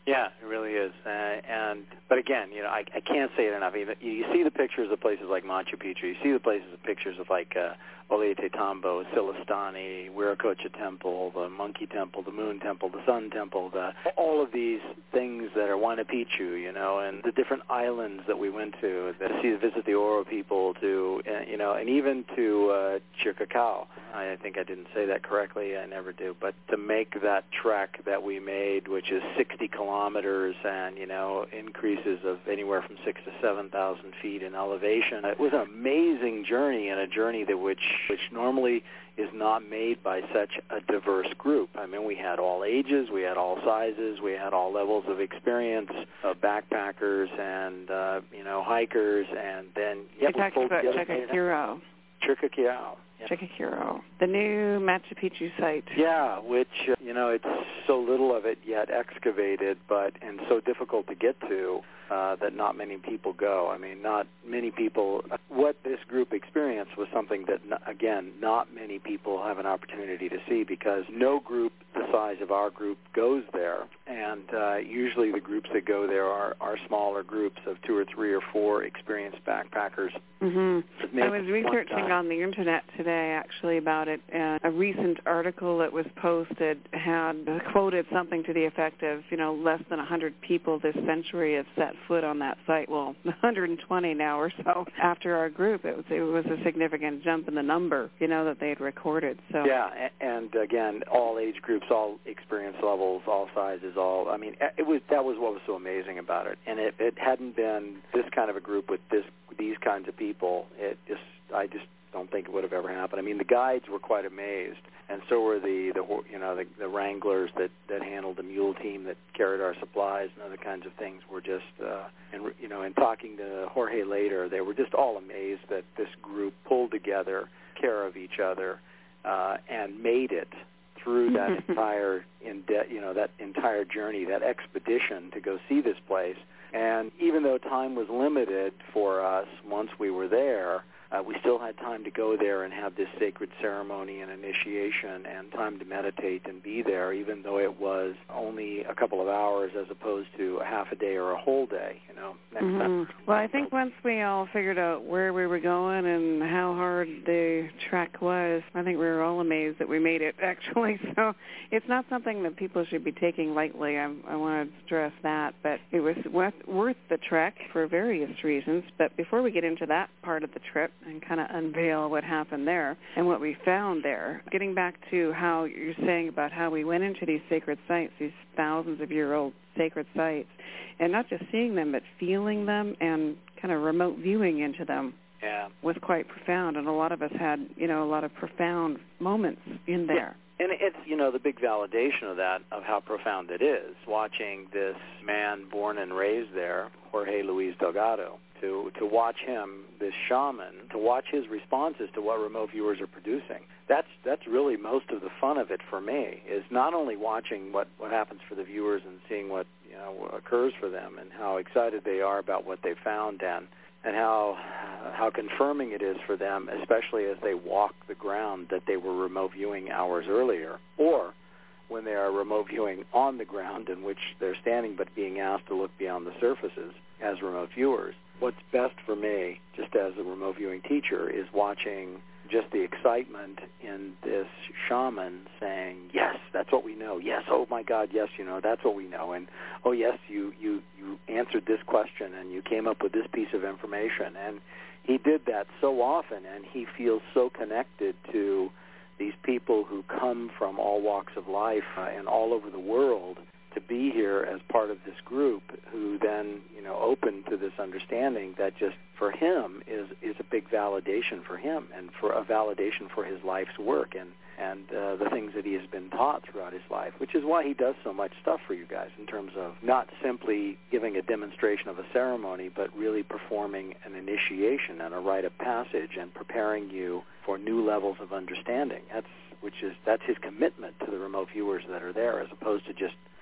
Yeah, it really is. Uh, and but again, you know, I, I can't say it enough. Even you see the pictures of places like Machu Picchu. You see the places of pictures of like uh, Ollantaytambo, Silastani, Wiracocha Temple, the Monkey Temple, the Moon Temple, the Sun Temple, the, all of these things that are Huayna Picchu, you know, and the different islands that we went to, that to see, visit the Oro people, to, uh, you know, and even to uh, Chiricahua. I think I didn't say that correctly. I never do. But to make that trek that we made, which is sixty kilometers and, you know, increases of anywhere from six to seven thousand feet in elevation, it was an amazing journey, and a journey that which which normally is not made by such a diverse group. I mean, we had all ages, we had all sizes, we had all levels of experience, uh, backpackers and, uh, you know, hikers, and then... Yeah, you talked about Chiricahua. Chiricahua. Yeah. Chiricahua, the new Machu Picchu site. Yeah, which, uh, you know, it's so little of it yet excavated, but and so difficult to get to uh, that not many people go. I mean, not many people. What this group experienced was something that, again, not many people have an opportunity to see, because no group the size of our group goes there, and uh, usually the groups that go there are, are smaller groups of two or three or four experienced backpackers. Mm-hmm. I was researching on the internet today, actually, about it, and a recent article that was posted had quoted something to the effect of, you know, less than one hundred people this century have set foot on that site. Well, one hundred twenty now or so after our group. It was, it was a significant jump in the number, you know, that they had recorded. So yeah, and again, all age groups, all experience levels, all sizes, all. I mean, it was that was what was so amazing about it. And it, it hadn't been this kind of a group with this these kinds of people. It just I just don't think it would have ever happened. I mean, the guides were quite amazed, and so were the, the you know the, the wranglers that, that handled the mule team that carried our supplies and other kinds of things. Were just uh, and you know, in talking to Jorge later, they were just all amazed that this group pulled together, care of each other, uh, and made it through that entire in de- you know that entire journey, that expedition to go see this place. And even though time was limited for us once we were there, uh, we still had time to go there and have this sacred ceremony and initiation, and time to meditate and be there, even though it was only a couple of hours as opposed to a half a day or a whole day. You know. Next mm-hmm. time. Well, I think once we all figured out where we were going and how hard the trek was, I think we were all amazed that we made it, actually. So it's not something that people should be taking lightly. I, I want to stress that. But it was worth, worth the trek for various reasons. But before we get into that part of the trip and kind of unveil what happened there and what we found there, getting back to how you're saying about how we went into these sacred sites, these thousands of year old sacred sites, and not just seeing them, but feeling them and kind of remote viewing into them. Yeah. Was quite profound, and a lot of us had, you know, a lot of profound moments in there. Yeah. And it's, you know, the big validation of that, of how profound it is, watching this man born and raised there, Jorge Luis Delgado, to, to watch him, this shaman, to watch his responses to what remote viewers are producing. That's that's really most of the fun of it for me, is not only watching what, what happens for the viewers and seeing what, you know, occurs for them and how excited they are about what they found, and and how how confirming it is for them, especially as they walk the ground that they were remote viewing hours earlier, or when they are remote viewing on the ground in which they're standing but being asked to look beyond the surfaces as remote viewers. What's best for me, just as a remote viewing teacher, is watching just the excitement in this shaman saying, yes, that's what we know. Yes, oh my God, yes, you know, that's what we know. And, oh yes, you, you, you answered this question and you came up with this piece of information. And he did that so often, and he feels so connected to these people who come from all walks of life uh, and all over the world to be here as part of this group, who then, you know, open to this understanding that just for him is is a big validation for him, and for a validation for his life's work and and uh, the things that he has been taught throughout his life, which is why he does so much stuff for you guys in terms of not simply giving a demonstration of a ceremony, but really performing an initiation and a rite of passage and preparing you for new levels of understanding. That's which is that's his commitment to the remote viewers that are there, as opposed to just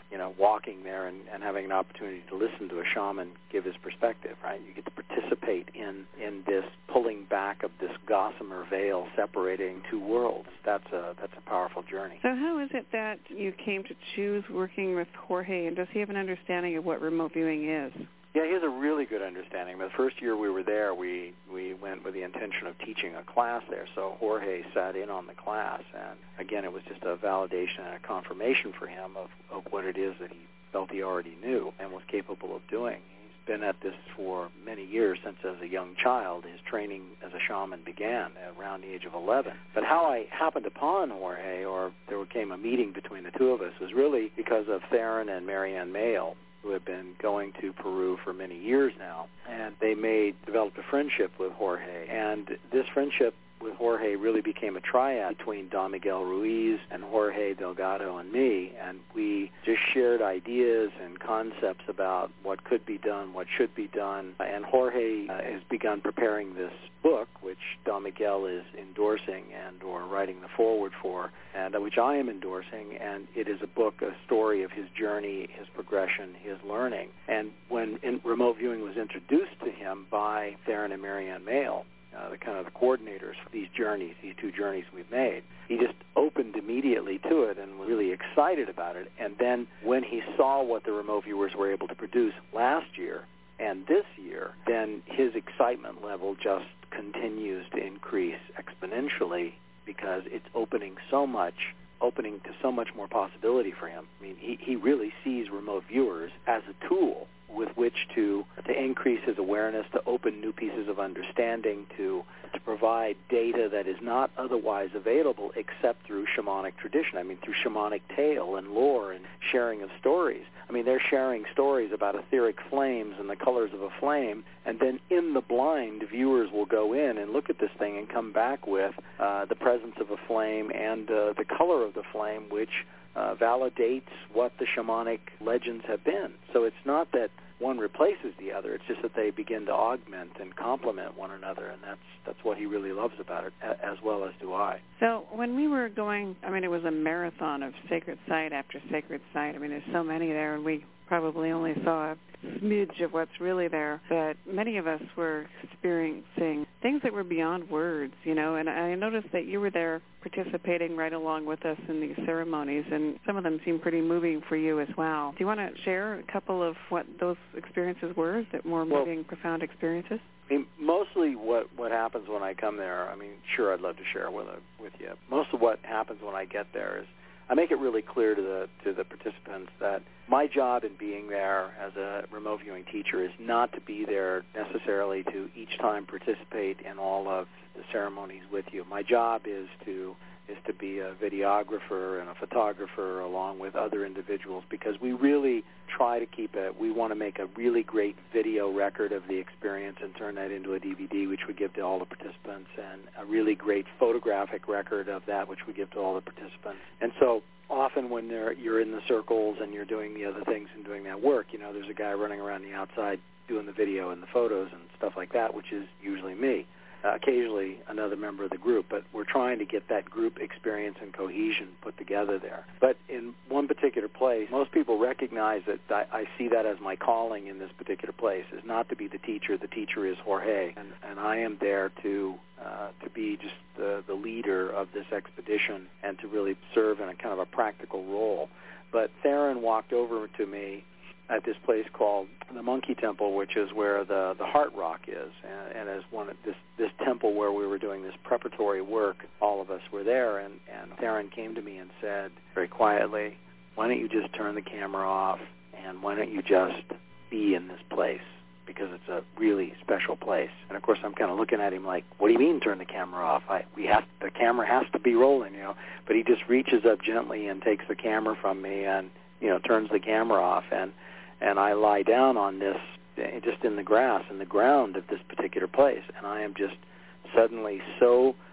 you know, walking there and, and having an opportunity to listen to a shaman give his perspective, right? You get to participate in, in this pulling back of this gossamer veil separating two worlds. That's a that's a powerful journey. So how is it that you came to choose working with Jorge, and does he have an understanding of what remote viewing is? Yeah, he has a really good understanding. The first year we were there, we, we went with the intention of teaching a class there. So Jorge sat in on the class, and again, it was just a validation and a confirmation for him of, of what it is that he felt he already knew and was capable of doing. He's been at this for many years, since as a young child. His training as a shaman began around the age of eleven. But how I happened upon Jorge, or there came a meeting between the two of us, was really because of Theron and Marianne Mayle, who have been going to Peru for many years now, and they made developed a friendship with Jorge. And this friendship with Jorge really became a triad between Don Miguel Ruiz and Jorge Delgado and me, and we just shared ideas and concepts about what could be done, what should be done. And Jorge uh, has begun preparing this book, which Don Miguel is endorsing and or writing the foreword for, and uh, which I am endorsing, and it is a book, a story of his journey, his progression, his learning. And when in, remote viewing was introduced to him by Theron and Marianne Mayle, Uh, the kind of the coordinators for these journeys, these two journeys we've made, he just opened immediately to it and was really excited about it. And then when he saw what the remote viewers were able to produce last year and this year, then his excitement level just continues to increase exponentially, because it's opening so much, opening to so much more possibility for him. I mean, he, he really sees remote viewers as a tool with which to to increase his awareness, to open new pieces of understanding, to to provide data that is not otherwise available except through shamanic tradition. I mean, through shamanic tale and lore and sharing of stories. I mean, they're sharing stories about etheric flames and the colors of a flame, and then in the blind, viewers will go in and look at this thing and come back with uh, the presence of a flame and uh, the color of the flame, which Uh, validates what the shamanic legends have been. So it's not that one replaces the other. It's just that they begin to augment and complement one another, and that's that's what he really loves about it, as well as do I. So when we were going, I mean, it was a marathon of sacred site after sacred site. I mean, there's so many there, and we probably only saw a smidge of what's really there, but many of us were experiencing things that were beyond words, you know, and I noticed that you were there participating right along with us in these ceremonies, and some of them seemed pretty moving for you as well. Do you want to share a couple of what those experiences were, that more moving, well, profound experiences? I mean, mostly what, what happens when I come there, I mean, sure, I'd love to share with, uh, with you. Most of what happens when I get there is I make it really clear to the to the participants that my job in being there as a remote viewing teacher is not to be there necessarily to each time participate in all of the ceremonies with you. My job is to is to be a videographer and a photographer along with other individuals, because we really try to keep it. We want to make a really great video record of the experience and turn that into a D V D, which we give to all the participants, and a really great photographic record of that, which we give to all the participants. And so often when they're, you're in the circles and you're doing the other things and doing that work, you know, there's a guy running around the outside doing the video and the photos and stuff like that, which is usually me. Uh, occasionally another member of the group, but we're trying to get that group experience and cohesion put together there. But in one particular place, most people recognize that I, I see that as my calling in this particular place, is not to be the teacher. The teacher is Jorge, and, and I am there to uh, to be just the, the leader of this expedition and to really serve in a kind of a practical role. But Theron walked over to me at this place called the Monkey Temple, which is where the, the Heart Rock is, and, and as one of this this temple where we were doing this preparatory work, all of us were there, and, and Theron came to me and said very quietly, why don't you just turn the camera off, and why don't you just be in this place, because it's a really special place. And of course I'm kind of looking at him like, what do you mean turn the camera off? I, we have the camera has to be rolling, you know. But he just reaches up gently and takes the camera from me and, you know, turns the camera off, and and I lie down on this, just in the grass, in the ground of this particular place, and I am just suddenly so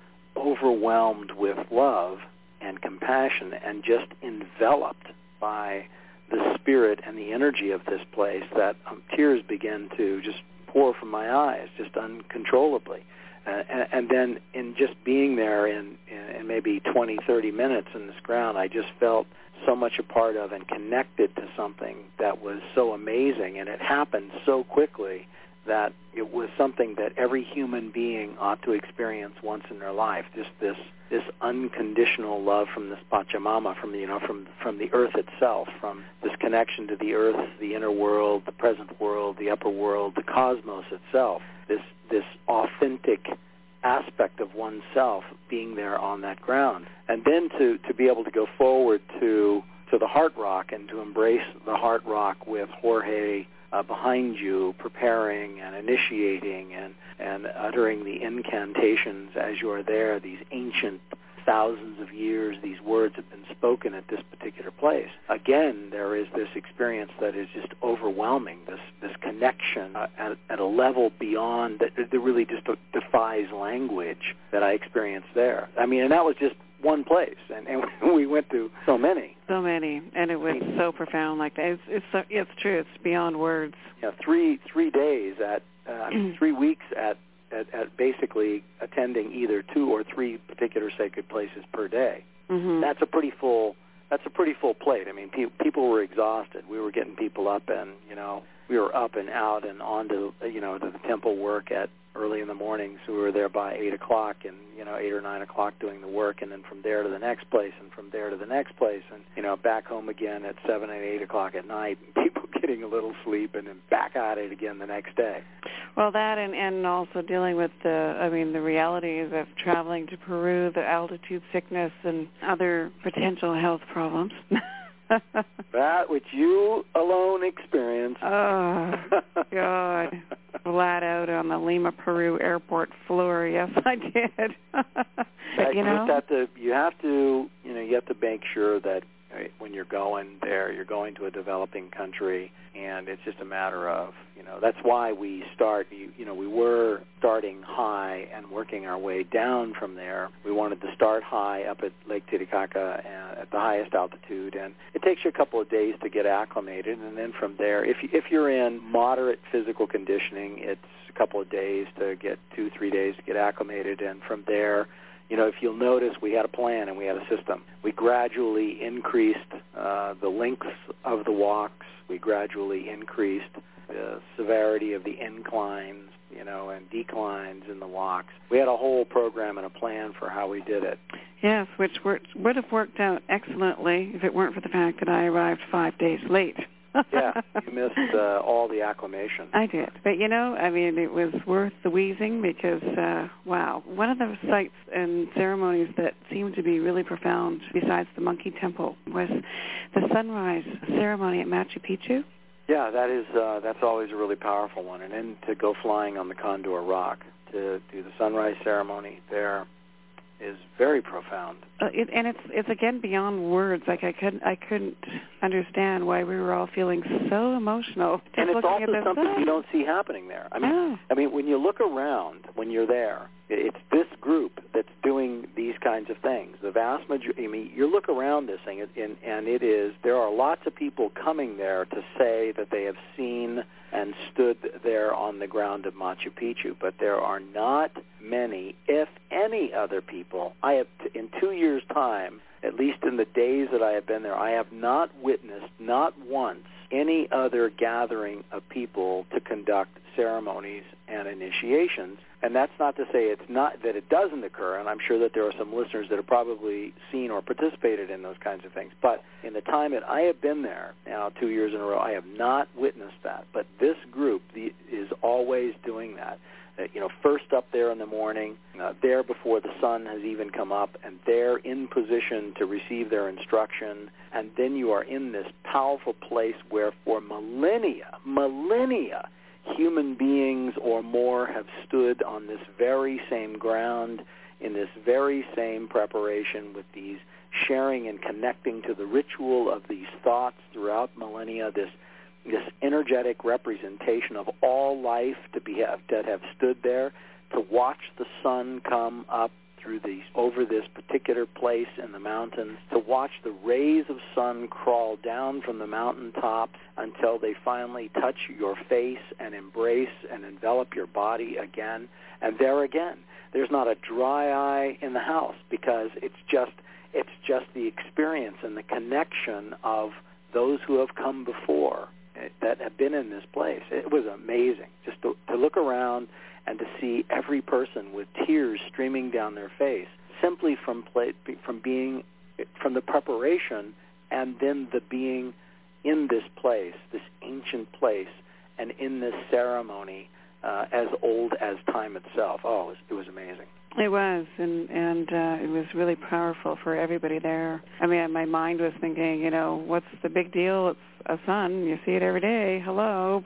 overwhelmed with love and compassion and just enveloped by the spirit and the energy of this place that um, tears begin to just pour from my eyes, just uncontrollably. Uh, and, and then in just being there in, in, in maybe twenty, thirty minutes in this ground, I just felt so much a part of and connected to something that was so amazing, and it happened so quickly that it was something that every human being ought to experience once in their life. Just this this unconditional love from this Pachamama, from the you know from from the earth itself, from this connection to the earth, the inner world, the present world, the upper world, the cosmos itself. This this authentic aspect of oneself being there on that ground, and then to to be able to go forward to to the Heart Rock and to embrace the Heart Rock with Jorge Uh, behind you, preparing and initiating and, and uttering the incantations as you are there. These ancient thousands of years, these words have been spoken at this particular place. Again, there is this experience that is just overwhelming, this this connection uh, at, at a level beyond, that, that really just defies language that I experienced there. I mean, and that was just one place, and, and we went to so many. So many, and it was so profound like that. It's, it's, so, it's true. It's beyond words. Yeah, three three days at, uh, three weeks at, at, at basically attending either two or three particular sacred places per day. Mm-hmm. That's a pretty full. That's a pretty full plate. I mean, pe- people were exhausted. We were getting people up, and you know, we were up and out and on to you know to the temple work at early in the morning, so we were there by eight o'clock, and you know eight or nine o'clock doing the work, and then from there to the next place, and from there to the next place, and you know back home again at seven and eight o'clock at night, and people getting a little sleep, and then back at it again the next day. Well, that and and also dealing with the I mean the realities of traveling to Peru, the altitude sickness, and other potential health problems. That which you alone experience. Oh, God. Flat out on the Lima, Peru airport floor. Yes, I did. But, you know, you have to, you have to, you know, you have to make sure that when you're going there, you're going to a developing country, and it's just a matter of, you know, that's why we start, you, you know, we were starting high and working our way down from there. We wanted to start high up at Lake Titicaca uh, at the highest altitude, and it takes you a couple of days to get acclimated, and then from there, if, if you're in moderate physical conditioning, it's a couple of days to get, two, three days to get acclimated, and from there, you know, if you'll notice, we had a plan and we had a system. We gradually increased uh, the lengths of the walks. We gradually increased the severity of the inclines, you know, and declines in the walks. We had a whole program and a plan for how we did it. Yes, which worked, would have worked out excellently if it weren't for the fact that I arrived five days late. Yeah, you missed uh, all the acclimation. I did. But, you know, I mean, it was worth the wheezing because, uh, wow, one of the sites and ceremonies that seemed to be really profound, besides the Monkey Temple, was the sunrise ceremony at Machu Picchu. Yeah, that is, uh, that's always a really powerful one. And then to go flying on the Condor Rock to do the sunrise ceremony there is very profound. Uh, it, and it's it's again beyond words. Like I couldn't I couldn't understand why we were all feeling so emotional. Just and it's looking also at this, something oh. you don't see happening there. I mean, oh. I mean, when you look around, when you're there, it's this group that's doing these kinds of things. The vast majority. I mean, you look around this thing, and, and it is there are lots of people coming there to say that they have seen and stood there on the ground of Machu Picchu, but there are not many, if any, other people. I have, in two years' time, at least in the days that I have been there, I have not witnessed, not once, any other gathering of people to conduct ceremonies and initiations. And that's not to say it's not that it doesn't occur, and I'm sure that there are some listeners that have probably seen or participated in those kinds of things. But in the time that I have been there, now two years in a row, I have not witnessed that. But this group the, is always doing that. Uh, you know, first up there in the morning, uh, there before the sun has even come up, and they're in position to receive their instruction, and then you are in this powerful place where for millennia, millennia, human beings or more have stood on this very same ground in this very same preparation with these sharing and connecting to the ritual of these thoughts throughout millennia, this this energetic representation of all life to be have, that have stood there to watch the sun come up through these, over this particular place in the mountains, to watch the rays of sun crawl down from the mountaintops until they finally touch your face and embrace and envelop your body again. And there again, there's not a dry eye in the house, because it's just it's just the experience and the connection of those who have come before that have been in this place. It was amazing just to, to look around and to see every person with tears streaming down their face, simply from play, from being from the preparation and then the being in this place, this ancient place, and in this ceremony uh, as old as time itself. Oh, it was, it was amazing. It was, and and uh, it was really powerful for everybody there. I mean, my mind was thinking, you know, what's the big deal? It's a sun. You see it every day. Hello.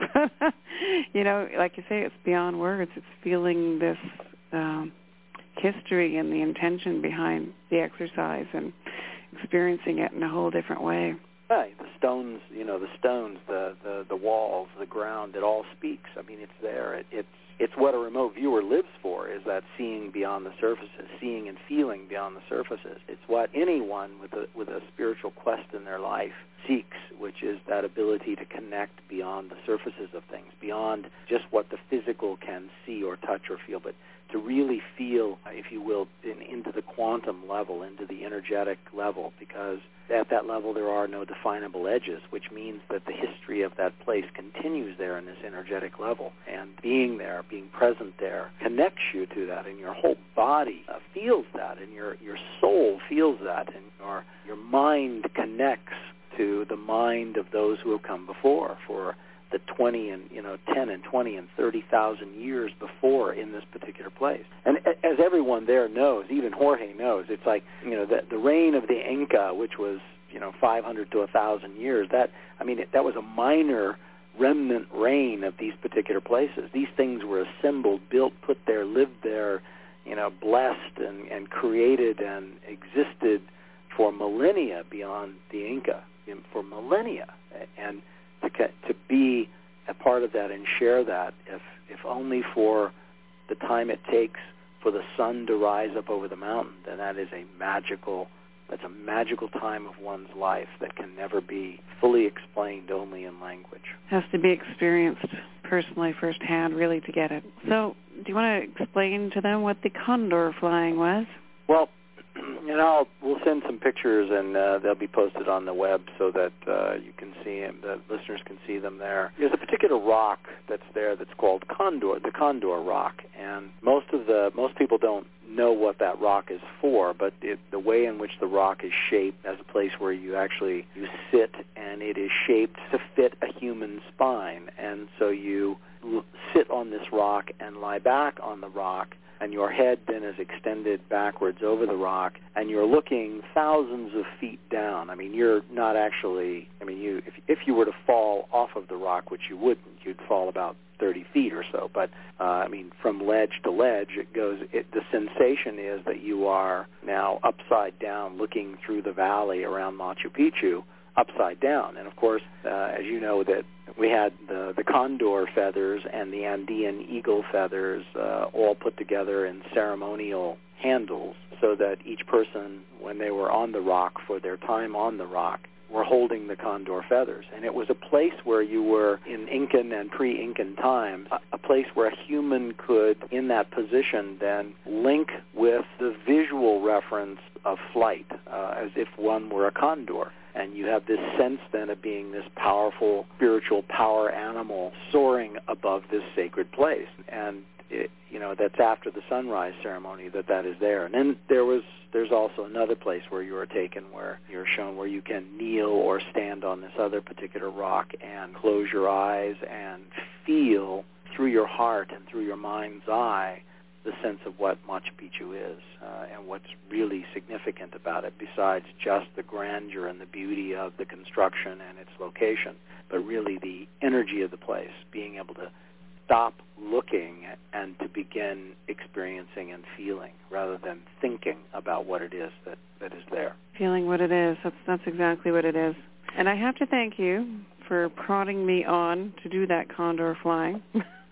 You know, like you say, it's beyond words. It's feeling this um, history and the intention behind the exercise and experiencing it in a whole different way. Right. The stones, you know, the stones, the, the, the walls, the ground, it all speaks. I mean, it's there. It, it's It's what a remote viewer lives for, is that seeing beyond the surfaces, seeing and feeling beyond the surfaces. It's what anyone with a with a spiritual quest in their life seeks, which is that ability to connect beyond the surfaces of things, beyond just what the physical can see or touch or feel, but to really feel, if you will, in, into the quantum level, into the energetic level, because at that level there are no definable edges, which means that the history of that place continues there in this energetic level. And being there, being present there, connects you to that, and your whole body uh, feels that, and your, your soul feels that, and your, your mind connects to the mind of those who have come before for the twenty and you know ten and twenty and thirty thousand years before in this particular place. And as everyone there knows, even Jorge knows, it's like you know the the reign of the Inca, which was you know five hundred to a thousand years. That I mean it, that was a minor remnant reign of these particular places. These things were assembled, built, put there, lived there, you know, blessed and, and created and existed for millennia beyond the Inca, for millennia, and to to be a part of that and share that, if if only for the time it takes for the sun to rise up over the mountain, then that is a magical, that's a magical time of one's life that can never be fully explained only in language. Has to be experienced personally firsthand, really, to get it. So, do you want to explain to them what the condor flying was? Well, you know, we'll send some pictures, and uh, they'll be posted on the web so that uh, you can see them, the listeners can see them there. There's a particular rock that's there that's called Condor, the Condor Rock, and most of the most people don't know what that rock is for, but it, the way in which the rock is shaped as a place where you actually you sit, and it is shaped to fit a human spine, and so you l- sit on this rock and lie back on the rock, and your head then is extended backwards over the rock, and you're looking thousands of feet down. I mean, you're not actually, I mean, you if if you were to fall off of the rock, which you wouldn't, you'd fall about thirty feet or so, but, uh, I mean, from ledge to ledge, it goes, it, the sensation is that you are now upside down looking through the valley around Machu Picchu, upside down. And, of course, uh, as you know, that we had the, the condor feathers and the Andean eagle feathers uh, all put together in ceremonial handles so that each person, when they were on the rock for their time on the rock, were holding the condor feathers. And it was a place where you were, in Incan and pre-Incan times, a, a place where a human could, in that position, then link with the visual reference of flight, uh, as if one were a condor. And you have this sense then of being this powerful spiritual power animal soaring above this sacred place. And it, you know, that's after the sunrise ceremony that that is there. And then there was, there's also another place where you are taken, where you're shown where you can kneel or stand on this other particular rock and close your eyes and feel through your heart and through your mind's eye the sense of what Machu Picchu is uh, and what's really significant about it, besides just the grandeur and the beauty of the construction and its location, but really the energy of the place, being able to stop looking and to begin experiencing and feeling rather than thinking about what it is that, that is there. Feeling what it is. That's, that's exactly what it is. And I have to thank you for prodding me on to do that condor flying.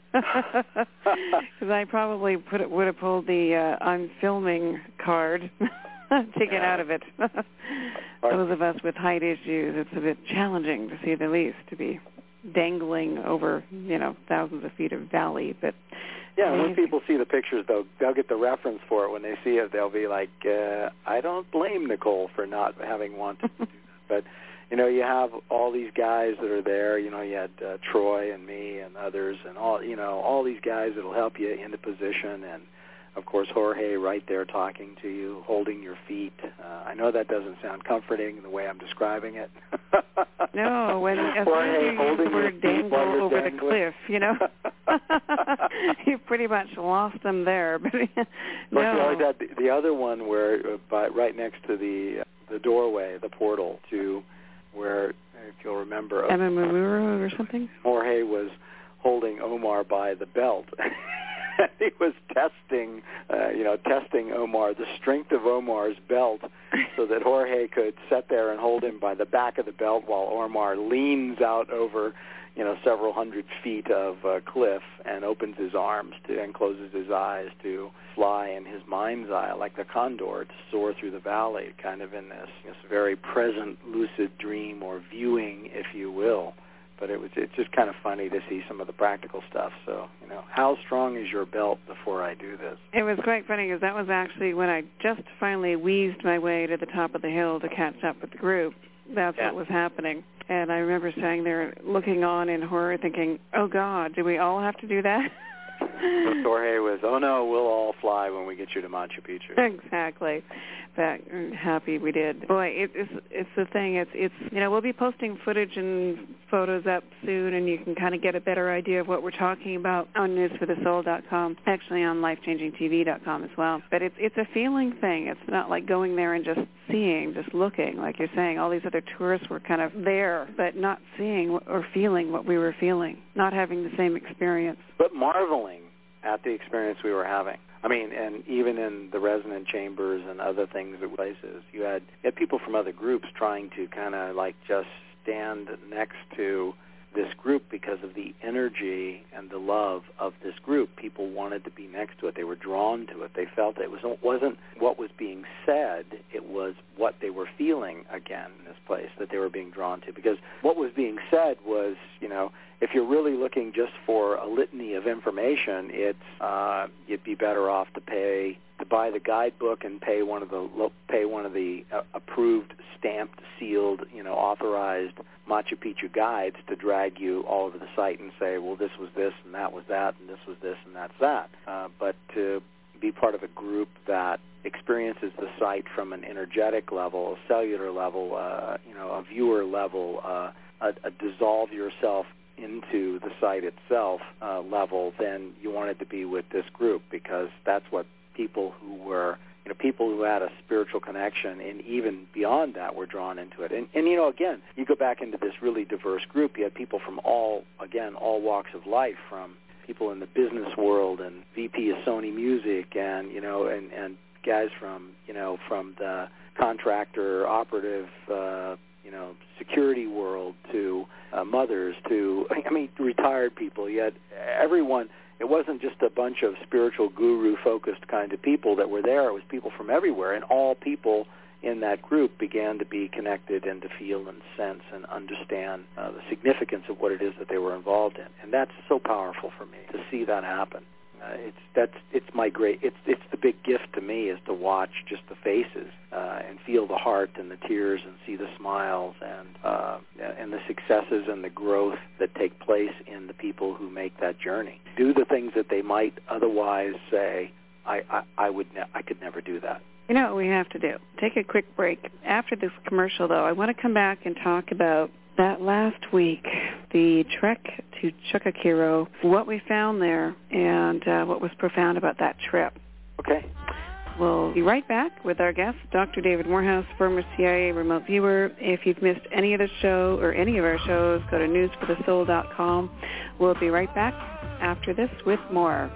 Because I probably put it, would have pulled the uh, I'm filming card to get yeah. out of it. Those of us with height issues, it's a bit challenging, to say the least, to be dangling over, you know, thousands of feet of valley. But yeah, when people see the pictures, they'll they'll get the reference for it. When they see it, they'll be like, uh, I don't blame Nicole for not having wanted to do that. But you know, you have all these guys that are there. You know, you had uh, Troy and me and others, and all you know, all these guys that'll help you into position, and of course Jorge right there talking to you, holding your feet. Uh, I know that doesn't sound comforting the way I'm describing it. No, when as Jorge you use the word dangle over dangling. the cliff, you know, you pretty much lost them there. But no, you always had the, the other one where, uh, by, right next to the uh, the doorway, the portal to where, if you'll remember, Amamamuro or something. Jorge was holding Omar by the belt. He was testing, uh, you know, testing Omar, the strength of Omar's belt, so that Jorge could sit there and hold him by the back of the belt while Omar leans out over, you know, several hundred feet of uh, cliff and opens his arms to and closes his eyes to fly in his mind's eye like the condor to soar through the valley, kind of in this, this very present lucid dream or viewing, if you will. But it was it's just kind of funny to see some of the practical stuff. So, you know, how strong is your belt before I do this? It was quite funny because that was actually when I just finally wheezed my way to the top of the hill to catch up with the group. That's yeah. what was happening. And I remember standing there looking on in horror thinking, oh, God, do we all have to do that? So Jorge was, oh, no, we'll all fly when we get you to Machu Picchu. Exactly. But I'm happy we did. Boy, it, it's it's the thing. It's, it's you know, we'll be posting footage and photos up soon, and you can kind of get a better idea of what we're talking about on news for the soul dot com, actually on life changing T V dot com as well. But it's it's a feeling thing. It's not like going there and just seeing, just looking. Like you're saying, all these other tourists were kind of there, but not seeing or feeling what we were feeling, not having the same experience. But marveling at the experience we were having. I mean, and even in the resonant chambers and other things at places, you had, you had people from other groups trying to kind of like just stand next to this group because of the energy and the love of this group. People wanted to be next to it. They were drawn to it. They felt it was, wasn't what was being said, it was what they were feeling again in this place that they were being drawn to. Because what was being said was, you know, if you're really looking just for a litany of information, it's uh, you'd be better off to pay to buy the guidebook and pay one of the pay one of the uh, approved, stamped, sealed, you know, authorized Machu Picchu guides to drag you all over the site and say, well, this was this and that was that and this was this and that's that. Uh, but to be part of a group that experiences the site from an energetic level, a cellular level, uh, you know, a viewer level, uh, a, a dissolve yourself into the site itself uh, level, then you wanted to be with this group because that's what people who were, you know, people who had a spiritual connection and even beyond that were drawn into it. And, and you know, again, you go back into this really diverse group. You had people from all, again, all walks of life, from people in the business world and V P of Sony Music and, you know, and, and guys from, you know, from the contractor, operative, uh, you know, security world to uh, mothers to, I mean, retired people. You had everyone. It wasn't just a bunch of spiritual guru-focused kind of people that were there. It was people from everywhere, and all people in that group began to be connected and to feel and sense and understand uh, the significance of what it is that they were involved in. And that's so powerful for me to see that happen. Uh, it's that's it's my great it's it's the big gift to me is to watch just the faces uh, and feel the heart and the tears and see the smiles and uh, and the successes and the growth that take place in the people who make that journey. Do the things that they might otherwise say, I I, I would ne- I could never do that. You know what we have to do? Take a quick break. After this commercial, though, I want to come back and talk about that last week, the trek to Chukakiro, what we found there, and uh, what was profound about that trip. Okay. We'll be right back with our guest, Doctor David Morehouse, former C I A remote viewer. If you've missed any of the show or any of our shows, go to news for the soul dot com. We'll be right back after this with more.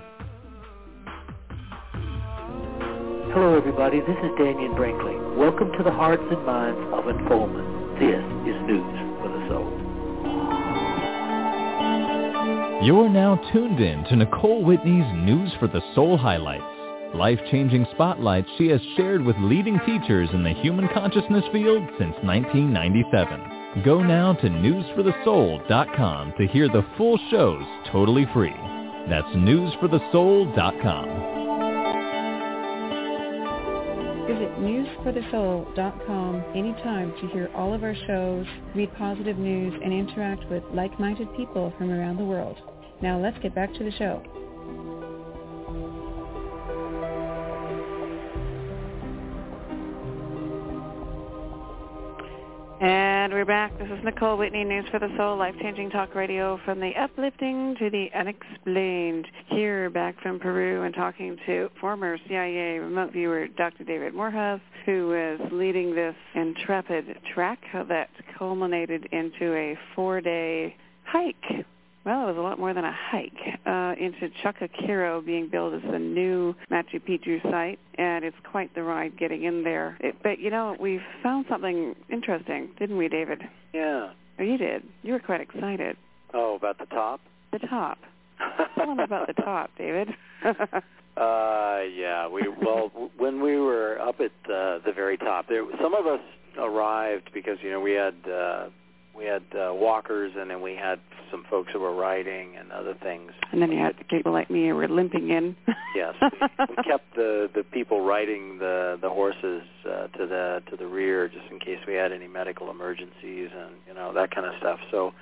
Hello, everybody. This is Daniel Brinkley. Welcome to the Hearts and Minds of Unfoldment. This is News for the Soul. You're now tuned in to Nicole Whitney's News for the Soul highlights. Life-changing spotlights she has shared with leading teachers in the human consciousness field since nineteen ninety-seven. Go now to news for the soul dot com to hear the full shows totally free. That's news for the soul dot com. Visit news for the soul dot com anytime to hear all of our shows, read positive news, and interact with like-minded people from around the world. Now let's get back to the show. And we're back. This is Nicole Whitney, News for the Soul, life-changing talk radio from the uplifting to the unexplained. Here, back from Peru, and talking to former C I A remote viewer Doctor David Morehouse, who was leading this intrepid trek that culminated into a four-day hike. Well, it was a lot more than a hike, uh, into Choqquequirao, being billed as the new Machu Picchu site, and it's quite the ride getting in there. It, but, you know, we found something interesting, didn't we, David? Yeah. Oh, you did. You were quite excited. Oh, about the top? The top. Tell them about the top, David. uh, yeah. We well, when we were up at uh, the very top, there some of us arrived because, you know, we had... Uh, We had uh, walkers, and then we had some folks who were riding and other things. And then you we had, had people like me who were limping in. Yes, we, we kept the, the people riding the the horses uh, to the to the rear, just in case we had any medical emergencies and you know that kind of stuff. So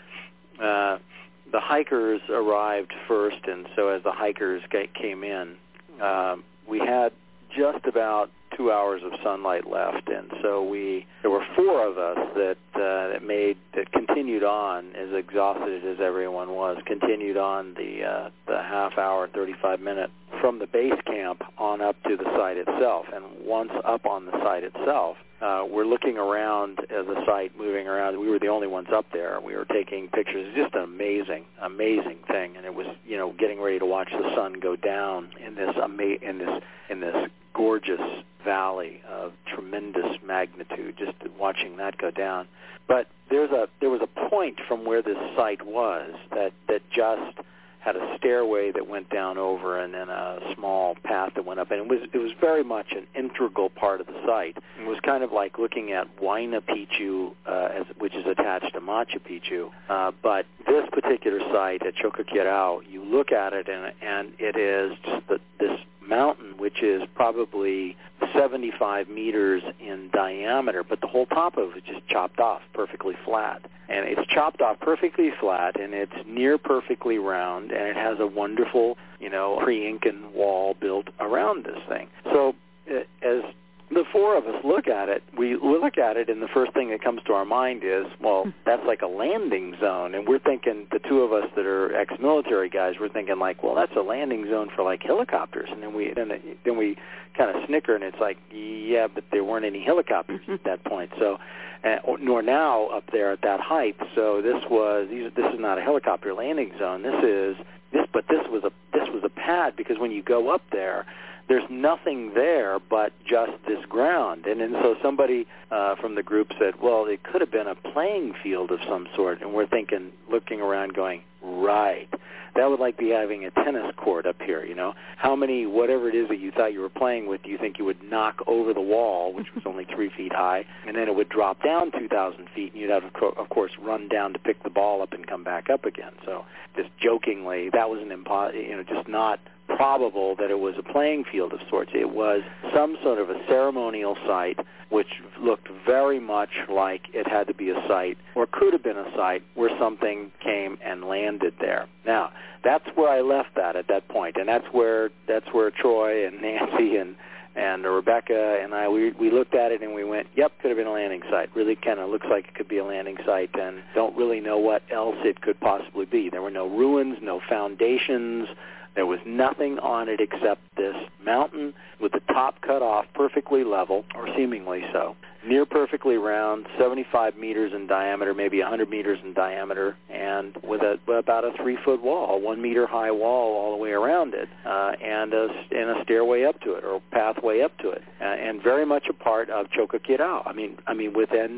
uh, the hikers arrived first, and so as the hikers came in, uh, we had just about two hours of sunlight left, and so we there were four of us that uh, that made that continued on, as exhausted as everyone was, continued on the uh, the half hour, thirty-five minute from the base camp on up to the site itself. And once up on the site itself, uh, we're looking around at the site, moving around. We were the only ones up there. We were taking pictures. It's just an amazing, amazing thing, and it was you know getting ready to watch the sun go down in this ama- in this in this gorgeous valley of tremendous magnitude, just watching that go down. But there's a there was a point from where this site was that, that just had a stairway that went down over and then a small path that went up, and it was it was very much an integral part of the site. It was kind of like looking at Huayna Picchu, uh, as, which is attached to Machu Picchu. Uh, but this particular site at Choqquequirao, you look at it and and it is just the, this mountain, which is probably seventy-five meters in diameter, but the whole top of it is just chopped off perfectly flat. And it's chopped off perfectly flat, and it's near perfectly round, and it has a wonderful, you know, pre-Incan wall built around this thing. So uh, as the four of us look at it, we look at it, and the first thing that comes to our mind is, well, that's like a landing zone. And we're thinking, the two of us that are ex-military guys, we're thinking like, well, that's a landing zone for like helicopters. And then we then, then we kind of snicker, and it's like, yeah, but there weren't any helicopters at that point. So, uh, nor now up there at that height. So this was these, this is not a helicopter landing zone. This is this, but this was a this was a pad, because when you go up there, there's nothing there but just this ground. And then so somebody uh, from the group said, well, it could have been a playing field of some sort. And we're thinking, looking around going, right, that would like be having a tennis court up here, you know. How many, whatever it is that you thought you were playing with, do you think you would knock over the wall, which was only three feet high, and then it would drop down two thousand feet, and you'd have, of course, run down to pick the ball up and come back up again. So just jokingly, that was an impo- you know, just not probable that it was a playing field of sorts. It was some sort of a ceremonial site, which looked very much like it had to be a site, or could have been a site, where something came and landed there. Now, that's where I left that at that point, and that's where that's where Troy and Nancy and and Rebecca and I, we we looked at it and we went, yep, could have been a landing site. Really kind of looks like it could be a landing site, and don't really know what else it could possibly be. There were no ruins, no foundations. There was nothing on it except this mountain with the top cut off perfectly level, or seemingly so, near perfectly round, seventy-five meters in diameter, maybe one hundred meters in diameter, and with a with about a three-foot wall, a one-meter-high wall all the way around it, uh, and, a, and a stairway up to it, or pathway up to it, uh, and very much a part of Choqquequirao. I mean, I mean, within fifteen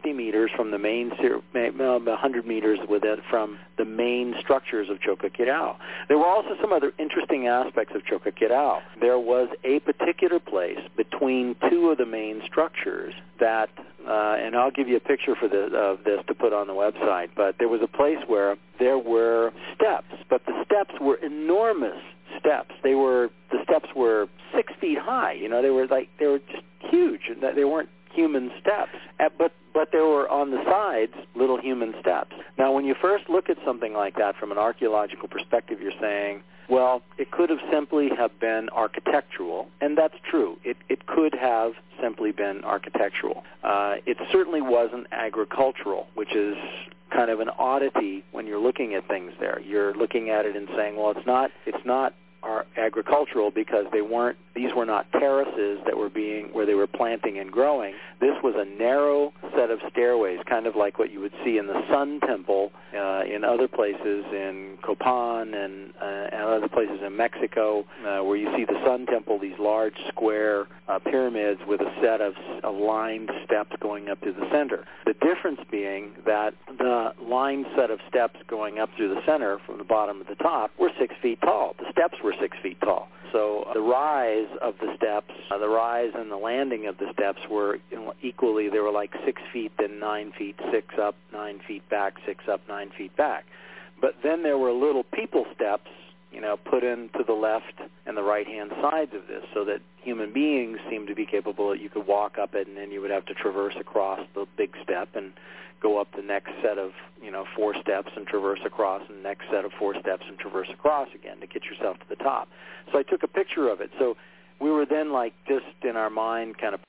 fifty meters from the main, one hundred meters with it from the main structures of Choqquequirao. There were also some other interesting aspects of Choqquequirao. There was a particular place between two of the main structures that, uh, and I'll give you a picture for the, of this to put on the website, but there was a place where there were steps, but the steps were enormous steps. They were, the steps were six feet high. You know, they were like, they were just huge. They weren't human steps, but but there were on the sides little human steps. Now, when you first look at something like that from an archaeological perspective, you're saying, well, it could have simply have been architectural, and that's true. It it could have simply been architectural. Uh, it certainly wasn't agricultural, which is kind of an oddity when you're looking at things there. You're looking at it and saying, well, it's not it's not are agricultural because they weren't, these were not terraces that were being, where they were planting and growing. This was a narrow set of stairways, kind of like what you would see in the Sun Temple uh, in other places in Copan and, uh, and other places in Mexico, uh, where you see the Sun Temple, these large square uh, pyramids with a set of, of lined steps going up to the center. The difference being that the lined set of steps going up through the center from the bottom to the top were six feet tall. The steps were six feet tall. So uh, the rise of the steps, uh, the rise and the landing of the steps were you know, equally, they were like six feet, then nine feet, six up, nine feet back, six up, nine feet back. But then there were little people steps, you know, put in to the left and the right-hand sides of this so that human beings seemed to be capable that you could walk up it and then you would have to traverse across the big step and go up the next set of, you know, four steps and traverse across, and the next set of four steps and traverse across again to get yourself to the top. So I took a picture of it. So we were then like just in our mind kind of